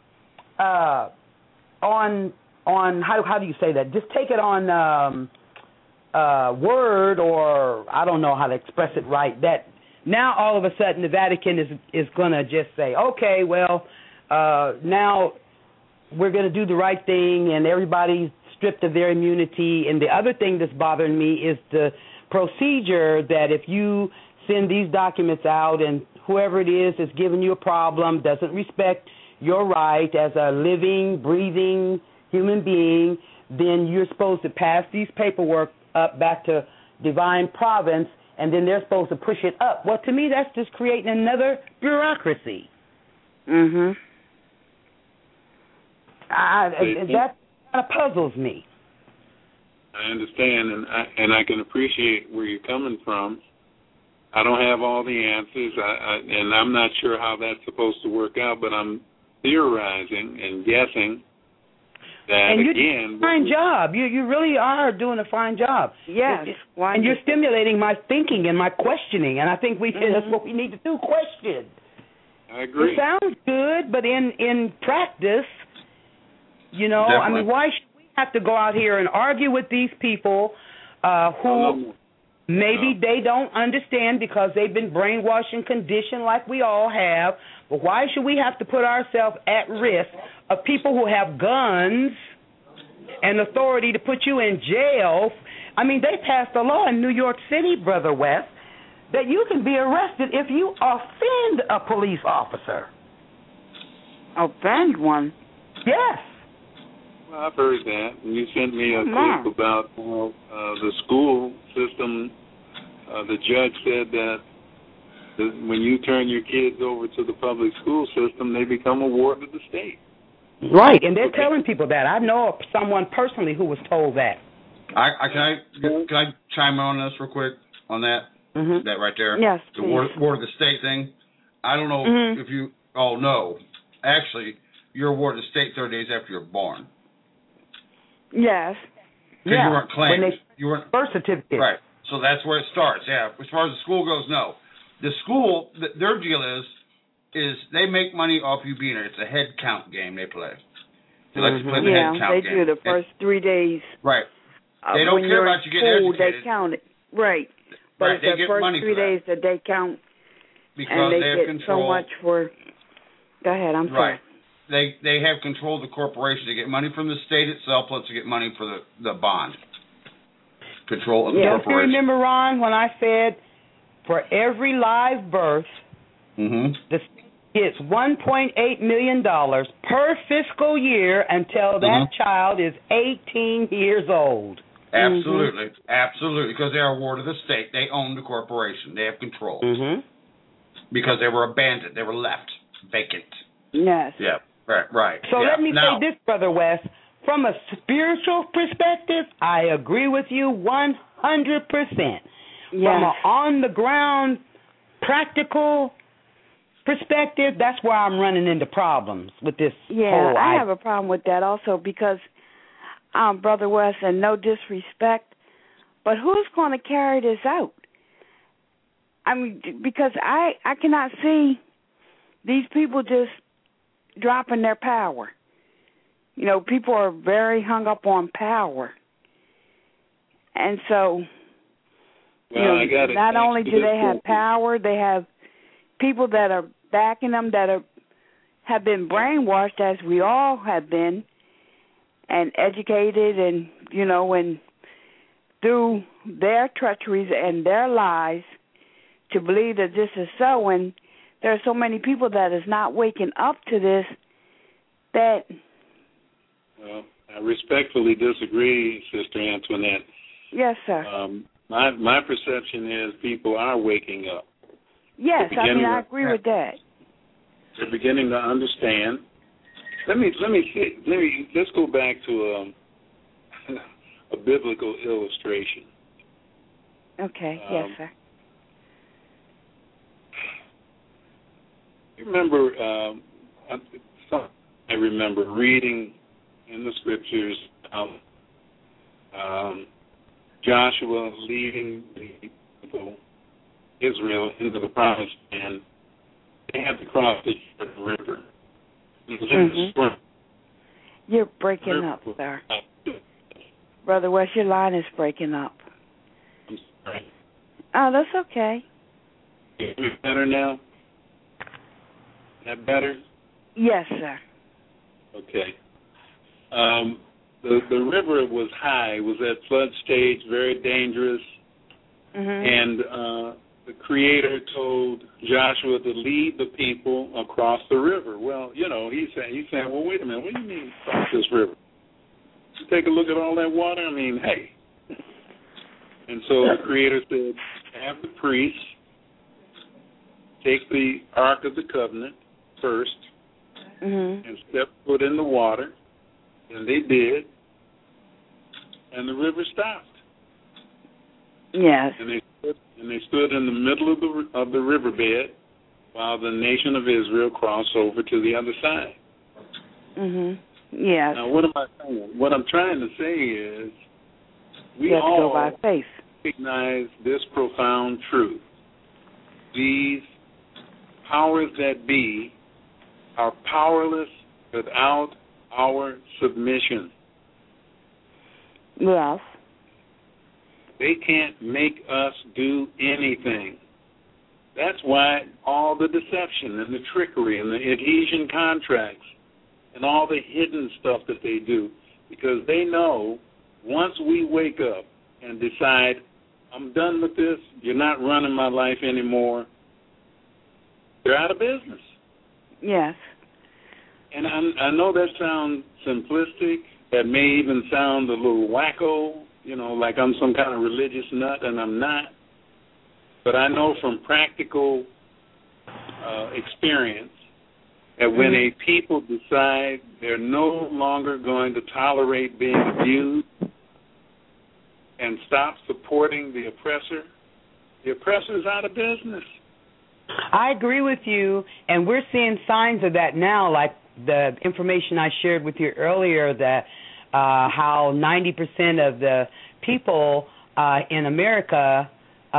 on how do you say that? Just take it on word, or I don't know how to express it right. That now all of a sudden the Vatican is going to just say, okay, well, now we're going to do the right thing, and everybody's stripped of their immunity. And the other thing that's bothering me is the procedure that if you send these documents out and whoever it is giving you a problem doesn't respect your right as a living, breathing human being, then you're supposed to pass these paperwork up back to Divine Province, and then they're supposed to push it up. Well, to me, that's just creating another bureaucracy. Mhm. That kind of puzzles me. I understand, and I can appreciate where you're coming from. I don't have all the answers, and I'm not sure how that's supposed to work out, but I'm theorizing and guessing that, and again... And you do a fine job. You really are doing a fine job. Yes. And you're stimulating my thinking and my questioning, and I think that's what we need to do, question. I agree. It sounds good, but in practice, Definitely. I mean, why should we have to go out here and argue with these people who maybe they don't understand because they've been brainwashed and conditioned like we all have, but why should we have to put ourselves at risk of people who have guns and authority to put you in jail? I mean, they passed a law in New York City, Brother West, that you can be arrested if you offend a police officer. Offend one? Yes. Well, I've heard that. And you sent me a clip about the school system. The judge said that when you turn your kids over to the public school system, they become a ward of the state. Right, and they're telling people that. I know of someone personally who was told that. Can I chime in on this real quick on that? Mm-hmm. That right there? Yes, the please. ward of the state thing. I don't know if you all know. Actually, you're a ward of the state 30 days after you're born. Yes. Because you weren't claimed. You weren't birth certificate. Right. So that's where it starts. Yeah. As far as the school goes, no. The school, their deal is they make money off you being there. It's a head count game they play. They like to play the head count game. Yeah, they do the first 3 days. Right. They don't care about you getting educated. They count it. Right. But right. it's They the get first money 3 days that they count. Because and they have get control. so much for... Go ahead, I'm sorry. Right. They have control of the corporation. They get money from the state itself, plus they get money for the bond. Control of the Don't corporation. you remember, Ron, when I said for every live birth, the state gets $1.8 million per fiscal year until that child is 18 years old. Absolutely. Absolutely. Because they are a ward of the state. They own the corporation. They have control. Because they were abandoned. They were left vacant. Yes. Yeah. Right. So let me say this, Brother West. From a spiritual perspective, I agree with you 100%. From an on-the-ground, practical perspective, that's where I'm running into problems with this whole I have a problem with that also because Brother West, and no disrespect, but who's going to carry this out? I mean, because I cannot see these people just dropping their power. You know, people are very hung up on power. And so, not only do they have power, they have people that are backing them that have been brainwashed, as we all have been, and educated, and, and through their treacheries and their lies to believe that this is so. And there are so many people that is not waking up to this that... Well, I respectfully disagree, Sister Antoinette. Yes, sir. My perception is people are waking up. Yes, I agree with that. They're beginning to understand. Let's go back to a biblical illustration. Okay. Yes, sir. You remember? I remember reading in the scriptures Joshua leading the people, Israel, into the promised land. They had to cross the Jordan River. You're breaking up, sir. Brother West, your line is breaking up. I'm sorry. Oh, that's okay. Is it better now? Is that better? Yes, sir. Okay. The river was high. It was at flood stage, very dangerous. And the Creator told Joshua to lead the people across the river. Well, he's saying, well, wait a minute. What do you mean cross this river? Take a look at all that water. I mean, hey. And so the Creator said, have the priests take the Ark of the Covenant first and step foot in the water. And they did. And the river stopped. Yes. And they stood in the middle of the riverbed while the nation of Israel crossed over to the other side. Yes. Now, what am I saying? What I'm trying to say is we all go by faith. Recognize this profound truth. These powers that be are powerless without our submission. Yes. They can't make us do anything. That's why all the deception and the trickery and the adhesion contracts and all the hidden stuff that they do, because they know once we wake up and decide, I'm done with this, you're not running my life anymore, they're out of business. Yes. And I know that sounds simplistic. That may even sound a little wacko, like I'm some kind of religious nut, and I'm not. But I know from practical experience that when a people decide they're no longer going to tolerate being abused and stop supporting the oppressor's out of business. I agree with you, and we're seeing signs of that now, like the information I shared with you earlier, that how 90% of the people in America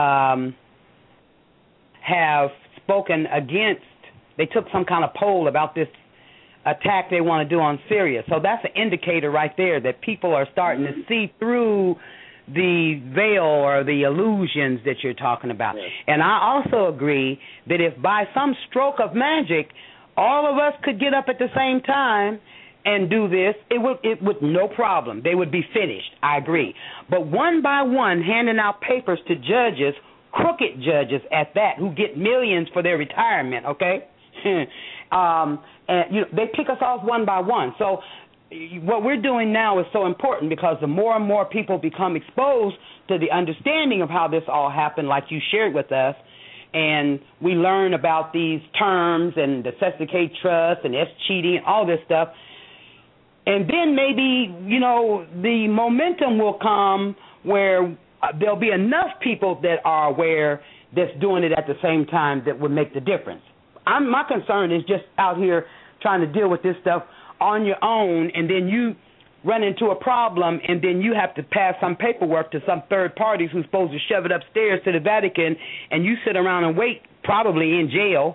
have spoken against, they took some kind of poll about this attack they want to do on Syria. So that's an indicator right there that people are starting to see through the veil or the illusions that you're talking about. Yes. And I also agree that if by some stroke of magic all of us could get up at the same time and do this, it would no problem. They would be finished. I agree. But one by one, handing out papers to judges, crooked judges at that, who get millions for their retirement, okay? And they pick us off one by one. So what we're doing now is so important, because the more and more people become exposed to the understanding of how this all happened, like you shared with us, and we learn about these terms and the Sesame Trust and cheating and all this stuff, and then maybe, the momentum will come where there'll be enough people that are aware that's doing it at the same time that would make the difference. My concern is just out here trying to deal with this stuff on your own, and then you run into a problem, and then you have to pass some paperwork to some third parties who's supposed to shove it upstairs to the Vatican, and you sit around and wait, probably in jail.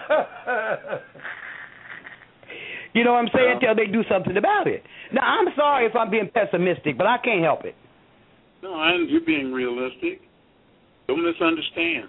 You know what I'm saying? Till they do something about it. Now, I'm sorry if I'm being pessimistic, but I can't help it. No, you're being realistic. Don't misunderstand.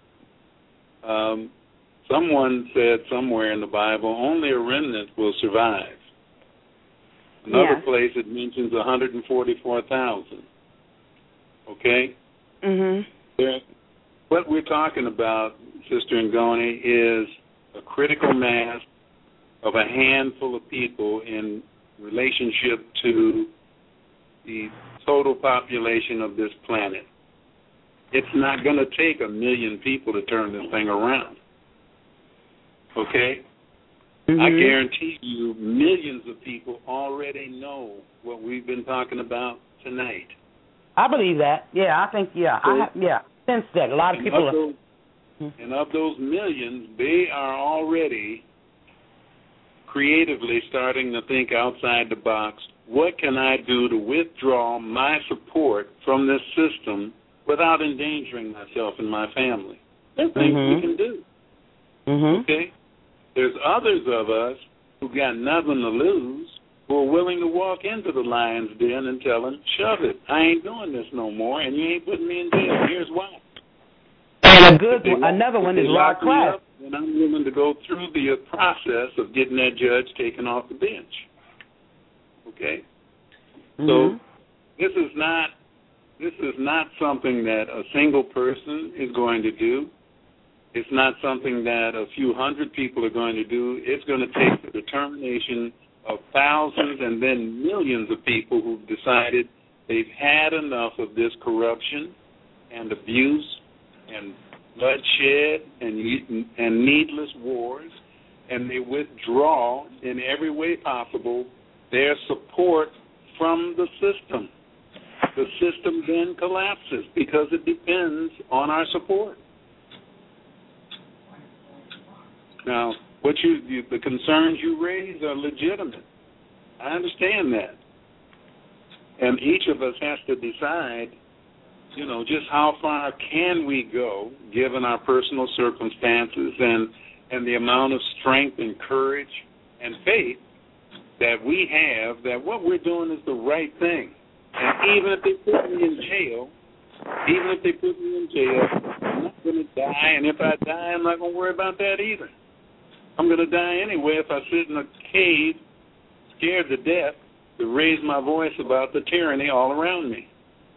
Someone said somewhere in the Bible, only a remnant will survive. Another place it mentions 144,000. Okay? Mhm. What we're talking about, Sister Ngoni, is a critical mass of a handful of people in relationship to the total population of this planet. It's not going to take 1 million people to turn this thing around. Okay? I guarantee you millions of people already know what we've been talking about tonight. I believe that. Yeah, I think, since that. A lot of people and of those millions, they are already creatively starting to think outside the box. What can I do to withdraw my support from this system without endangering myself and my family? There are things we can do. Okay? There's others of us who got nothing to lose who are willing to walk into the lion's den and tell them, shove it, I ain't doing this no more, and you ain't putting me in jail. Here's why. And another one is Lord Class. And I'm willing to go through the process of getting that judge taken off the bench. Okay? So this is not something that a single person is going to do. It's not something that a few hundred people are going to do. It's going to take the determination of thousands and then millions of people who've decided they've had enough of this corruption and abuse and bloodshed and needless wars, and they withdraw in every way possible their support from the system. The system then collapses because it depends on our support. Now, the concerns you raise are legitimate. I understand that. And each of us has to decide, just how far can we go given our personal circumstances and the amount of strength and courage and faith that we have that what we're doing is the right thing. And even if they put me in jail, I'm not going to die. And if I die, I'm not going to worry about that either. I'm going to die anyway if I sit in a cave, scared to death, to raise my voice about the tyranny all around me.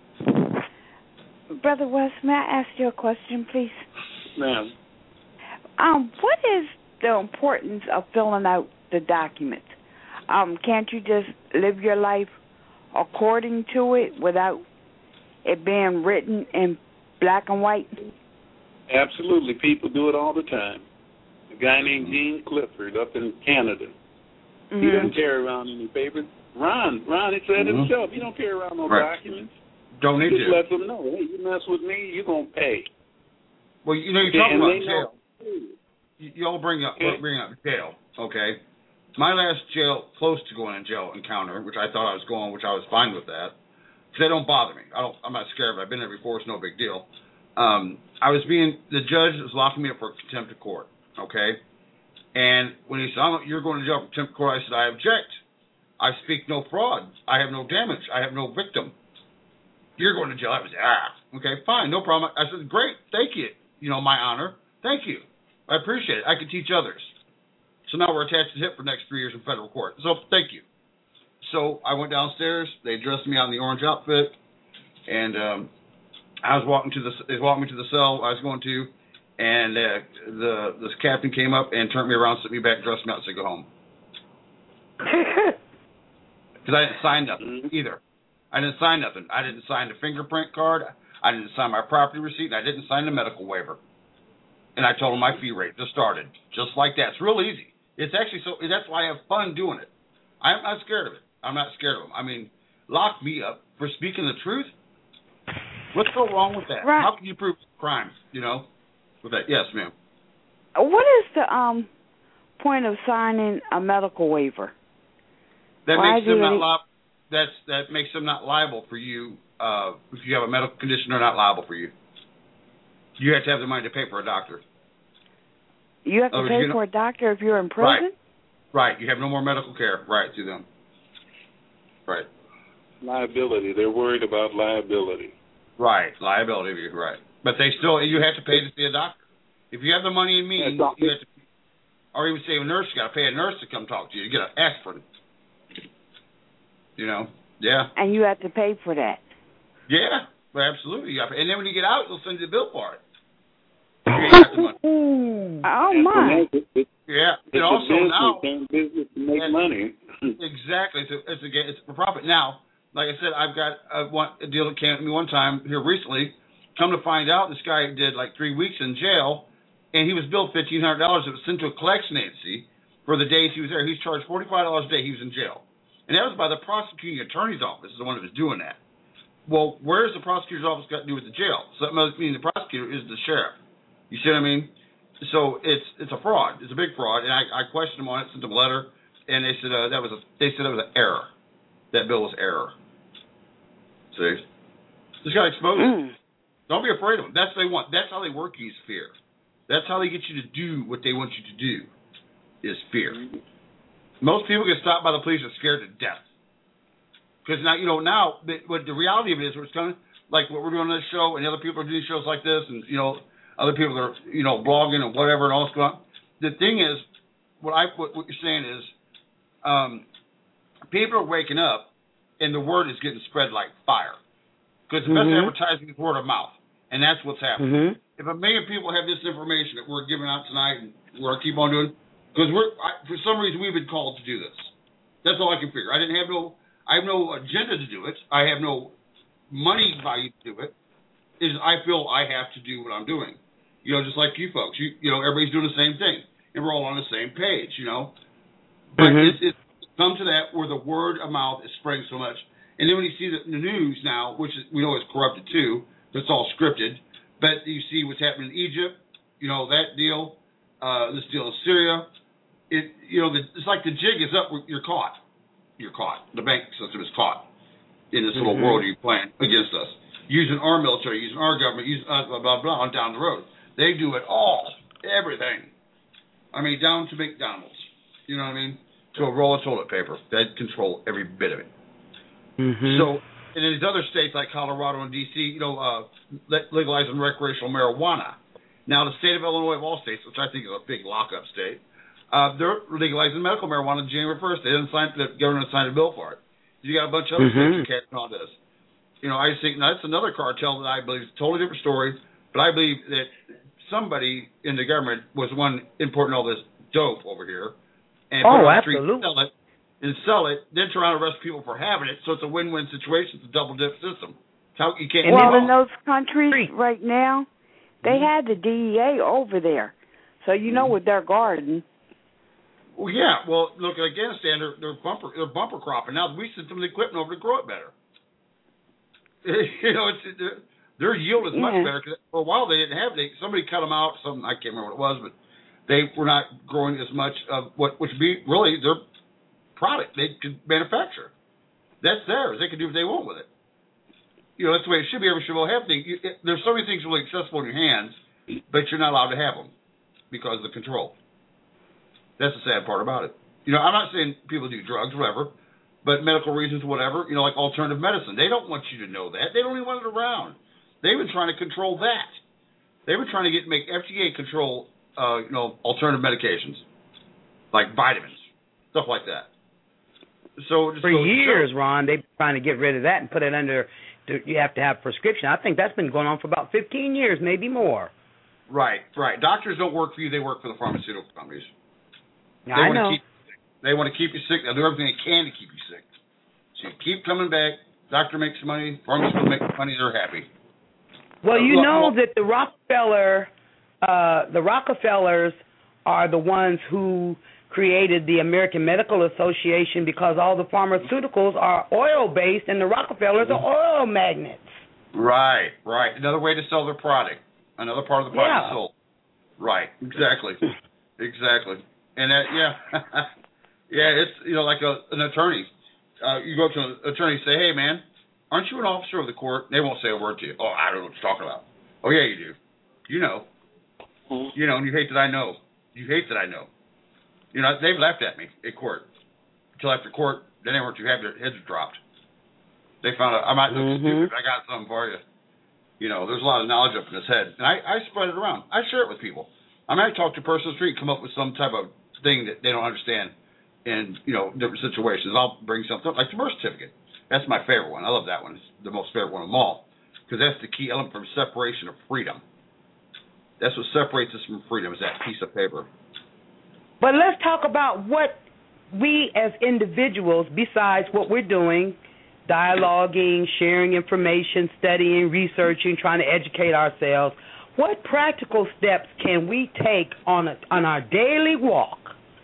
Brother West, may I ask you a question, please? Ma'am. What is the importance of filling out the documents? Can't you just live your life according to it without it being written in black and white? Absolutely. People do it all the time. A guy named Gene Clifford up in Canada. He doesn't carry around any papers. Ron, he said himself, he don't carry around no documents. Don't need to. Just let them know, hey, you mess with me, you're going to pay. Well, you're talking about jail. You all bring up jail, okay? My last close to going in jail encounter, which I thought I was going, which I was fine with that, because they don't bother me. I'm not scared of it. I've been there before. It's no big deal. The judge was locking me up for contempt of court, okay? And when he said, you're going to jail for contempt of court, I said, I object. I speak no fraud. I have no damage. I have no victim. You're going to jail. I was, okay, fine, no problem. I said, great, thank you. My honor. Thank you. I appreciate it. I can teach others. So now we're attached to the hip for the next 3 years in federal court. So thank you. So I went downstairs. They dressed me out in the orange outfit, and they walked me to the cell I was going to, and this captain came up and turned me around, set me back, dressed me out, and said, go home. Because I didn't sign nothing either. I didn't sign nothing. I didn't sign the fingerprint card. I didn't sign my property receipt. And I didn't sign the medical waiver. And I told them my fee rate just started. Just like that. It's real easy. It's actually that's why I have fun doing it. I'm not scared of it. I'm not scared of them. I mean, lock me up for speaking the truth? What's so wrong with that? Right. How can you prove crimes, with that? Yes, ma'am. What is the point of signing a medical waiver? That makes them not liable. that makes them not liable for you. If you have a medical condition, they're not liable for you. You have to have the money to pay for a doctor. You have to pay for a doctor if you're in prison? Right. You have no more medical care. Right, through them. Right. Liability. They're worried about liability. Right. Liability, right. But you have to pay to see a doctor. If you have the money and means, you have to, or even say a nurse, you got to pay a nurse to come talk to you. You got to ask for it. Yeah. And you have to pay for that. Yeah, absolutely. And then when you get out, they'll send you the bill for it. You got the money. Oh my! Yeah. And also now, business to make money. Exactly. It's a profit. Now, like I said, I've got a deal that came to me one time here recently. Come to find out, this guy did like 3 weeks in jail, and he was billed $1,500. It was sent to a collection agency for the days he was there. He was charged $45 a day. He was in jail, and that was by the prosecuting attorney's office. Is the one that was doing that. Well, where's the prosecutor's office got to do with the jail? So that must mean the prosecutor is the sheriff. You see what I mean? So it's a fraud. It's a big fraud, and I questioned them on it, sent them a letter, and they said that was an error. That bill was error. See, just got to expose it. Don't be afraid of them. That's what they want. That's how they work. Use fear. That's how they get you to do what they want you to do. Is fear. Most people get stopped by the police are scared to death. Because now what the reality of it is, what's coming, like what we're doing on this show, and other people are doing shows like this, and other people are blogging and whatever and all this going on. The thing is, what you're saying is, people are waking up, and the word is getting spread like fire. Because the best advertising is word of mouth, and that's what's happening. If 1 million people have this information that we're giving out tonight, and we're gonna keep on doing, because for some reason we've been called to do this. That's all I can figure. I have no agenda to do it. I have no money value to do it. I feel I have to do what I'm doing. Just like you folks. Everybody's doing the same thing, and we're all on the same page. But it's come to that where the word of mouth is spreading so much. And then when you see the news now, which we know is corrupted too, that's all scripted. But you see what's happening in Egypt. That deal. This deal in Syria. It's like the jig is up. You're caught. You're caught. The bank system is caught in this little world you're playing against us. Using our military, using our government, using us, blah, blah, blah, on down the road. They do it all. Everything. I mean, down to McDonald's. You know what I mean? To a roll of toilet paper. They control every bit of it. So, in these other states like Colorado and D.C., legalizing recreational marijuana. Now, the state of Illinois, of all states, which I think is a big lockup state, they're legalizing medical marijuana on January 1st. The government signed a bill for it. You got a bunch of other states catching on this. I just think that's another cartel that I believe is a totally different story. But I believe that somebody in the government was the one importing all this dope over here and put it on the street and sell it, then turn around and arrest people for having it. So it's a win-win situation. It's a double-dip system. You can't. Well, in those countries right now, they had the DEA over there, so with their garden. Well, yeah. Well, look at Afghanistan. They're bumper cropping now. We sent them the equipment over to grow it better. Their yield is much better. Cause for a while they didn't have it. Somebody cut them out. Something I can't remember what it was, but they were not growing as much of which would be really their product they could manufacture. That's theirs. They can do what they want with it. That's the way it should be. Every should have thing. There's so many things really accessible in your hands, but you're not allowed to have them because of the control. That's the sad part about it. I'm not saying people do drugs, whatever, but medical reasons, whatever. Like alternative medicine. They don't want you to know that. They don't even want it around. They've been trying to control that. They've been trying to make FDA control, alternative medications like vitamins, stuff like that. So for years, Ron, they've been trying to get rid of that and put it under. You have to have prescription. I think that's been going on for about 15 years, maybe more. Right. Doctors don't work for you; they work for the pharmaceutical companies. I know. They want to keep you sick. They'll do everything they can to keep you sick. So you keep coming back. Doctor makes money. Pharmaceutical makes money. They're happy. Well, that the Rockefellers are the ones who created the American Medical Association because all the pharmaceuticals are oil-based and the Rockefellers are oil magnates. Right. Another way to sell their product. Another part of the product is sold. Right, exactly. And that, it's, like an attorney. you go up to an attorney and say, hey, man, aren't you an officer of the court? They won't say a word to you. Oh, I don't know what you're talking about. Oh, yeah, you do. You know. You know, and you hate that I know. You hate that I know. You know, they've laughed at me at court. Until after court, then they weren't too happy. Their heads dropped. They found out I might look stupid. I got something for you. You know, there's a lot of knowledge up in his head. And I spread it around. I share it with people. I might talk to a person on the street and come up with some type of thing that they don't understand in, you know, different situations. I'll bring something up, like the birth certificate. That's my favorite one. I love that one. It's the most favorite one of them all. Because that's the key element from separation of freedom. That's what separates us from freedom, is that piece of paper. But let's talk about what we as individuals, besides what we're doing, dialoguing, sharing information, studying, researching, trying to educate ourselves, what practical steps can we take on our daily walk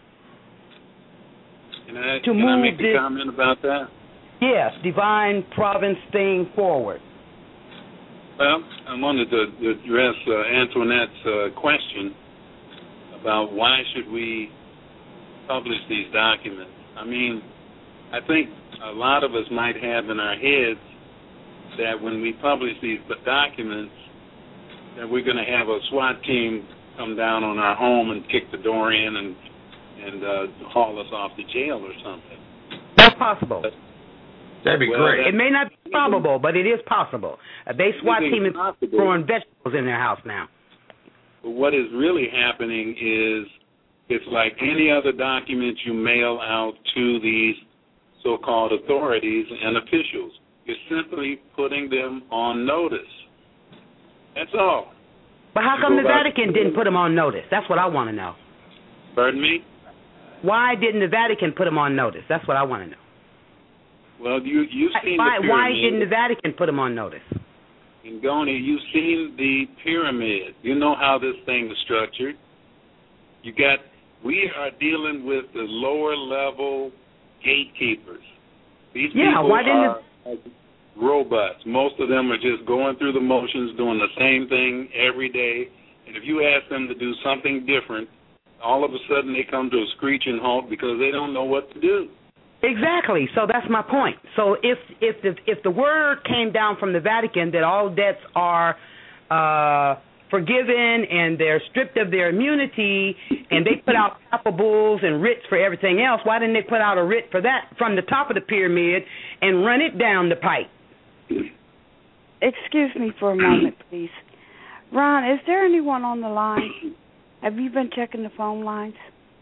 Can I make a comment about that? Yes, divine providence thing forward. Well, I wanted to address Antoinette's question about why should we publish these documents. I mean, I think a lot of us might have in our heads that when we publish these documents, that we're going to have a SWAT team come down on our home and kick the door in and haul us off to jail or something. That's possible. That'd be great. It may not be probable, but it is possible. A SWAT team is growing vegetables in their house now. But what is really happening is it's like any other document you mail out to these so-called authorities and officials. You're simply putting them on notice. That's all. But how come the Vatican didn't put them on notice? That's what I want to know. Pardon me? Why didn't the Vatican put them on notice? That's what I want to know. Well, you've seen the pyramid. Why didn't the Vatican put them on notice? Ngoni, you've seen the pyramid. You know how this thing is structured. We are dealing with the lower level gatekeepers. These people are robots. Most of them are just going through the motions, doing the same thing every day. And if you ask them to do something different, all of a sudden they come to a screeching halt because they don't know what to do. Exactly. So that's my point. So if the word came down from the Vatican that all debts are forgiven and they're stripped of their immunity, and they put out papal bulls and writs for everything else, why didn't they put out a writ for that from the top of the pyramid and run it down the pipe? Excuse me for a moment, please. Ron, is there anyone on the line? Have you been checking the phone lines?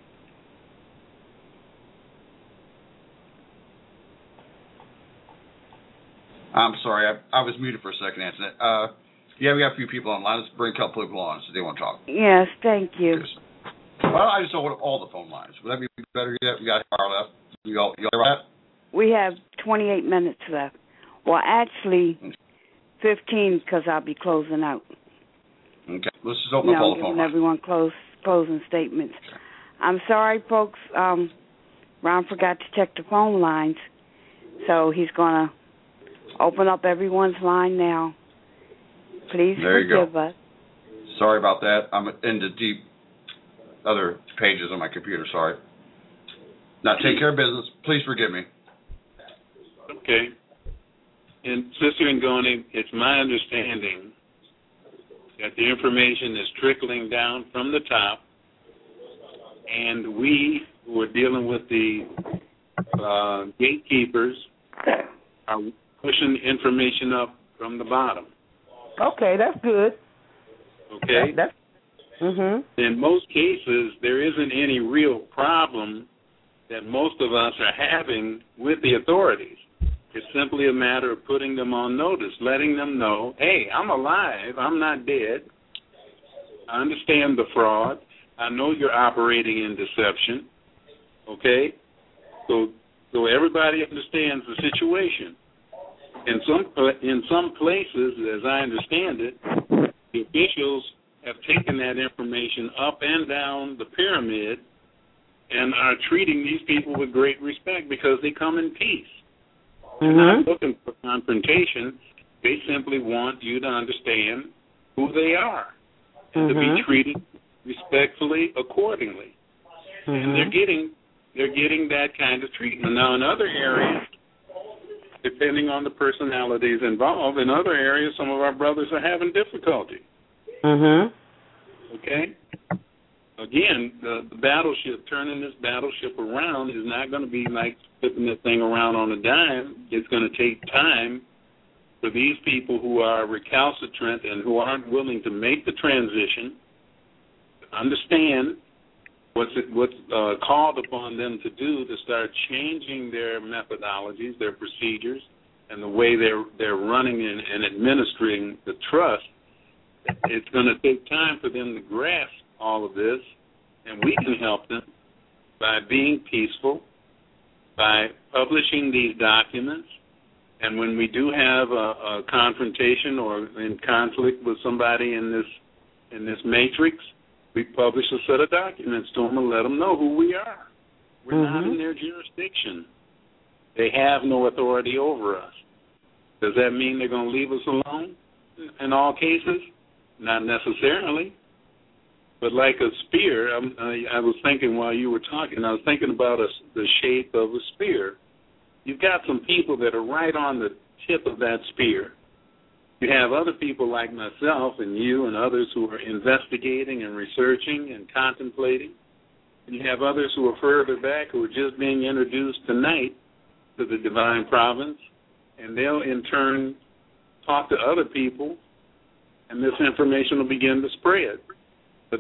I'm sorry, I was muted for a second, Antoinette. Yeah, we got a few people online. Let's bring a couple people on so they want to talk. Yes, thank you. Well, I just opened up all the phone lines. Would that be better yet? We got an hour left. You all right? We have 28 minutes left. Well, actually, 15 because I'll be closing out. Okay, let's just open up all the phone lines. Everyone closing statements. Okay. I'm sorry, folks. Ron forgot to check the phone lines, so he's going to open up everyone's line now. Please forgive us. Sorry about that. I'm in the deep other pages on my computer. Sorry. Now, take care of business. Please forgive me. Okay. And Sister Ngoni, it's my understanding that the information is trickling down from the top, and we who are dealing with the gatekeepers are pushing information up from the bottom. Okay, that's good. Okay? In most cases, there isn't any real problem that most of us are having with the authorities. It's simply a matter of putting them on notice, letting them know, hey, I'm alive, I'm not dead. I understand the fraud. I know you're operating in deception. Okay? So everybody understands the situation. In some places, as I understand it, the officials have taken that information up and down the pyramid and are treating these people with great respect because they come in peace. They're not looking for confrontation. They simply want you to understand who they are and to be treated respectfully accordingly. And they're getting that kind of treatment. Now, in other areas, depending on the personalities involved. In other areas, some of our brothers are having difficulty. Okay? Again, the battleship, turning this battleship around is not going to be like flipping the thing around on a dime. It's going to take time for these people who are recalcitrant and who aren't willing to make the transition, understand what's called upon them to do, to start changing their methodologies, their procedures, and the way they're running and administering the trust. It's going to take time for them to grasp all of this, and we can help them by being peaceful, by publishing these documents, and when we do have a confrontation or in conflict with somebody in this matrix, we publish a set of documents to them and let them know who we are. We're not in their jurisdiction. They have no authority over us. Does that mean they're going to leave us alone in all cases? Not necessarily. But like a spear, I was thinking while you were talking, I was thinking about the shape of a spear. You've got some people that are right on the tip of that spear. You have other people like myself and you and others who are investigating and researching and contemplating. And you have others who are further back who are just being introduced tonight to the divine province, and they'll in turn talk to other people, and this information will begin to spread. But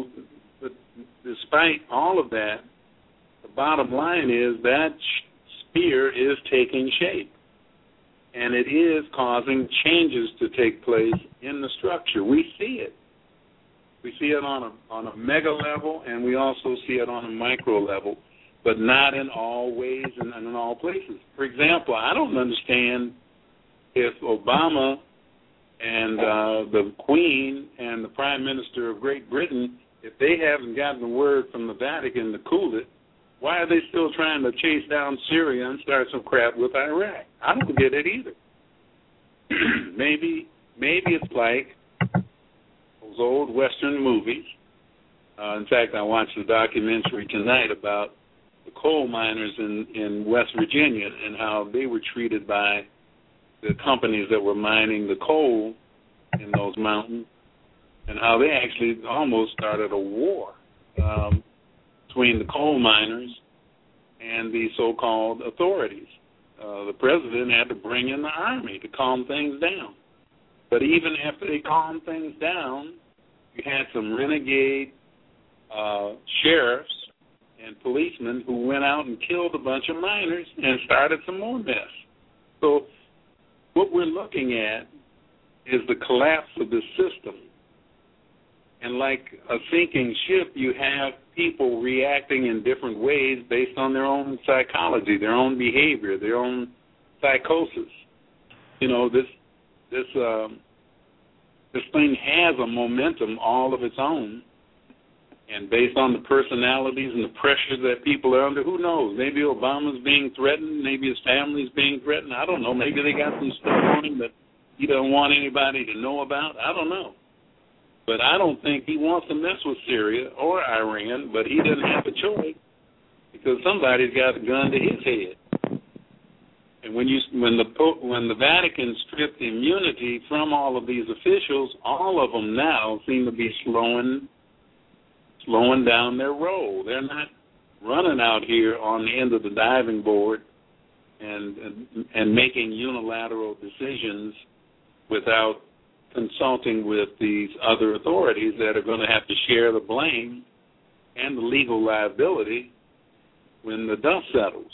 despite all of that, the bottom line is that spear is taking shape, and it is causing changes to take place in the structure. We see it. We see it on a mega level, and we also see it on a micro level, but not in all ways and in all places. For example, I don't understand if Obama and the Queen and the Prime Minister of Great Britain, if they haven't gotten the word from the Vatican to cool it, why are they still trying to chase down Syria and start some crap with Iraq? I don't get it either. Maybe it's like those old Western movies. In fact, I watched a documentary tonight about the coal miners in West Virginia and how they were treated by the companies that were mining the coal in those mountains, and how they actually almost started a war between the coal miners and the so-called authorities. The president had to bring in the army to calm things down. But even after they calmed things down, you had some renegade sheriffs and policemen who went out and killed a bunch of miners and started some more mess. So what we're looking at is the collapse of the system. And like a sinking ship, you have people reacting in different ways based on their own psychology, their own behavior, their own psychosis. You know, this thing has a momentum all of its own. And based on the personalities and the pressures that people are under, who knows? Maybe Obama's being threatened. Maybe his family's being threatened. I don't know. Maybe they got some stuff on him that he doesn't want anybody to know about. I don't know. But I don't think he wants to mess with Syria or Iran, but he doesn't have a choice because somebody's got a gun to his head. And when the Vatican stripped immunity from all of these officials, all of them now seem to be slowing down their role. They're not running out here on the end of the diving board and making unilateral decisions without consulting with these other authorities that are going to have to share the blame and the legal liability when the dust settles.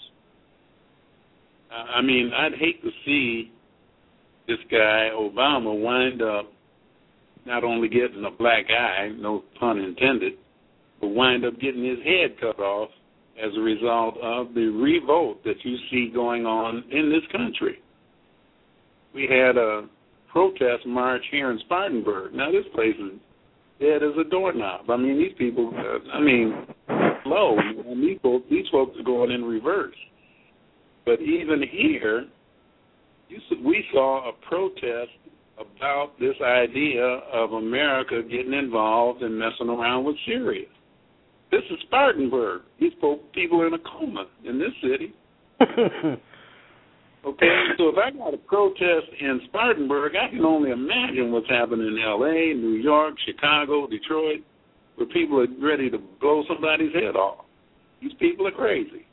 I mean, I'd hate to see this guy, Obama, wind up not only getting a black eye, no pun intended, but wind up getting his head cut off as a result of the revolt that you see going on in this country. We had a protest march here in Spartanburg. Now, this place is dead as a doorknob. I mean, these people, slow. These folks are going in reverse. But even here, we saw a protest about this idea of America getting involved and messing around with Syria. This is Spartanburg. These people are in a coma in this city. Okay, so I got a protest in Spartanburg, I can only imagine what's happening in L.A., New York, Chicago, Detroit, where people are ready to blow somebody's head off. These people are crazy.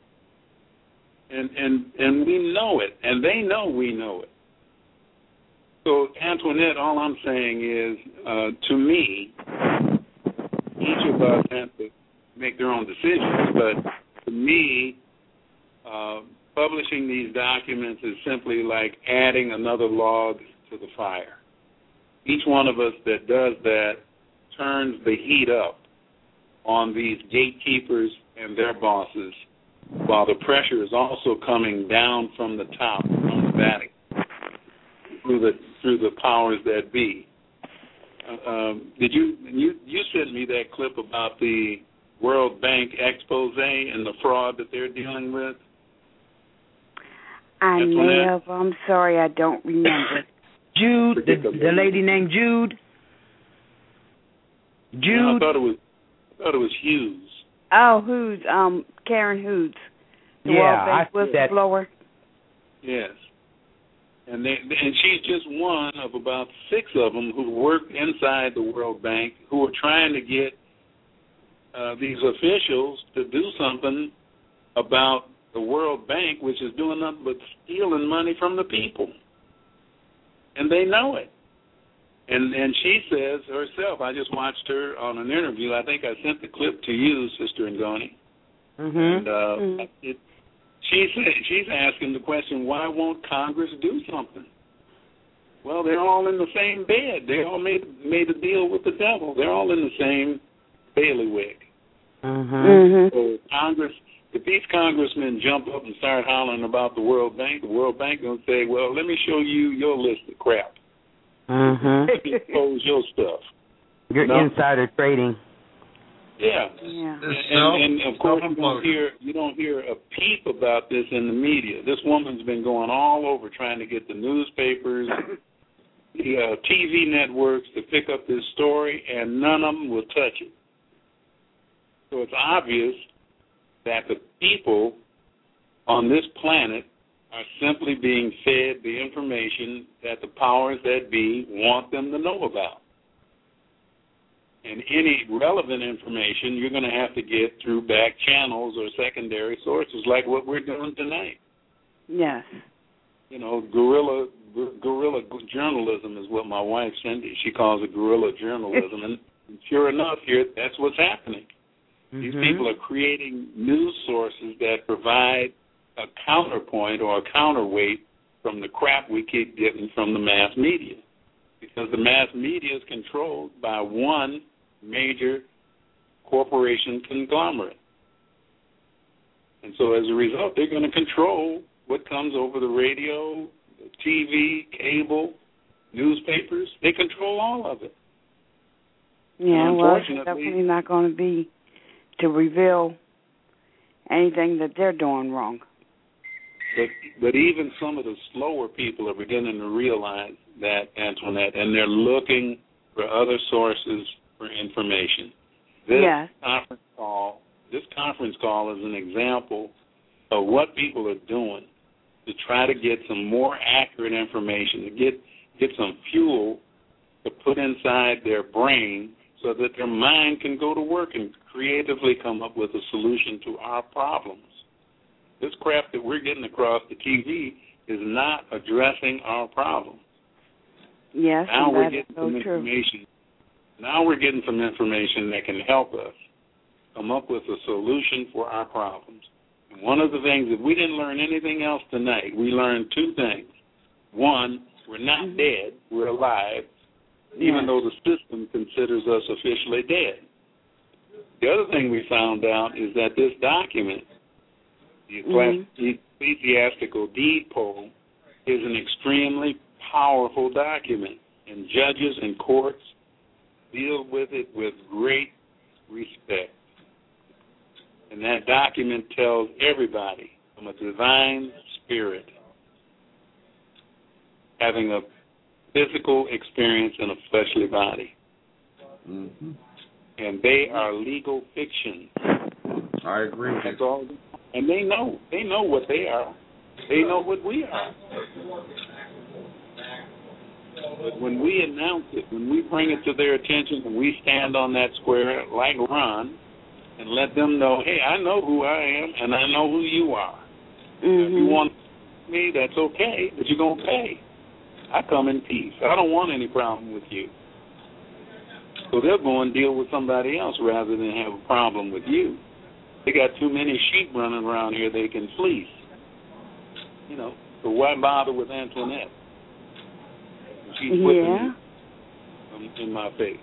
And we know it, and they know we know it. So, Antoinette, all I'm saying is, to me, each of us have to make their own decisions, but to me, publishing these documents is simply like adding another log to the fire. Each one of us that does that turns the heat up on these gatekeepers and their bosses, while the pressure is also coming down from the top, from the Vatican, through the powers that be. Did you sent me that clip about the World Bank expose and the fraud that they're dealing with? I may have. I'm sorry, I don't remember. Jude, the lady named Jude. Jude. No, I thought it was Hughes. Oh, Hughes. Karen Hughes. The yeah, World Bank whistleblower. Yes. And she's just one of about 6 of them who work inside the World Bank who are trying to get these officials to do something about the World Bank, which is doing nothing but stealing money from the people. And they know it. And she says herself, I just watched her on an interview. I think I sent the clip to you, Sister Ngoni. And she's asking the question, why won't Congress do something? Well, they're all in the same bed. They all made a deal with the devil. They're all in the same bailiwick. So Congress, if these congressmen jump up and start hollering about the World Bank going to say, well, let me show you your list of crap. Expose your stuff. Your insider trading. Yeah. And of course you don't hear a peep about this in the media. This woman's been going all over trying to get the newspapers, the TV networks to pick up this story, and none of them will touch it. So it's obvious that the people on this planet are simply being fed the information that the powers that be want them to know about. And any relevant information you're going to have to get through back channels or secondary sources like what we're doing tonight. Yes. You know, guerrilla journalism is what my wife, Cindy, she calls it guerrilla journalism. And sure enough, here, that's what's happening. These people are creating news sources that provide a counterpoint or a counterweight from the crap we keep getting from the mass media. Because the mass media is controlled by one major corporation conglomerate. And so as a result, they're going to control what comes over the radio, the TV, cable, newspapers. They control all of it. Yeah, well, it's definitely not going to be to reveal anything that they're doing wrong. But even some of the slower people are beginning to realize that, Antoinette, and they're looking for other sources for information. This conference call is an example of what people are doing to try to get some more accurate information, to get some fuel to put inside their brain so that their mind can go to work and creatively come up with a solution to our problems. This crap that we're getting across the TV is not addressing our problems. Yes, now we're getting some information. Now we're getting some information that can help us come up with a solution for our problems. And one of the things, if we didn't learn anything else tonight, we learned 2 things. One, we're not dead, we're alive, even though the system considers us officially dead. The other thing we found out is that this document, the Ecclesiastical Deed Poll, is an extremely powerful document, and judges and courts deal with it with great respect. And that document tells everybody from a divine spirit having a physical experience in a fleshly body. And they are legal fiction. I agree. That's all. And they know what they are. They know what we are. But when we announce it, when we bring it to their attention, and we stand on that square like Ron and let them know, hey, I know who I am and I know who you are. If you want me, that's okay, but you're going to pay. I come in peace. I don't want any problem with you. So they'll go and deal with somebody else rather than have a problem with you. They got too many sheep running around here they can fleece. You know, so why bother with Antoinette? She's whipping in my face.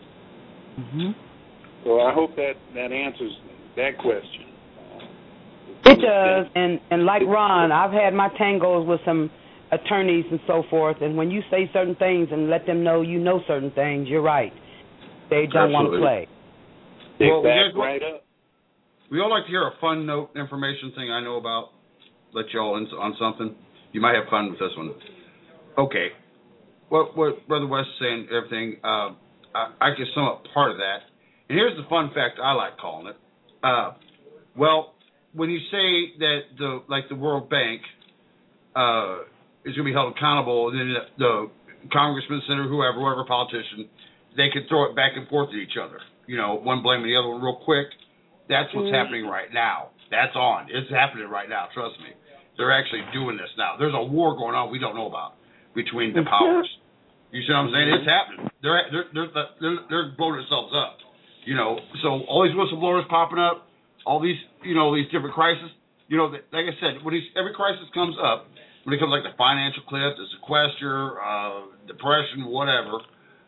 So I hope that answers that question. It does, and like Ron, I've had my tangos with some attorneys and so forth, and when you say certain things and let them know you know certain things, you're right. They don't want to play. Well, right up. We all like to hear a fun note information thing I know about. Let you all in on something. You might have fun with this one. Okay. What Brother West is saying, everything, I can sum up part of that. And here's the fun fact I like calling it. Well, when you say that the World Bank is going to be held accountable, then the congressman, senator, whoever politician, they could throw it back and forth at each other. You know, one blaming the other one real quick. That's what's happening right now. That's on. It's happening right now. Trust me. They're actually doing this now. There's a war going on we don't know about between the powers. You see what I'm saying? It's happening. They're blowing themselves up. You know, so all these whistleblowers popping up, all these, you know, these different crises. You know, like I said, when every crisis comes up, when it comes like the financial cliff, the sequester, depression, whatever.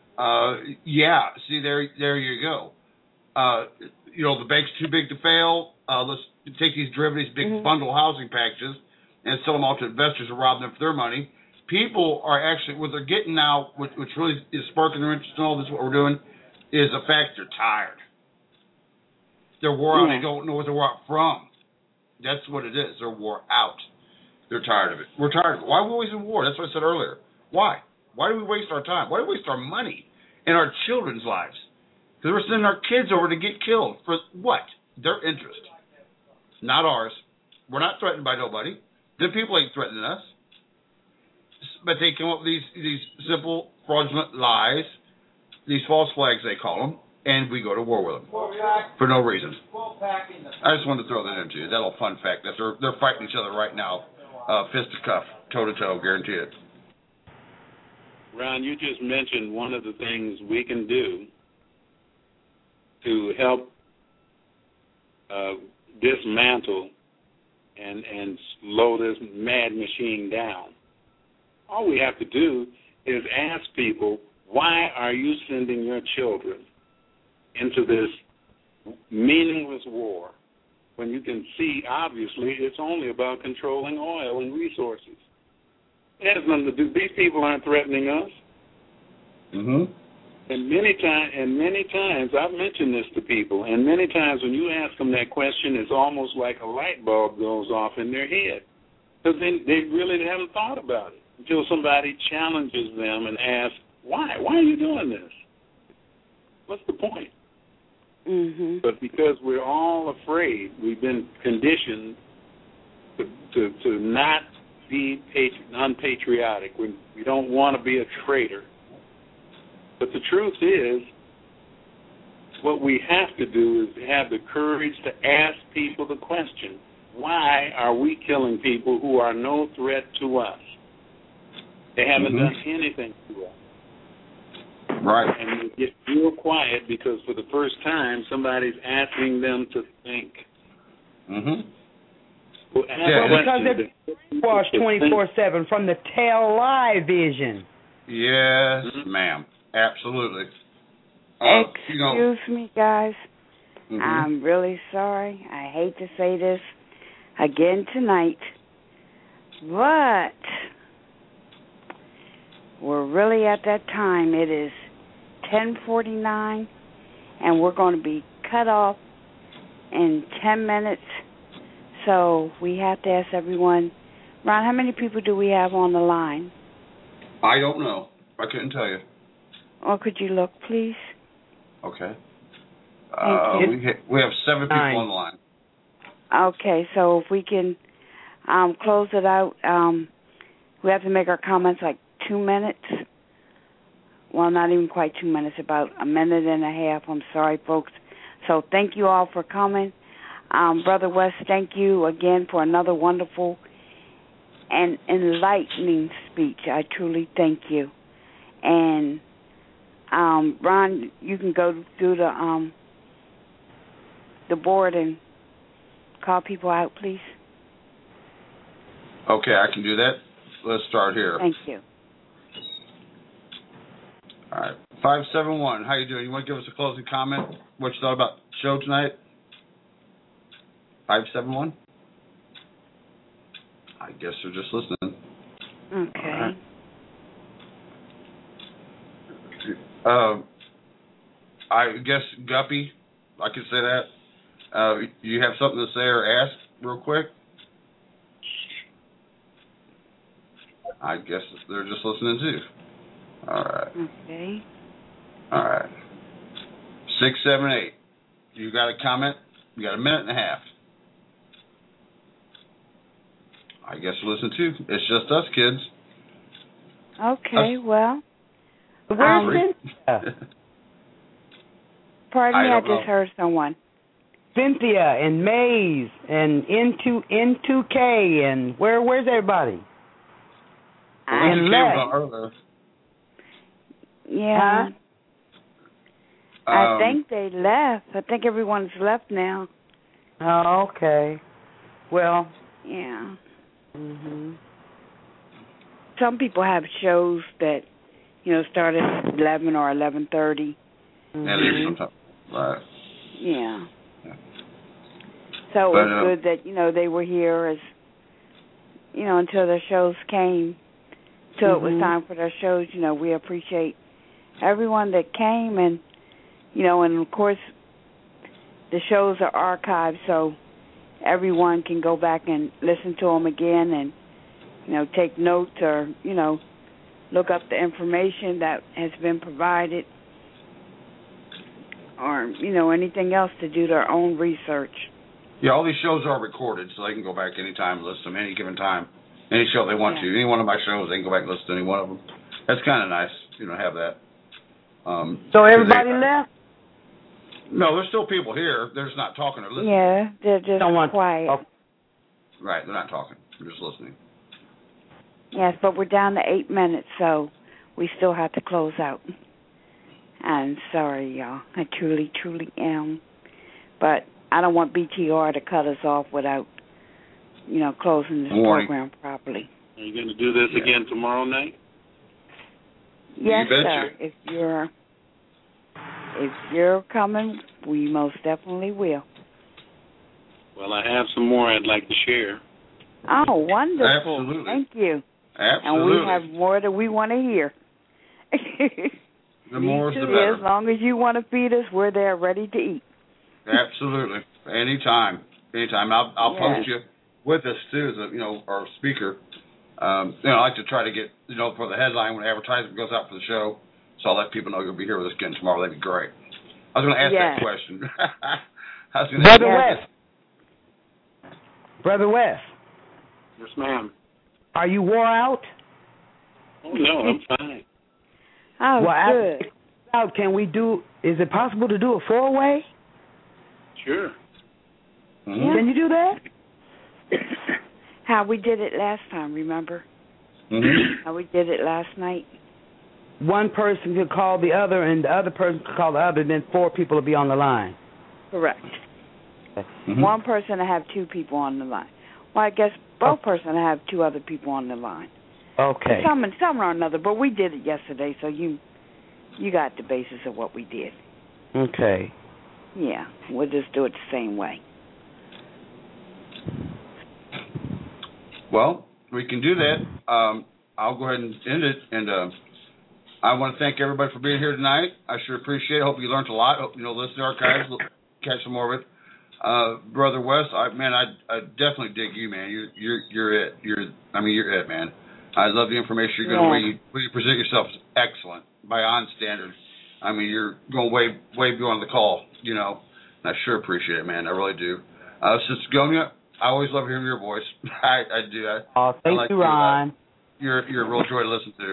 See, there you go. You know, the bank's too big to fail. Let's take these derivatives, big bundle housing packages, and sell them all to investors and rob them for their money. People are actually, what they're getting now, which really is sparking their interest in all this, what we're doing, is the fact they're tired. They're wore out. They don't know what they're wore out from. That's what it is. They're wore out. They're tired of it. We're tired of it. Why are we always in war? That's what I said earlier. Why? Why do we waste our time? Why do we waste our money and our children's lives? Because we're sending our kids over to get killed. For what? Their interest. Not ours. We're not threatened by nobody. The people ain't threatening us. But they come up with these simple, fraudulent lies, these false flags they call them, and we go to war with them for no reason. I just wanted to throw that into you. That little fun fact that they're fighting each other right now, fist to cuff, toe to toe, guarantee it. Ron, you just mentioned one of the things we can do to help dismantle and slow this mad machine down. All we have to do is ask people, why are you sending your children into this meaningless war when you can see, obviously, it's only about controlling oil and resources? It has nothing to do. These people aren't threatening us. And many times, I've mentioned this to people, and many times when you ask them that question, it's almost like a light bulb goes off in their head. Because they really haven't thought about it until somebody challenges them and asks, why? Why are you doing this? What's the point? But because we're all afraid, we've been conditioned to not be unpatriotic. We don't want to be a traitor. But the truth is, what we have to do is have the courage to ask people the question, why are we killing people who are no threat to us? They haven't done anything to us. Right. And you get real quiet because for the first time, somebody's asking them to think. Well, because they're brainwashed 24/7 from the television. Yes, ma'am. Absolutely. Excuse me, guys. I'm really sorry. I hate to say this again tonight, but we're really at that time. It is 10:49, and we're going to be cut off in 10 minutes. So we have to ask everyone. Ron, how many people do we have on the line? I don't know. I couldn't tell you. Or could you look, please? Okay. Thank you. We have 7 people on the line. Okay, so if we can close it out, we have to make our comments like 2 minutes. well, not even quite 2 minutes, about a minute and a half. I'm sorry, folks. So thank you all for coming. Brother West, thank you again for another wonderful and enlightening speech. I truly thank you. And Ron, you can go through the board and call people out, please. Okay, I can do that. Let's start here. Thank you. All right. 571, how you doing? You want to give us a closing comment? What you thought about the show tonight? 571? I guess they're just listening. Okay. I guess, Guppy, I could say that. You have something to say or ask real quick? I guess they're just listening too. All right. Okay. All right. 678. You got a comment? You got a minute and a half. I guess listen too. It's just us kids. Okay, well. Where's Cynthia? Pardon me, I just know. heard someone. Cynthia and Maze and N2K and where's everybody? And Les. Yeah. I think they left. I think everyone's left now. Oh, okay. Well. Yeah. Mhm. Some people have shows that, start at 11 or 11:30. At least sometimes. Right. Yeah. So it was good that, they were here as, until their shows came. Till it was time for their shows. We appreciate everyone that came, and, and of course, the shows are archived, so everyone can go back and listen to them again and, take notes or, look up the information that has been provided or, anything else to do their own research. Yeah, all these shows are recorded, so they can go back anytime and listen to them any given time. Any show they want to. Any one of my shows, they can go back and listen to any one of them. That's kind of nice, to have that. So everybody left? No, there's still people here. They're just not talking or listening. Yeah, they're just quiet. Oh. Right, they're not talking. They're just listening. Yes, but we're down to 8 minutes, so we still have to close out. I'm sorry, y'all. I truly, truly am. But I don't want BTR to cut us off without, closing this program properly. Are you going to do this again tomorrow night? Yes, sir. If you're coming, we most definitely will. Well, I have some more I'd like to share. Oh, wonderful. Absolutely. Thank you. Absolutely. And we have more that we want to hear. The more the too, better. As long as you want to feed us, we're there ready to eat. Absolutely. Anytime. I'll post you with us too, as our speaker. I like to try to get, for the headline when advertisement goes out for the show. So I'll let people know you'll be here with us again tomorrow. That'd be great. I was going to ask that question. Brother West. Yes, ma'am. Are you wore out? Oh, no, I'm fine. Oh, good. Is it possible to do a 4-way? Sure. Mm-hmm. Can you do that? How we did it last time, remember? Mm-hmm. How we did it last night? One person could call the other, and the other person could call the other, and then 4 people will be on the line. Correct. Mm-hmm. One person will have 2 people on the line. Well, I guess both persons will have 2 other people on the line. Okay. Some or another, but we did it yesterday, so you got the basis of what we did. Okay. Yeah, we'll just do it the same way. Well, we can do that. I'll go ahead and end it, and I want to thank everybody for being here tonight. I sure appreciate it. Hope you learned a lot. Hope listen to archives, catch some more of it. Brother West, I definitely dig you, man. You're it. You're it, man. I love the information you're going to way you present yourself is excellent, beyond standards. You're going way beyond the call, and I sure appreciate it, man. I really do. Sister Gonia, I always love hearing your voice. I do. Thank you, Ron. You're a real joy to listen to.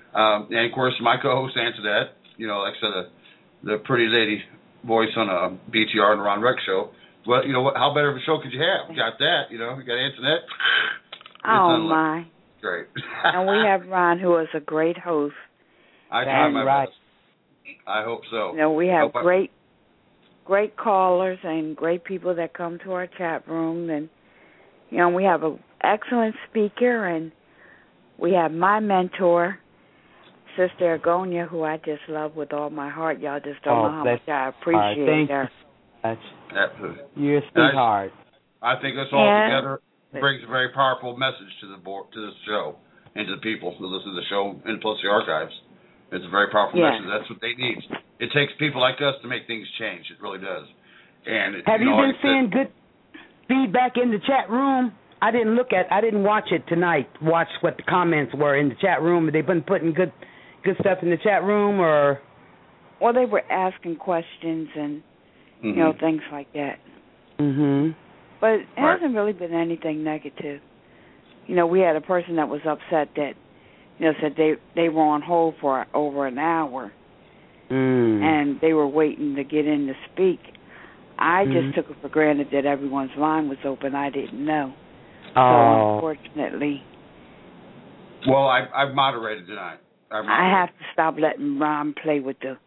And of course, my co-host Antoinette, like I said, the pretty lady voice on a BTR and the Ron Rex show. Well, how better of a show could you have? You got that, you got Antoinette. Oh, my. Great. And we have Ron, who is a great host. I try my best. I hope so. We have great callers and great people that come to our chat room. And, we have an excellent speaker, and we have my mentor, Sister Agonia, who I just love with all my heart. Y'all just don't know how much I appreciate her. You're a sweetheart. I think us all together brings a very powerful message to this show, and to the people who listen to the show, and plus the archives. It's a very powerful message. That's what they need. It takes people like us to make things change. It really does. And have you been seeing good feedback in the chat room? I didn't watch it tonight. Watch what the comments were in the chat room. Have they been putting good stuff in the chat room, or? Well, they were asking questions and things like that. Mhm. But it hasn't really been anything negative. We had a person that was upset that, said they were on hold for over an hour, and they were waiting to get in to speak. I just took it for granted that everyone's line was open. I didn't know. So unfortunately. Well, I've moderated tonight. I have to stop letting Ron play with the.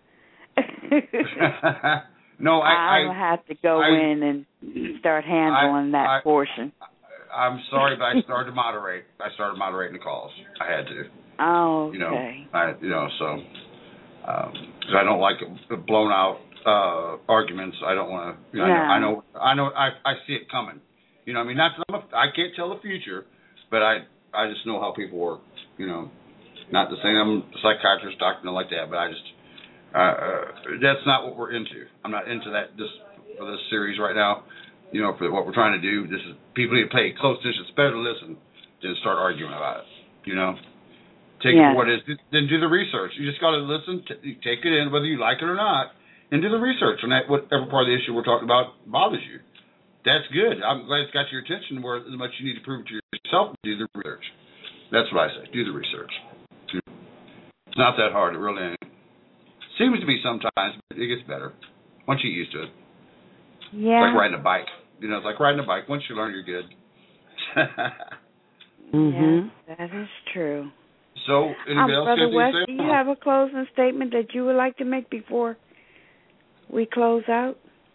No, I have to go in and start handling that portion. I'm sorry, but I started to moderate. I started moderating the calls. I had to. Oh, okay. So because I don't like blown out arguments. I don't want to. I know. I see it coming. Not that I can't tell the future, but I just know how people work. Not to say I'm a psychiatrist, doctor, nothing like that, but I just. That's not what we're into. I'm not into that for this series right now. For what we're trying to do, this is people need to pay close attention. It's better to listen than start arguing about it. Take it for what it is. Then do the research. You just got to listen, take it in, whether you like it or not, and do the research on that. Whatever part of the issue we're talking about bothers you. That's good. I'm glad it's got your attention. Where as much you need to prove to yourself, do the research. That's what I say. Do the research. It's not that hard. It really ain't. Seems to be sometimes, but it gets better once you get used to it. Yeah. It's like riding a bike. It's like riding a bike. Once you learn, you're good. Yeah, that is true. So, anybody else? Brother West, do you have a closing statement that you would like to make before we close out?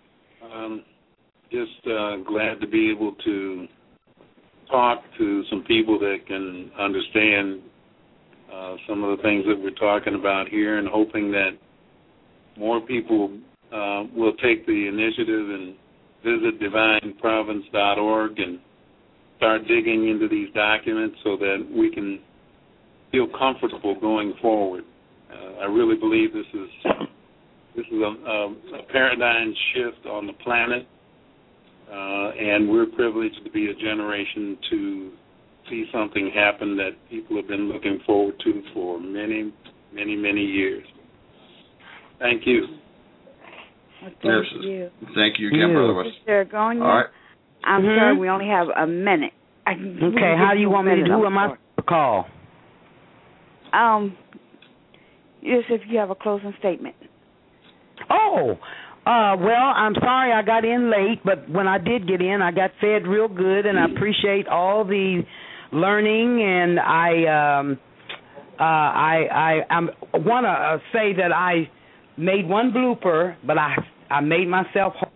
Just glad to be able to talk to some people that can understand some of the things that we're talking about here, and hoping that more people will take the initiative and visit divineprovince.org and start digging into these documents so that we can feel comfortable going forward. I really believe this is a paradigm shift on the planet, and we're privileged to be a generation to see something happen that people have been looking forward to for many, many, many years. Thank you. Well, thank you. Thank you again, Brother West. Sister Agonia, all right. I'm sorry we only have a minute. Okay, how do you want me to do? Who am I to call? Just if you have a closing statement. Oh, well, I'm sorry I got in late, but when I did get in, I got fed real good, and I appreciate all the learning, and I want to say that I made one blooper, but I made myself whole.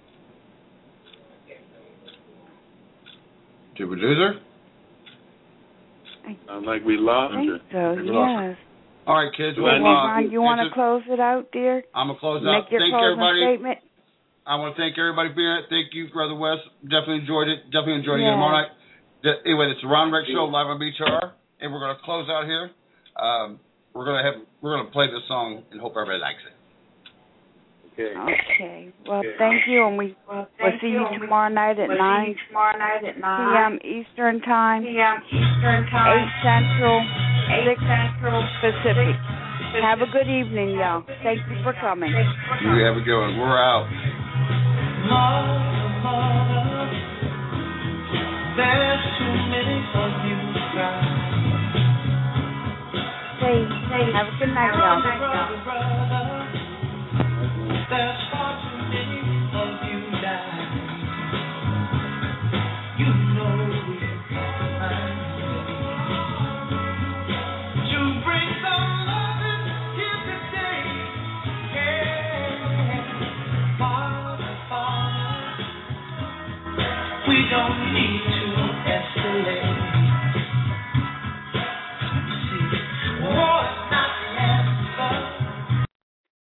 Did we lose her? Sounds like we lost her. So, yes. All right, kids. You want to close it out, dear? I'm going to close it out. Make your closing statement. I want to thank everybody for being here. Thank you, Brother West. Definitely enjoyed it. Definitely enjoyed it tomorrow night. Anyway, it's the Ron Rex Show live on BTR, and we're going to close out here. We're going to play this song and hope everybody likes it. Okay. Well, thank you, and we'll see you tomorrow night at 9 p.m. Eastern Time, 8 Central, 6 Pacific. Have a good evening, y'all. Thank you for coming. You have a good one. We're out. There's too many of you. Say Have a good night, y'all.